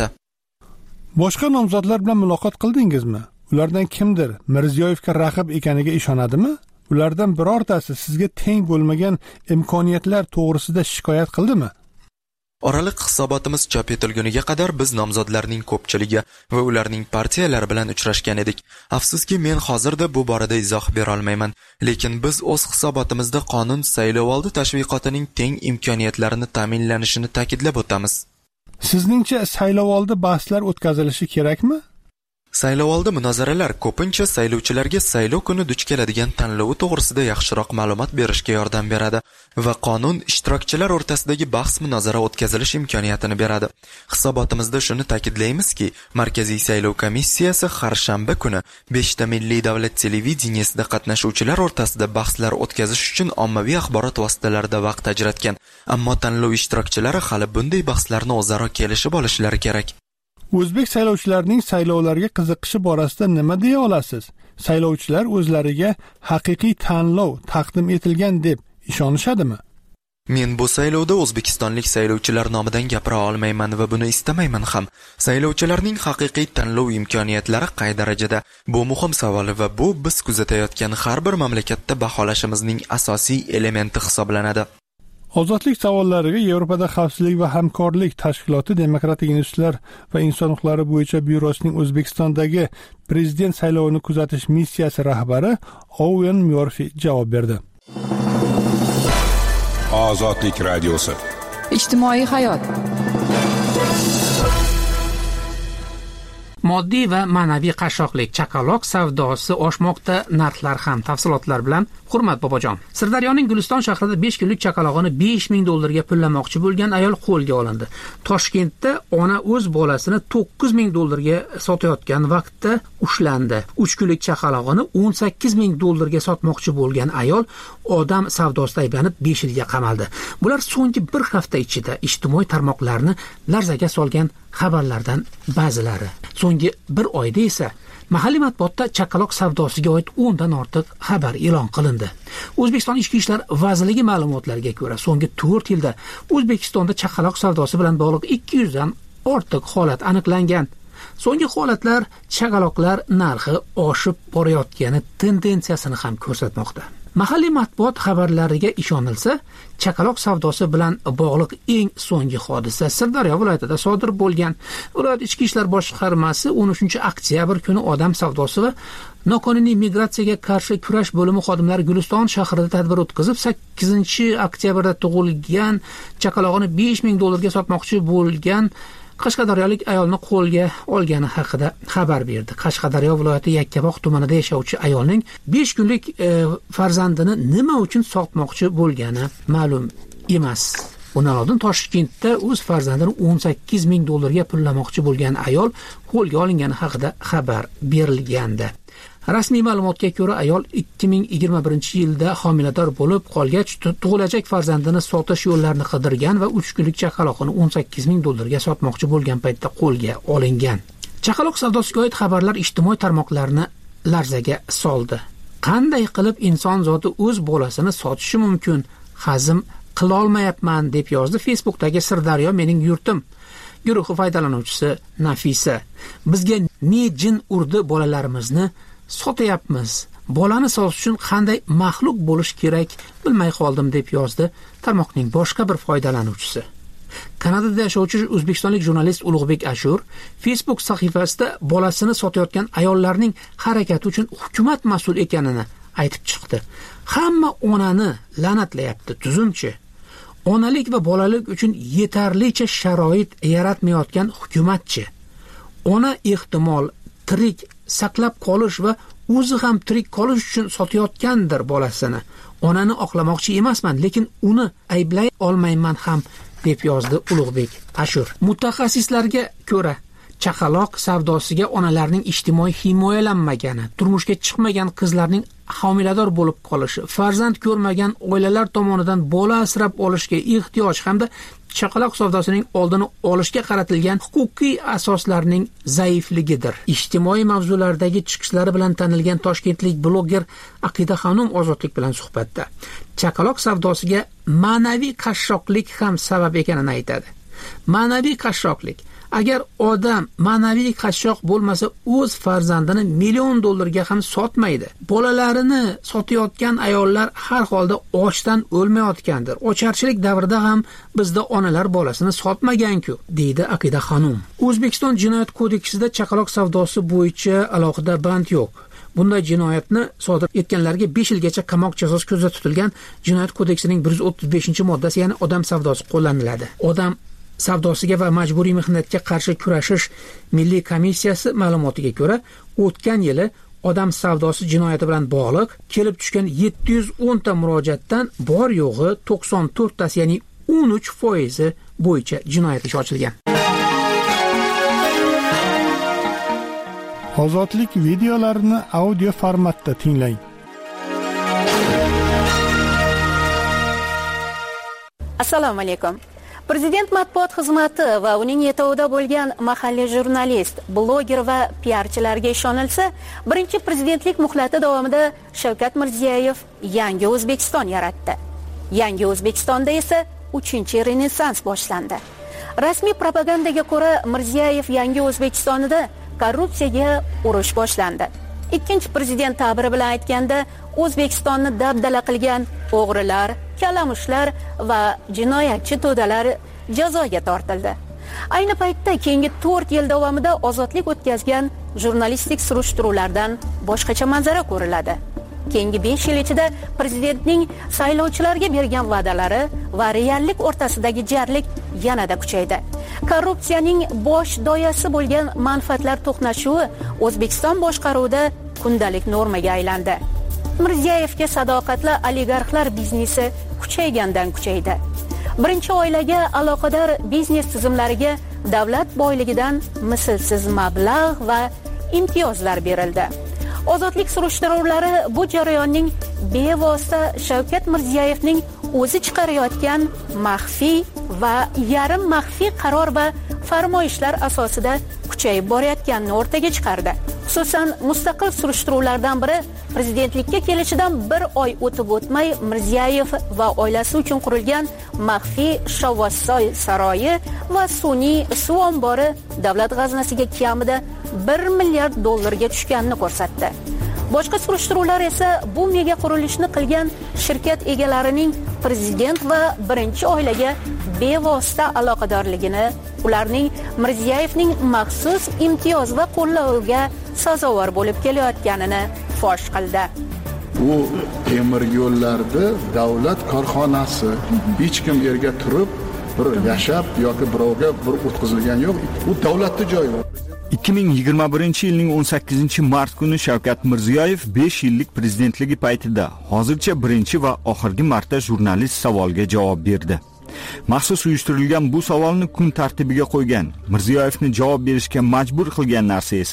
Boshqa nomzodlar bilan muloqot qildingizmi? Ulardan kimdir Mirziyoyevga raqib ekaniga ishonadimi? Ulardan birortasi sizga teng bo'lmagan imkoniyatlar to'g'risida shikoyat qildimi? Oraliq hisobotimiz chop etilguniga qadar biz nomzodlarning ko'pchiligi va ularning partiyalari bilan uchrashgan edik. Afsuski, men hozirda bu borada izoh bera olmayman, lekin biz o'z hisobotimizda qonun saylovoldi tashviqotining teng imkoniyatlarini ta'minlanishini ta'kidlab o'tamiz. Sizningcha saylovoldi bahslar o'tkazilishi kerakmi? Saylovoldi munozaralar ko'pincha saylovchilarga saylov kuni duch keladigan tanlovi to'g'risida yaxshiroq ma'lumot berishga yordam beradi va qonun ishtirokchilar o'rtasidagi bahs munozara o'tkazilish imkoniyatini beradi. Hisobotimizda shuni ta'kidlaymizki, Markaziy saylov komissiyasi har shanba kuni beshta milliy davlat televideniyasida qatnashuvchilar o'rtasida bahslar o'tkazish uchun ommaviy axborot vositalarida vaqt ajratgan. Ammo tanlov ishtirokchilari hali bunday bahslarni o'zaro kelishib olishlari kerak. O'zbek saylovchilarining saylovlarga qiziqishi borasida nima deya olasiz? Saylovchilar o'zlariga haqiqiy tanlov taqdim etilgan deb ishonishadimi? Men bu saylovda o'zbekistonlik saylovchilar nomidan gapira olmayman va buni istamayman ham. Saylovchilarning haqiqiy tanlov imkoniyatlari qay darajada? Bu muhim savol va bu biz kuzatayotgan har bir mamlakatda baholashimizning asosiy elementi hisoblanadi. Ozodlik savollariga Yevropada xavfsizlik va hamkorlik tashkiloti Demokratik institutlar va inson huquqlari bo'yicha byurosining O'zbekistondagi prezident saylovini kuzatish missiyasi rahbari Owen Myorfi javob berdi. Ozodlik radiosi. Ijtimoiy hayot. Moddiy va ma'naviy qashshoqlik, chaqaloq savdosi oshmoqda, narxlar ham. Tafsilotlar bilan Hurmat Bobojon. Sirdaryoning Guliston shahrida besh kunlik chaqalog'ini besh ming dollarga pullamoqchi bo'lgan ayol qo'lga olindi. Toshkentda ona o'z bolasini to'qqiz ming dollarga sotayotgan vaqtda ushlandi. uch kunlik chaqalog'ini o'n sakkiz ming dollarga sotmoqchi bo'lgan ayol odam savdosida ayblanib besh yilga qamaldi. Bular so'nggi bir hafta ichida ijtimoiy tarmoqlarni larzaga solgan xabarlardan ba'zilari. So'nggi bir oyda esa mahalliy matbuotda chaqaloq savdosiga oid o'n dan ortiq xabar e'lon qilindi. O'zbekiston Ichki ishlar vazirligi ma'lumotlariga ko'ra, so'nggi to'rt yilda O'zbekistonda chaqaloq savdosi bilan bog'liq ikki yuz dan ortiq holat aniqlangan. So'nggi holatlar chaqaloqlar narxi oshib borayotgani tendensiyasini ham ko'rsatmoqda. Mahalliy matbuot xabarlariga ishonilsa, chaqaloq savdosi bilan bog'liq eng so'nggi hodisa Sirdaryo viloyatida sodir bo'lgan. Viloyat Ichki ishlar boshqarmasi o'n uchinchi oktyabr kuni odam savdosi va noqonuniy migratsiyaga qarshi kurash bo'limi xodimlari Guliston shahrida tadbir o'tkazib, sakkizinchi oktyabrda tug'ilgan chaqalog'ini besh ming dollarga sotmoqchi bo'lgan Qashqadaryolik ayolni qo'lga olgani haqida xabar berdi. Qashqadaryo viloyati Yakkabog' tumanida yashovchi ayolning besh kunlik e, farzandini nima uchun sotmoqchi bo'lgani ma'lum emas. Undan oldin Toshkentda o'z farzandini o'n sakkiz ming dollarga pullamoqchi bo'lgan ayol qo'lga olingani haqida xabar berilgandi. Rasmiy ma'lumotga ko'ra, ayol ikki ming yigirma birinchi yilda homilador bo'lib qolgach, tug'ilajak farzandini sotish yo'llarini qidirgan va uch kunlik chaqaloqni o'n sakkiz ming dollarga sotmoqchi bo'lgan paytda qo'lga olingan. Chaqaloq savdosiga oid xabarlar ijtimoiy tarmoqlarni larzaga soldi. Qanday qilib inson zoti o'z bolasini sotishi mumkin? Hazm qila olmayapman deb yozdi Facebookdagi Sirdaryo mening yurtim guruhi foydalanuvchisi Nafisa. Bizga ne jin urdi, bolalarimizni sotyapmiz. Bolani sotish uchun qanday maxluq bo'lish kerak bilmay qoldim deb yozdi tarmoqning boshqa bir foydalanuvchisi. Kanadada yashovchi o'zbekistonlik jurnalist Ulug'bek Ashur Facebook sahifasida bolasini sotayotgan ayollarning harakati uchun hukumat mas'ul ekanini aytib chiqdi. Hamma onani la'natlayapti, tuzumchi. Onalik va bolalik uchun yetarlicha sharoit yaratmayotgan hukumatchi. Ona ehtimol tirik saqlab qolish va o'zi ham tirik qolish uchun sotayotgandir bolasini. Onani oqlamoqchi emasman, lekin uni ayblay olmayman ham deb yozdi Ulug'bek Ashur. Mutaxassislarga ko'ra, chaqaloq savdosiga onalarning ijtimoiy himoyalanmagani, turmushga chiqmagan qizlarning homilador bo'lib qolishi, farzand ko'rmagan oilalar tomonidan bola asrab olishga ehtiyoj hamda chaqaloq savdosining oldini olishga qaratilgan huquqiy asoslarning zaifligidir. Ijtimoiy mavzulardagi chiqishlari bilan tanilgan toshkentlik bloger Aqida Xonum Ozodlik bilan suhbatda chaqaloq savdosiga ma'naviy qashshoqlik ham sabab ekanini aytadi. Ma'naviy qashshoqlik: agar odam ma'naviy qashshoq bo'lmasa, o'z farzandini million dollarga ham sotmaydi. Bolalarini sotayotgan ayollar har holda ochdan o'lmayotgandir. Ocharchilik davrida ham bizda onalar bolasini sotmagan-ku, deydi Aqida Xonum. O'zbekiston Jinoyat kodeksida chaqaloq savdosi bo'yicha alohida band yo'q. Bunday jinoyatni sodir etganlarga besh yilgacha qamoq jazosi ko'zda tutilgan Jinoyat kodeksining bir yuz o'ttiz beshinchi moddasi, ya'ni odam savdosi qo'llaniladi. Odam savdosiga va majburiy mehnatga qarshi kurashish milliy komissiyasi ma'lumotiga ko'ra, o'tgan yili odam savdosi jinoyati bilan bog'liq kelib tushgan yetti yuz o'n ta murojaatdan bor yo'g'i to'qson to'rt tasi, ya'ni o'n uch foizi bo'yicha jinoyat ishi ochilgan. Ozodlik videolarini audio formatda tinglang. Assalomu alaykum. Prezident matbuot xizmati va uning yetovida bo'lgan mahalliy jurnalist, bloger va piarchilarga ishonilsa, birinchi prezidentlik muhlati davomida Shavkat Mirziyoyev yangi O'zbekiston yaratdi. Yangi O'zbekistonda esa uchinchi renessans boshlandi. Rasmiy propagandaga ko'ra, Mirziyoyev yangi O'zbekistonida korrupsiyaga urush boshlandi. Ikkinchi prezident ta'biri bilan aytganda, O'zbekistonni dabdala qilgan o'g'rilar, kalamushlar va jinoyatchi to'dalar jazoga tortildi. Ayni paytda keyingi to'rt yil davomida ozodlik o'tkazgan jurnalistik surishtiruvlardan boshqacha manzara ko'riladi. Keyingi besh yil ichida prezidentning saylovchilarga bergan va'dalari va reallik o'rtasidagi jarlik yanada kuchaydi. Korrupsiyaning bosh doyasi bo'lgan manfaatlar to'qnashuvi O'zbekiston boshqaruvida kundalik normaga aylandi. Mirziyoyevga sadoqatli oligarxlar biznesi kuchaygandan kuchaydi. Birinchi oilaga aloqador biznes tizimlariga davlat boyligidan mislsiz mablag' va imtiyozlar berildi. Ozodlik surishtiruvlari bu jarayonning bevosita Shavkat Mirziyoyevning o'zi chiqarayotgan maxfiy va yarim maxfiy qaror va farmoyishlar asosida kuchayib borayotganini o'rtaga chiqardi. Xususan, mustaqil surishtiruvlardan biri prezidentlikka kelishidan bir oy o'tib o'tmay Mirziyoyev va oilasi uchun qurilgan maxfiy Shovvozsoy saroyi va sun'iy suv ombori davlat g'aznasiga kamida bir milliard dollarga tushganini ko'rsatdi. Boshqa surishtiruvlar esa bu mega qurilishni qilgan shirkat egalarining prezident va birinchi oilaga bevosita aloqadorligini, ularning Mirziyoyevning maxsus imtiyoz va qo'lloviga sazovor bo'lib kelayotganini fosh qildi. Bu temir yo'llarda davlat korxonasi, hech kim yerga turib bir yashab yoki birovga bir o'tkazilgan yo'q. Bu davlatning joyi. ikki ming yigirma birinchi yilning o'n sakkizinchi mart kuni Shavkat Mirziyoyev besh yillik prezidentligi paytida hozircha birinchi va oxirgi marta jurnalist savoliga javob berdi. Maxsus uyushtirilgan bu savolni kun tartibiga qo'ygan, Mirziyoyevni javob berishga majbur qilgan narsa esa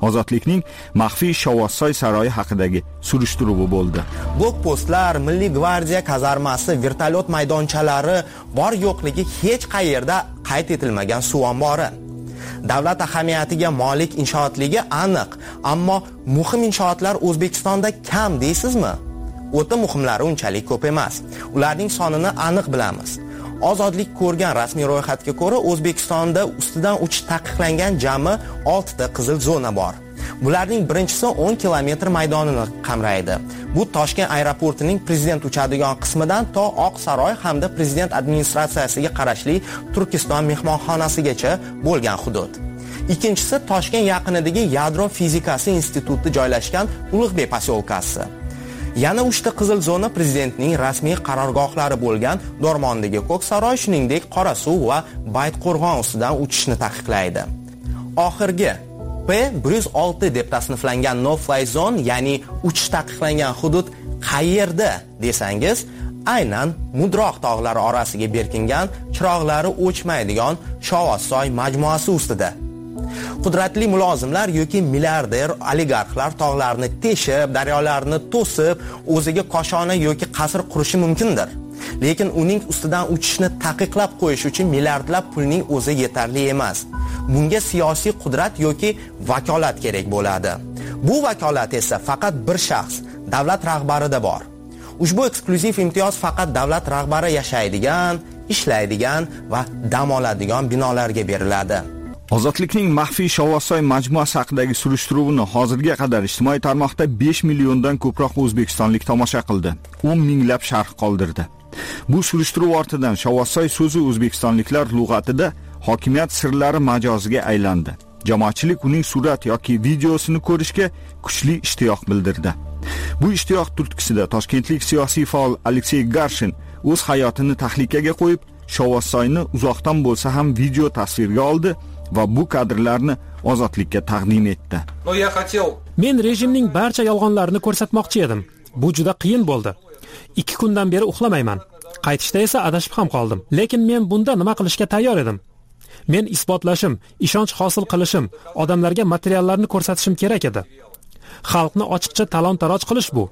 Ozodlikning maxfiy Shovvozsoy saroyi haqidagi surishtiruvi bo'ldi. Blokpostlar, Milliy gvardiya kazarmasi, vertolyot maydonchalari bor yo'qligi hech qayerda qayd etilmagan suv ombori. Davlat ahamiyatiga molik inshootligi aniq, ammo muhim inshootlar O'zbekistonda kam deysizmi? O'ta muhimlari unchalik ko'p emas. Ularning sonini aniq bilamiz. Ozodlik ko'rgan rasmiy ro'yxatga ko'ra O'zbekistonda ustidan uchish taqiqlangan jami oltita qizil zona bor. Bularning birinchisi o'n kilometr maydonini qamraydi. Bu Toshkent aeroportining prezident uchadigan qismidan to Oq saroy hamda prezident administratsiyasiga qarashli Turkiston mehmonxonasigacha bo'lgan hudud. Ikkinchisi Toshkent yaqinidagi Yadro fizikasi instituti joylashgan Ulug'bek posyolkasi. Yana uchta qizil zona prezidentning rasmiy qarorgohlari bo'lgan Dormondagi Ko'ksaroy, shuningdek Qorasuv va Baytqo'rg'on ustidan uchishni taqiqlaydi. Oxirgi P bir yuz olti deb tasniflangan no-fly zone, ya'ni uchish taqiqlangan hudud qayerda desangiz, aynan Mudroq tog'lari orasiga berkingan, chiroqlari o'chmaydigan Shovvozsoy majmuasi ustida. Qudratli mulozimlar yoki milliarder oligarxlar tog'larni teshib, daryolarni to'sib, o'ziga qoshona yoki qasr qurishi mumkindir. Lekin uning ustidan uchishni taqiqlab qo'yish uchun milliardlab pulning o'zi yetarli emas. Bunga siyosiy qudrat yoki vakolat kerak bo'ladi. Bu vakolat esa faqat bir shaxs, davlat rahbarida bor. Ushbu eksklyuziv imtiyoz faqat davlat rahbari yashaydigan, ishlaydigan va dam oladigan binolarga beriladi. Ozodlikning maxfiy Shovvozsoy majmuasi haqidagi surishtiruvni hozirga qadar ijtimoiy tarmoqda besh milliondan ko'proq o'zbekistonlik tomosha qildi. o'n minglab sharh qoldirdi. Bu surishtiruv ortidan Shovvozsoy so'zi o'zbekistonliklar lug'atida hokimiyat sirlari majoziga aylandi. Jamoatchilik uning surat yoki videosini ko'rishga kuchli ishtiyoq bildirdi. Bu ishtiyoq turtkisida toshkentlik siyosiy faol Aleksey Garshin o'z hayotini tahlikaga qo'yib, Shovvozsoyni uzoqdan bo'lsa ham video tasvirga oldi va bu kadrlarni Ozodlikka taqdim etdi. Men rejimning barcha yolg'onlarini ko'rsatmoqchi edim. Bu juda qiyin bo'ldi. ikki kundan beri uxlamayman. Qaytishda esa adashib ham qoldim. Lekin men bunda nima qilishga tayyor edim? Men isbotlashim, ishonch hosil qilishim, odamlarga materiallarni ko'rsatishim kerak edi. Xalqni ochiqcha talon-taroj qilish bu.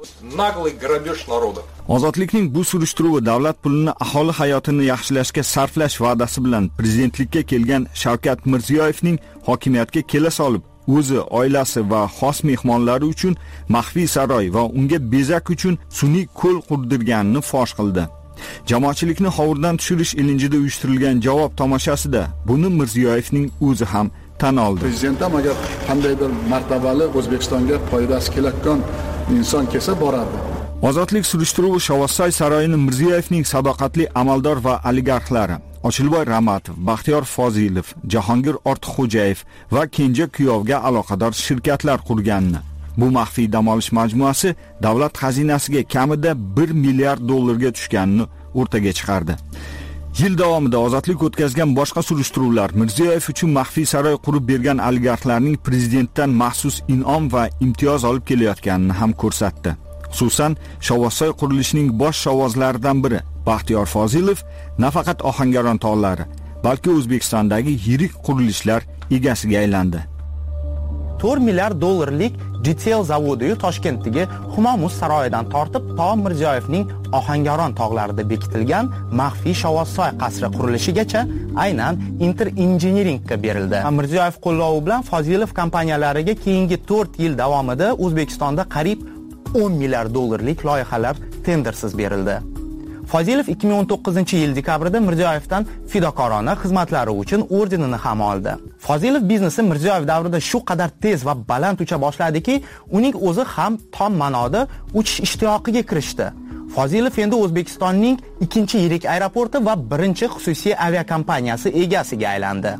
Ozodlikning bu surishtiruvi davlat pulini aholi hayotini yaxshilashga sarflash va'dasi bilan prezidentlikka kelgan Shavkat Mirziyoyevning hokimiyatga kela solib, o'zi, oilasi va xos mehmonlari uchun maxfiy saroy va unga bezak uchun sun'iy ko'l qurdirganini fosh qildi. Jamoatchilikni hovurdan tushirish ilinjida uyushtirilgan javob tomoshasida buni Mirziyoyevning o'zi ham tan oldi. Prezident ham agar qandaydir martabali O'zbekistonga foydasi kelayotgan inson kelsa boradi. Ozodlik surishtiruvi Shovvozsoy saroyini Mirziyoyevning sadoqatli amaldor va oligarxlari Ochilboy Ramatov, Baxtiyor Fozilov, Jahongir Ortiqxo'jayev va kenja kuyovga aloqador shirkatlar qurganini. Bu maxfiy dam olish majmuasi davlat xazinasiga kamida bir milliard dollarga tushganini o'rtaga chiqardi. Yil davomida Ozodlik o'tkazgan boshqa surishtiruvlar Mirziyoyev uchun maxfiy saroy qurib bergan oligarxlarning prezidentdan maxsus in'om va imtiyoz olib kelayotganini ham ko'rsatdi. Xususan, Shovvozsoy qurilishining bosh shovvozlaridan biri Baxtiyor Fozilov nafaqat Ohangaron tog'lari, balki O'zbekistondagi yirik qurilishlar egasiga aylandi. to'rt milliard dollarlik G T L zavodi Toshkentdagi Humomus saroyidan tortib to Mirziyoyevning Ohangaron tog'larida bekitilgan maxfiy Shovvozsoy qasri qurilishigacha aynan Inter Engineeringga berildi. Mirziyoyev qo'llovi bilan Fozilov kompaniyalariga keyingi to'rt yil davomida O'zbekistonda qariyb o'n milliard dollarlik loyihalar tendersiz berildi. Fozilov ikki ming o'n to'qqizinchi yil dekabrida Mirziyoyevdan fidokorona xizmatlari uchun ordenini ham oldi. Fozilov biznesi Mirziyoyev davrida shu qadar tez va baland ucha boshladiki, uning o'zi ham tom ma'noda uchish ishtiyoqiga kirishdi. Fozilov endi O'zbekistonning ikkinchi yirik aeroporti va birinchi xususiy aviakompaniyasi egasiga aylandi.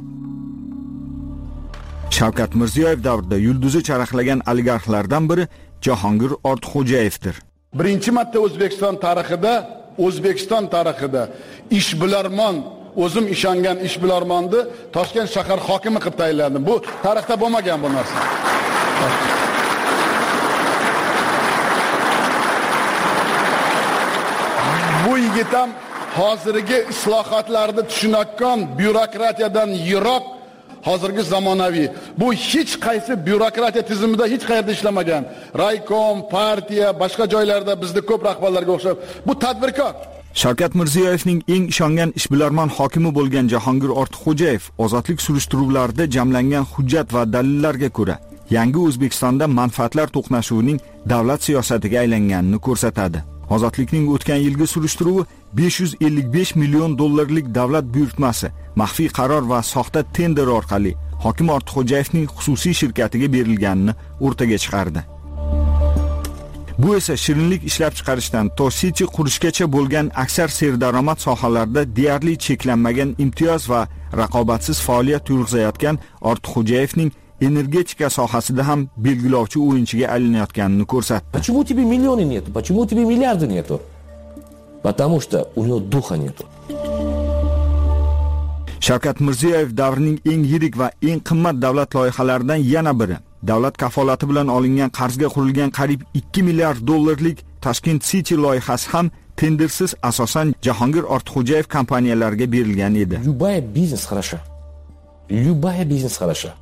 Shavkat Mirziyoyev davrida yulduzi charaqlagan oligarxlardan biri Jahongir Ortiqxo'jayevdir. Birinchi marta O'zbekiston tarixida O'zbekiston tarixida ishbilarmon, o'zim ishongan ishbilarmonni Toshkent shahar hokimi qilib tayinlandim. Bu tarixda bo'lmagan bu narsa. Bu yigit ham hozirgi islohotlarni tushunayotgan byurokratiyadan yiroq, hozirgi zamonaviy. Bu hech qaysi byurokratiya tizimida hech qayerda ishlamagan. Raykom, partiya, boshqa joylarda bizda ko'p rahbarlarga o'xshab bu tadbirkor. Shavkat Mirziyoyevning eng ishongan ishbilarmon hokimi bo'lgan Jahongir Ortiqxo'jayev ozodlik surishtiruvlarida jamlangan hujjat va dalillarga ko'ra yangi O'zbekistonda manfaatlar to'qnashuvining davlat siyosatiga aylanganini ko'rsatadi. Ozodlikning o'tgan yilgi surishtiruvi besh yuz ellik besh million dollarlik davlat buyurtmasi, maxfiy qaror va soxta tender orqali hokim Ortiqxo'jayevning xususiy shirkatiga berilganini o'rtaga chiqardi. Bu esa shirinlik ishlab chiqarishdan to siti qurishgacha bo'lgan aksar serdaromad sohalarda deyarli cheklanmagan imtiyoz va raqobatsiz faoliyat yurg'izayotgan Ortiqxo'jayevning energetika sohasida ham belgilovchi o'yinchiga aylanayotganini ko'rsatdi. Почему у тебя миллионы нету? Почему у тебя миллиарды нету? Потому что у него духа нету. Shavkat Mirziyoyev davrining eng yirik va eng qimmat davlat loyihalaridan yana biri davlat kafolati bilan olingan qarzga qurilgan qariyb ikki milliard dollarlik Tashkent City loyihasi ham tendersiz asosan Jahongir Ortiqxo'jayev kompaniyalariga berilgan edi. Любая бизнес хороша. Любая бизнес хороша.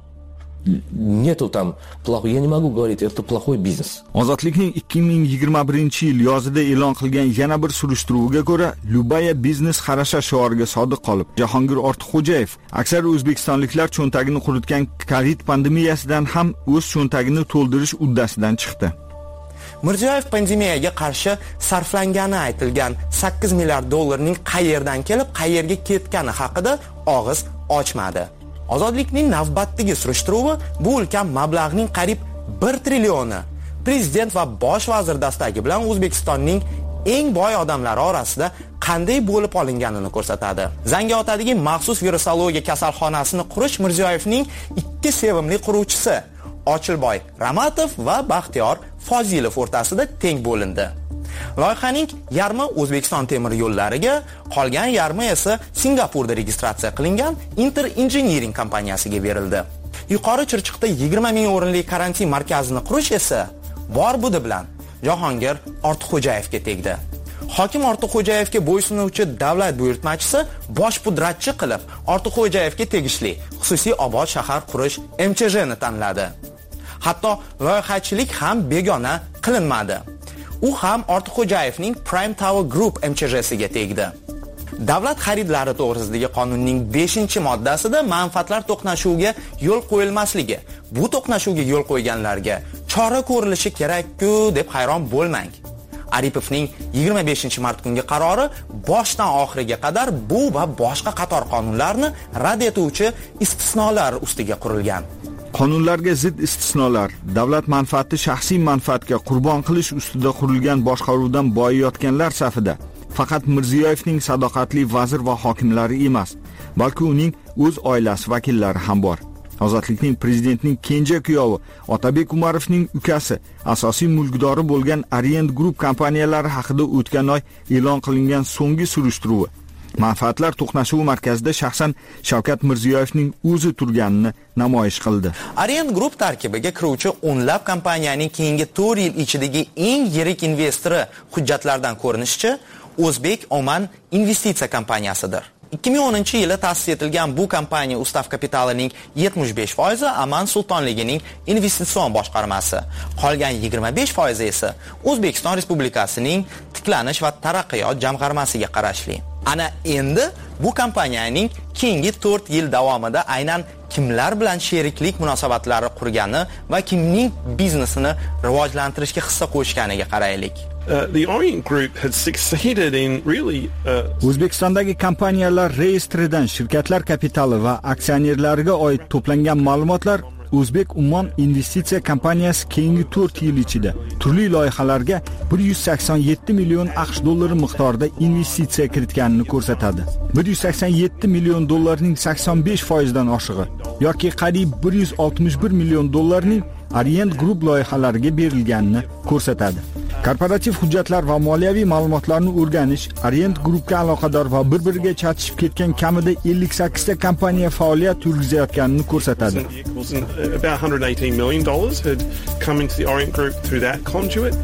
Нету там плохой, я не могу говорить, это плохой бизнес. Ozodlikning ikki ming yigirma birinchi yil yozida e'lon qilgan yana bir surishtiruvga ko'ra, Любая biznes xarasha shioriga sodiq qolib, Jahongir Ortiqxo'jayev aksar o'zbekistonliklar cho'ntagini quritgan Covid pandemiyasidan ham o'z cho'ntagini to'ldirish uddasidan chiqdi. Mirziyoyev pandemiyaga qarshi sarflangani aytilgan sakkiz milliard dollarning qayerdan kelib, qayerga ketgani haqida og'iz ochmadi. Ozodlikning navbatdagi surishtiruvi bu ulkan mablag'ning qariyb bir trillioni prezident va bosh vazir dastagi bilan O'zbekistonning eng boy odamlari orasida qanday bo'lib olinganini ko'rsatadi. Zangiotadagi maxsus virusologiya kasalxonasini qurish Mirziyoyevning ikki sevimli quruvchisi Ochilboy Ramatov va Baxtiyor Fozilov o'rtasida teng bo'lindi. Loyihaning yarmi O'zbekiston temir yo'llariga, qolgan yarmi esa Singapurda registratsiya qilingan Inter Engineering kompaniyasiga berildi. Yuqori Chirchiqda yigirma ming o'rinli karantin markazini qurish esa bor budi bilan Jahongir Ortiqxo'jayevga tegdi. Hokim Ortiqxo'jayevga bo'ysunuvchi davlat buyurtmachisi bosh pudratchi qilib Ortiqxo'jayevga tegishli xususiy obod shahar qurish M Ch J ni tanladi. Hatto loyihachilik ham begona qilinmadi. U ham Ortiqxo'jayevning Prime Tower Group M Ch J siga tegdi. Davlat xaridlari to'g'risidagi qonunning beshinchi moddasida manfaatlar to'qnashuviga yo'l qo'yilmasligi, bu to'qnashuvga yo'l qo'yganlarga chora ko'rilishi kerak-ku deb hayron bo'lmang. Aripovning yigirma beshinchi mart kungi qarori boshdan oxiriga qadar bu va boshqa qator qonunlarni rad etuvchi istisnolar ustiga qurilgan. Qonunlarga zid istisnolar, davlat manfaati shaxsiy manfaatga qurbon qilish ustida qurilgan boshqaruvdan boyiyotganlar safida faqat Mirziyoyevning sadoqatli vazir va hokimlari emas, balki uning o'z oilasi vakillari ham bor. Ozodlikning prezidentning kenja kuyovi Otabek Umarovning ukasi asosiy mulkdori bo'lgan Orient Group kompaniyalari haqida o'tgan oy e'lon qilingan so'nggi surishtiruvi manfaatlar to'qnashuvi markazida shaxsan Shavkat Mirziyoyevning o'zi turganini namoyish qildi. Orient Group tarkibiga kiruvchi o'nlab kompaniyaning keyingi to'rt yil ichidagi eng yirik investori hujjatlardan ko'rinishicha O'zbek Oman investitsiya kompaniyasidir. ikki ming o'ninchi yili ta'sis etilgan bu kompaniya ustav kapitalining yetmish besh foizi Aman sultonligining investitsion boshqarmasi, qolgan yigirma besh foizi esa O'zbekiston Respublikasining tiklanish va taraqqiyot jamg'armasiga qarashli. Ana endi bu kompaniyaning keyingi to'rt yil davomida aynan kimlar bilan sheriklik munosabatlari qurgani va kimning biznesini rivojlantirishga hissa qo'shganiga qaraylik. Uh, the Orient Group had succeeded in really uh... O'zbekistondagi kompaniyalar reyestridan shirkatlar kapitali va aksionerlariga oid to'plangan ma'lumotlar O'zbek Ummon investitsiya kompaniyasi keyingi to'rt yil ichida turli loyihalarga bir yuz sakson yetti million AQSh dollari miqdorida investitsiya kiritganini ko'rsatadi. bir yuz sakson yetti million dollarning sakson besh foizdan oshig'i yoki qariyb bir yuz oltmish bir million dollarning Orient Group loyihalariga berilganini ko'rsatadi. Korporativ hujjatlar va moliyaviy ma'lumotlarni o'rganish Orient Groupga aloqador va bir-biriga chatishib ketgan kamida ellik sakkiz ta kompaniya faoliyat yurgizayotganini ko'rsatadi. About one hundred eighteen million dollars had come into the Orient Group through that conduit.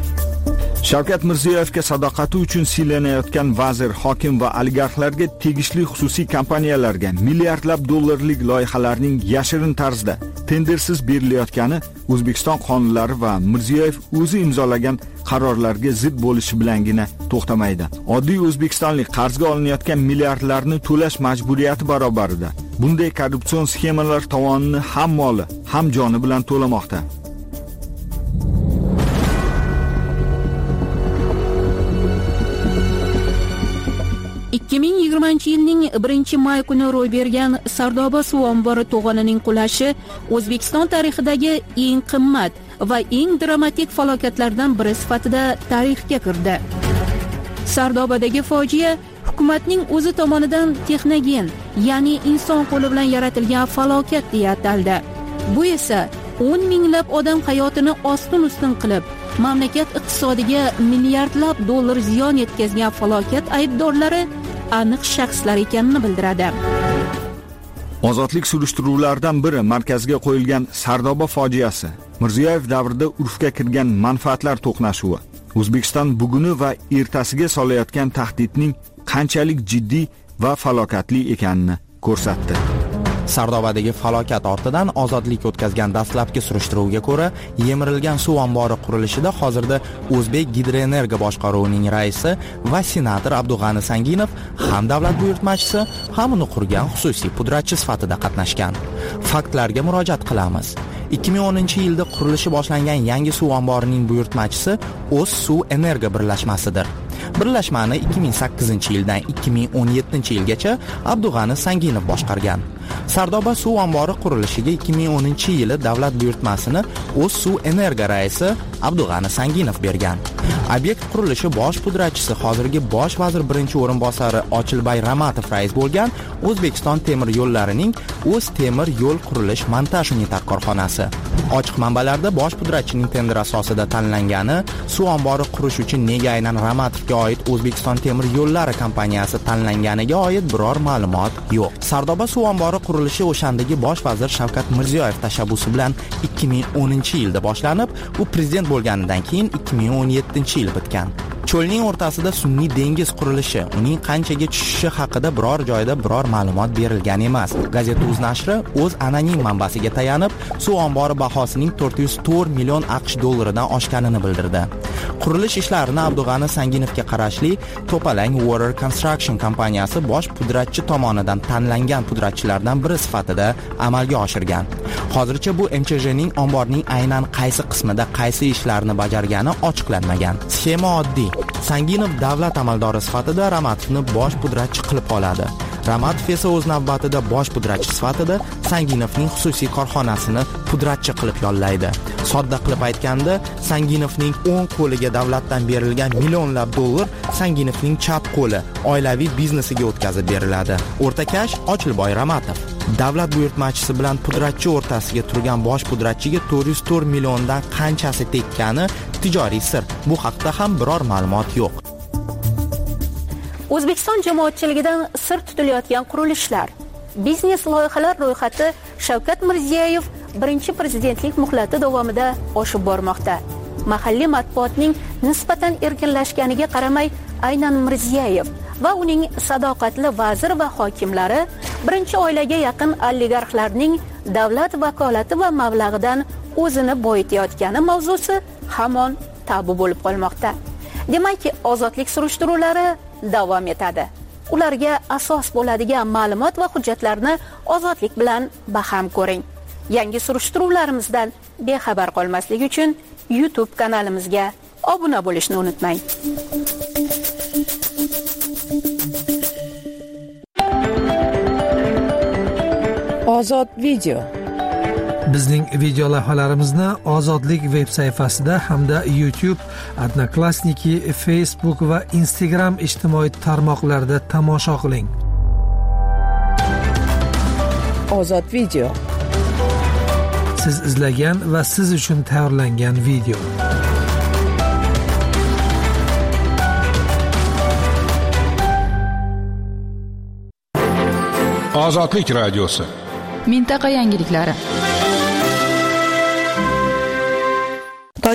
Shavkat Mirziyoyevga sadoqati uchun siylanayotgan vazir, hokim va oligarxlarga tegishli xususiy kompaniyalarga milliardlab dollarlik loyihalarning yashirin tarzda tendersiz berilayotgani O'zbekiston qonunlari va Mirziyoyev o'zi imzolagan qarorlarga zid bo'lishi bilangina to'xtamaydi. Oddiy o'zbekistonlik qarzga olinayotgan milliardlarni to'lash majburiyati barobarida bunday korrupsion sxemalar tovonini ham moli, ham joni bilan to'lamoqda. ikki ming yigirmanchi yilning birinchi may kuni ro'y bergan Sardoba suv ombori to'g'onining qulashi O'zbekiston tarixidagi eng qimmat va eng dramatik falokatlardan biri sifatida tarixga kirdi. Sardobadagi fojia hukumatning o'zi tomonidan texnogen, ya'ni inson qo'li bilan yaratilgan falokat deya ataldi. Bu esa o'n minglab odam hayotini ostin-ustin qilib, mamlakat iqtisodiga milliardlab dollar ziyon yetkazgan falokat aybdorlari aniq shaxslar ekanini bildiradi. Ozodlik surishtiruvlaridan biri markazga qo'yilgan Sardoba fojiasi, Mirziyoyev davrida urfga kirgan manfaatlar to'qnashuvi, O'zbekiston buguni va ertasiga solayotgan tahdidning qanchalik jiddiy va falokatli ekanini ko'rsatdi. Sardobadagi falokat ortidan ozodlik o'tkazgan dastlabki surishtiruvga ko'ra, yemirilgan suv ombori qurilishida hozirda O'zbek Gidroenergo boshqaruvining raisi va senator Abdug'ani Sanginov ham davlat buyurtmachisi, ham uni qurgan xususiy pudratchi sifatida qatnashgan. Faktlarga murojaat qilamiz. ikki ming o'ninchi yilda qurilishi boshlangan yangi suv omborining buyurtmachisi O'z suv energo birlashmasidir. Birlashmani ikki ming sakkizinchi yildan ikki ming o'n yettinchi yilgacha Abdug'ani Sanginov boshqargan. Sardoba suv ombori qurilishiga ikki ming o'ninchi yili davlat buyurtmasini O'z suv energo raisi Abdug'ani Sanginov bergan. Obyekt qurilishi bosh pudratchisi hozirgi bosh vazir birinchi o'rinbosari Ochilbay Ramatov rais bo'lgan O'zbekiston temir yo'llarining O'z temir yo'l qurilish montaj unitar korxonasi. Ochiq manbalarda bosh pudratchining tender asosida tanlangani, suv ombori qurish uchun nega aynan Ramatovga oid O'zbekiston temir yo'llari kompaniyasi tanlanganiga oid biror ma'lumot yo'q. Sardoba suv ombori qurilishi o'shandagi bosh vazir Shavkat Mirziyoyev tashabbusi bilan ikki ming o'ninchi yilda boshlanib, u prezident bo'lganidan keyin ikki ming o'n yettinchi yil bitgan. Cho'lning o'rtasida sun'iy dengiz qurilishi, uning qanchaga tushishi haqida biror joyda biror ma'lumot berilgan emas. Gazeta.uz nashri o'z anonim manbasiga tayanib, suv ombori bahosining to'rt yuz to'rt million AQSh dollaridan oshganini bildirdi. Qurilish ishlarini Abdug'ani Sanginovga qarashli To'palang Water Construction kompaniyasi bosh pudratchi tomonidan tanlangan pudratchilardan biri sifatida amalga oshirgan. Hozircha bu M Ch J'ning omborning aynan qaysi qismida qaysi ishlarni bajargani ochiqlanmagan. Sxema oddiy. Sanginov davlat amaldori sifatida Ramatovni bosh pudratchi qilib oladi. Ramatov esa o'z navbatida bosh pudratchi sifatida Sanginovning xususiy korxonasini pudratchi qilib yollaydi. Sodda qilib aytganda, Sanginovning o'ng qo'liga davlatdan berilgan millionlab dollar Sanginovning chap qo'li oilaviy biznesiga o'tkazib beriladi. O'rtakash Ochilboy Ramatov. Davlat buyurtmachisi bilan pudratchi o'rtasiga turgan bosh pudratchiga to'rt yuz to'rt milliondan qanchasi tekkani tijoriy sir. Bu haqda ham biror ma'lumot yo'q. O'zbekiston jamoatchiligidan sir tutilayotgan qurilishlar, biznes loyihalar ro'yxati Shavkat Mirziyoyev birinchi prezidentlik muhlati davomida oshib bormoqda. Mahalliy matbuotning nisbatan erkinlashganiga qaramay, aynan Mirziyoyev va uning sadoqatli vazir va hokimlari birinchi oilaga yaqin oligarxlarning davlat vakolati va mablag'idan o'zini boyitayotgani mavzusi hamon tabu bo'lib qolmoqda. Demakki, ozodlik surishtiruvlari davom etadi. Ularga asos bo'ladigan ma'lumot va hujjatlarni ozodlik bilan baham ko'ring. Yangi surishtiruvlarimizdan bexabar qolmaslik uchun YouTube kanalimizga obuna bo'lishni unutmang. Ozod video. Bizning video lavhalarimizni Ozodlik veb sayfasida hamda YouTube, Odnoklassniki, Facebook va Instagram ijtimoiy tarmoqlarida tomosha qiling. Ozod video. Siz izlagan va siz uchun tayyorlangan video. Ozodlik radiosi. Mintaqa yangiliklari.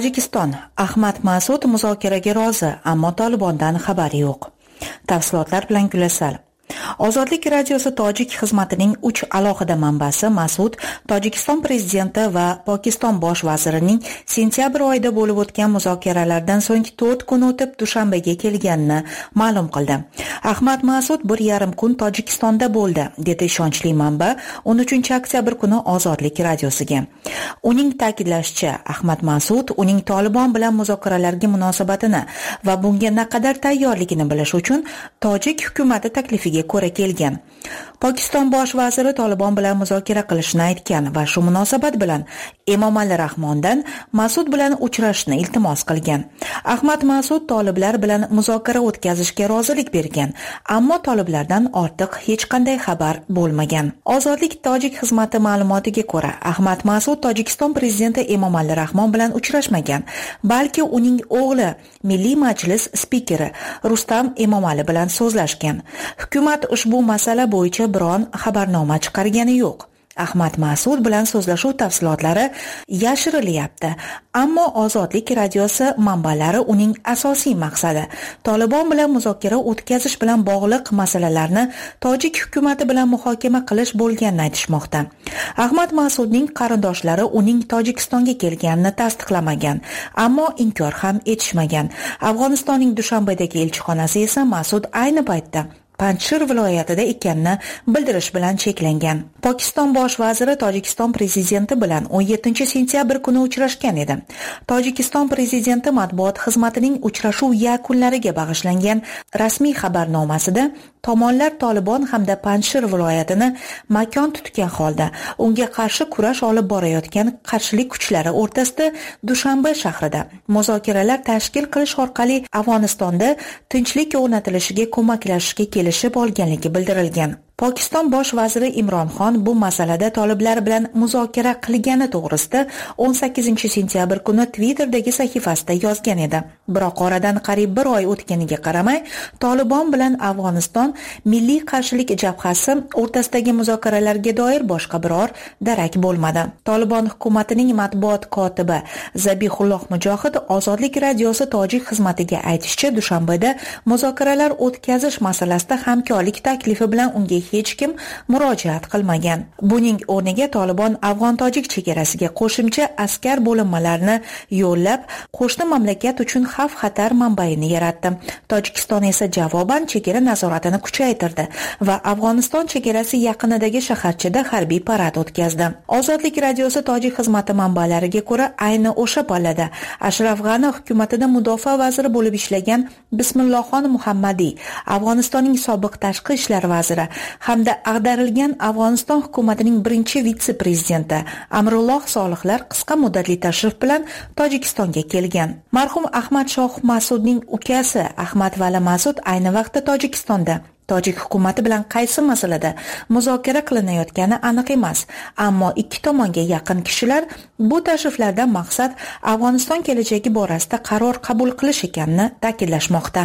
Tojikiston. Ahmad Mas'ud muzokaraga rozi, ammo Tolibondan xabari yo'q. Tafsilotlar bilan Gulasal. Ozodlik radiosi tojik xizmatining uch alohida manbasi Mas'ud Tojikiston prezidenti va Pokiston bosh vazirining sentyabr oyida bo'lib o'tgan muzokaralardan so'ng to'rt kun o'tib Dushanbega kelganini ma'lum qildi. Ahmad Mas'ud bir yarim kun Tojikistonda bo'ldi, dedi ishonchli manba o'n uchinchi oktyabr kuni Ozodlik radiosiga. Uning ta'kidlashicha, Ahmad Mas'ud uning Tolibon bilan muzokaralarga munosabatini va bunga naqadar tayyorligini bilish uchun tojik hukumati taklifiga ko'ra kelgan. Pokiston bosh vaziri Tolibon bilan muzokara qilishni aytgan va shu munosabat bilan Emomali Rahmondan Mas'ud bilan uchrashishni iltimos qilgan. Ahmad Mas'ud toliblar bilan muzokara o'tkazishga rozilik bergan, ammo toliblardan ortiq hech qanday xabar bo'lmagan. Ozodlik tojik xizmati ma'lumotiga ko'ra, Ahmad Mas'ud Tojikiston prezidenti Emomali Rahmon bilan uchrashmagan, balki uning o'g'li Milliy majlis spikeri Rustam Emomali bilan so'zlashgan. Hukumat ushbu masala bo'yicha biron xabarnoma chiqargani yo'q. Ahmad Mas'ud bilan so'zlashuv tafsilotlari yashirilyapti, ammo Ozodlik radiosi manbalari uning asosiy maqsadi Tolibon bilan muzokara o'tkazish bilan bog'liq masalalarni tojik hukumati bilan muhokama qilish bo'lganini aytishmoqda. Ahmad Mas'udning qarindoshlari uning Tojikistonga kelganini tasdiqlamagan, ammo inkor ham etishmagan. Afg'onistonning Dushanbedagi elchixonasi esa Mas'ud ayni paytda Panjshir viloyatida ekanini bildirish bilan cheklangan. Pokiston bosh vaziri Tojikiston prezidenti bilan o'n yettinchi sentyabr kuni uchrashgan edi. Tojikiston prezidenti matbuot xizmatining uchrashuv yakunlariga bag'ishlangan rasmiy xabarnomasida tomonlar Tolibon hamda Panjshir viloyatini makon tutgan holda unga qarshi kurash olib borayotgan qarshilik kuchlari o'rtasida Dushanbe shahrida muzokaralar tashkil qilish orqali Afg'onistonda tinchlik o'rnatilishiga ko'maklashishga kelishib olganligi bildirilgan. Pokiston bosh vaziri Imron Xon bu masalada toliblar bilan muzokara qilgani to'g'risida o'n sakkizinchi sentyabr kuni Twitter'dagi sahifasida yozgan edi. Biroq oradan qariyb bir oy o'tganiga qaramay, Tolibon bilan Afg'oniston Milliy qarshilik jabhasi o'rtasidagi muzokaralarga doir boshqa biror darak bo'lmadi. Tolibon hukumatining matbuot kotibi Zabihulloh Mujohid Ozodlik radiosi tojik xizmatiga aytishicha, Dushanbeda muzokaralar o'tkazish masalasida hamkorlik taklifi bilan unga hech kim murojaat qilmagan. Buning o'rniga Tolibon afg'on-tojik chegarasiga qo'shimcha askar bo'linmalarini yo'llab, qo'shni mamlakat uchun xavf-xatar manbaini yaratdi. Tojikiston esa javoban chegara nazoratini kuchaytirdi va Afg'oniston chegarasi yaqinidagi shaharchada harbiy parad o'tkazdi. Ozodlik radiosi tojik xizmati manbalariga ko'ra, ayni o'sha pallada Ashraf G'ani hukumatida mudofaa vaziri bo'lib ishlagan Bismillohxon Muhammadiy, Afg'onistonning sobiq tashqi ishlar vaziri hamda ag'darilgan Afg'oniston hukumatining birinchi vitse-prezidenti Amrulloh Solihlar qisqa muddatli tashrif bilan Tojikistonga kelgan. Marhum Ahmad Shoh Mas'udning ukasi Ahmad Vali Mas'ud ayni vaqtda Tojikistonda. Tojik hukumati bilan qaysi masalada muzokara qilinayotgani aniq emas, ammo ikki tomonga yaqin kishilar bu tashriflardan maqsad Afg'oniston kelajagi borasida qaror qabul qilish ekanini ta'kidlashmoqda.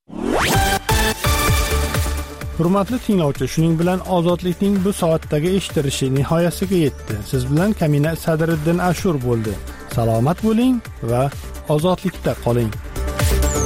Hurmatli tinglovchi, shuning bilan Ozodlikning bu soatdagi eshittirishi nihoyasiga yetdi. Siz bilan Kamina Sadriddin Ashur bo'ldi. Salomat bo'ling va ozodlikda qoling.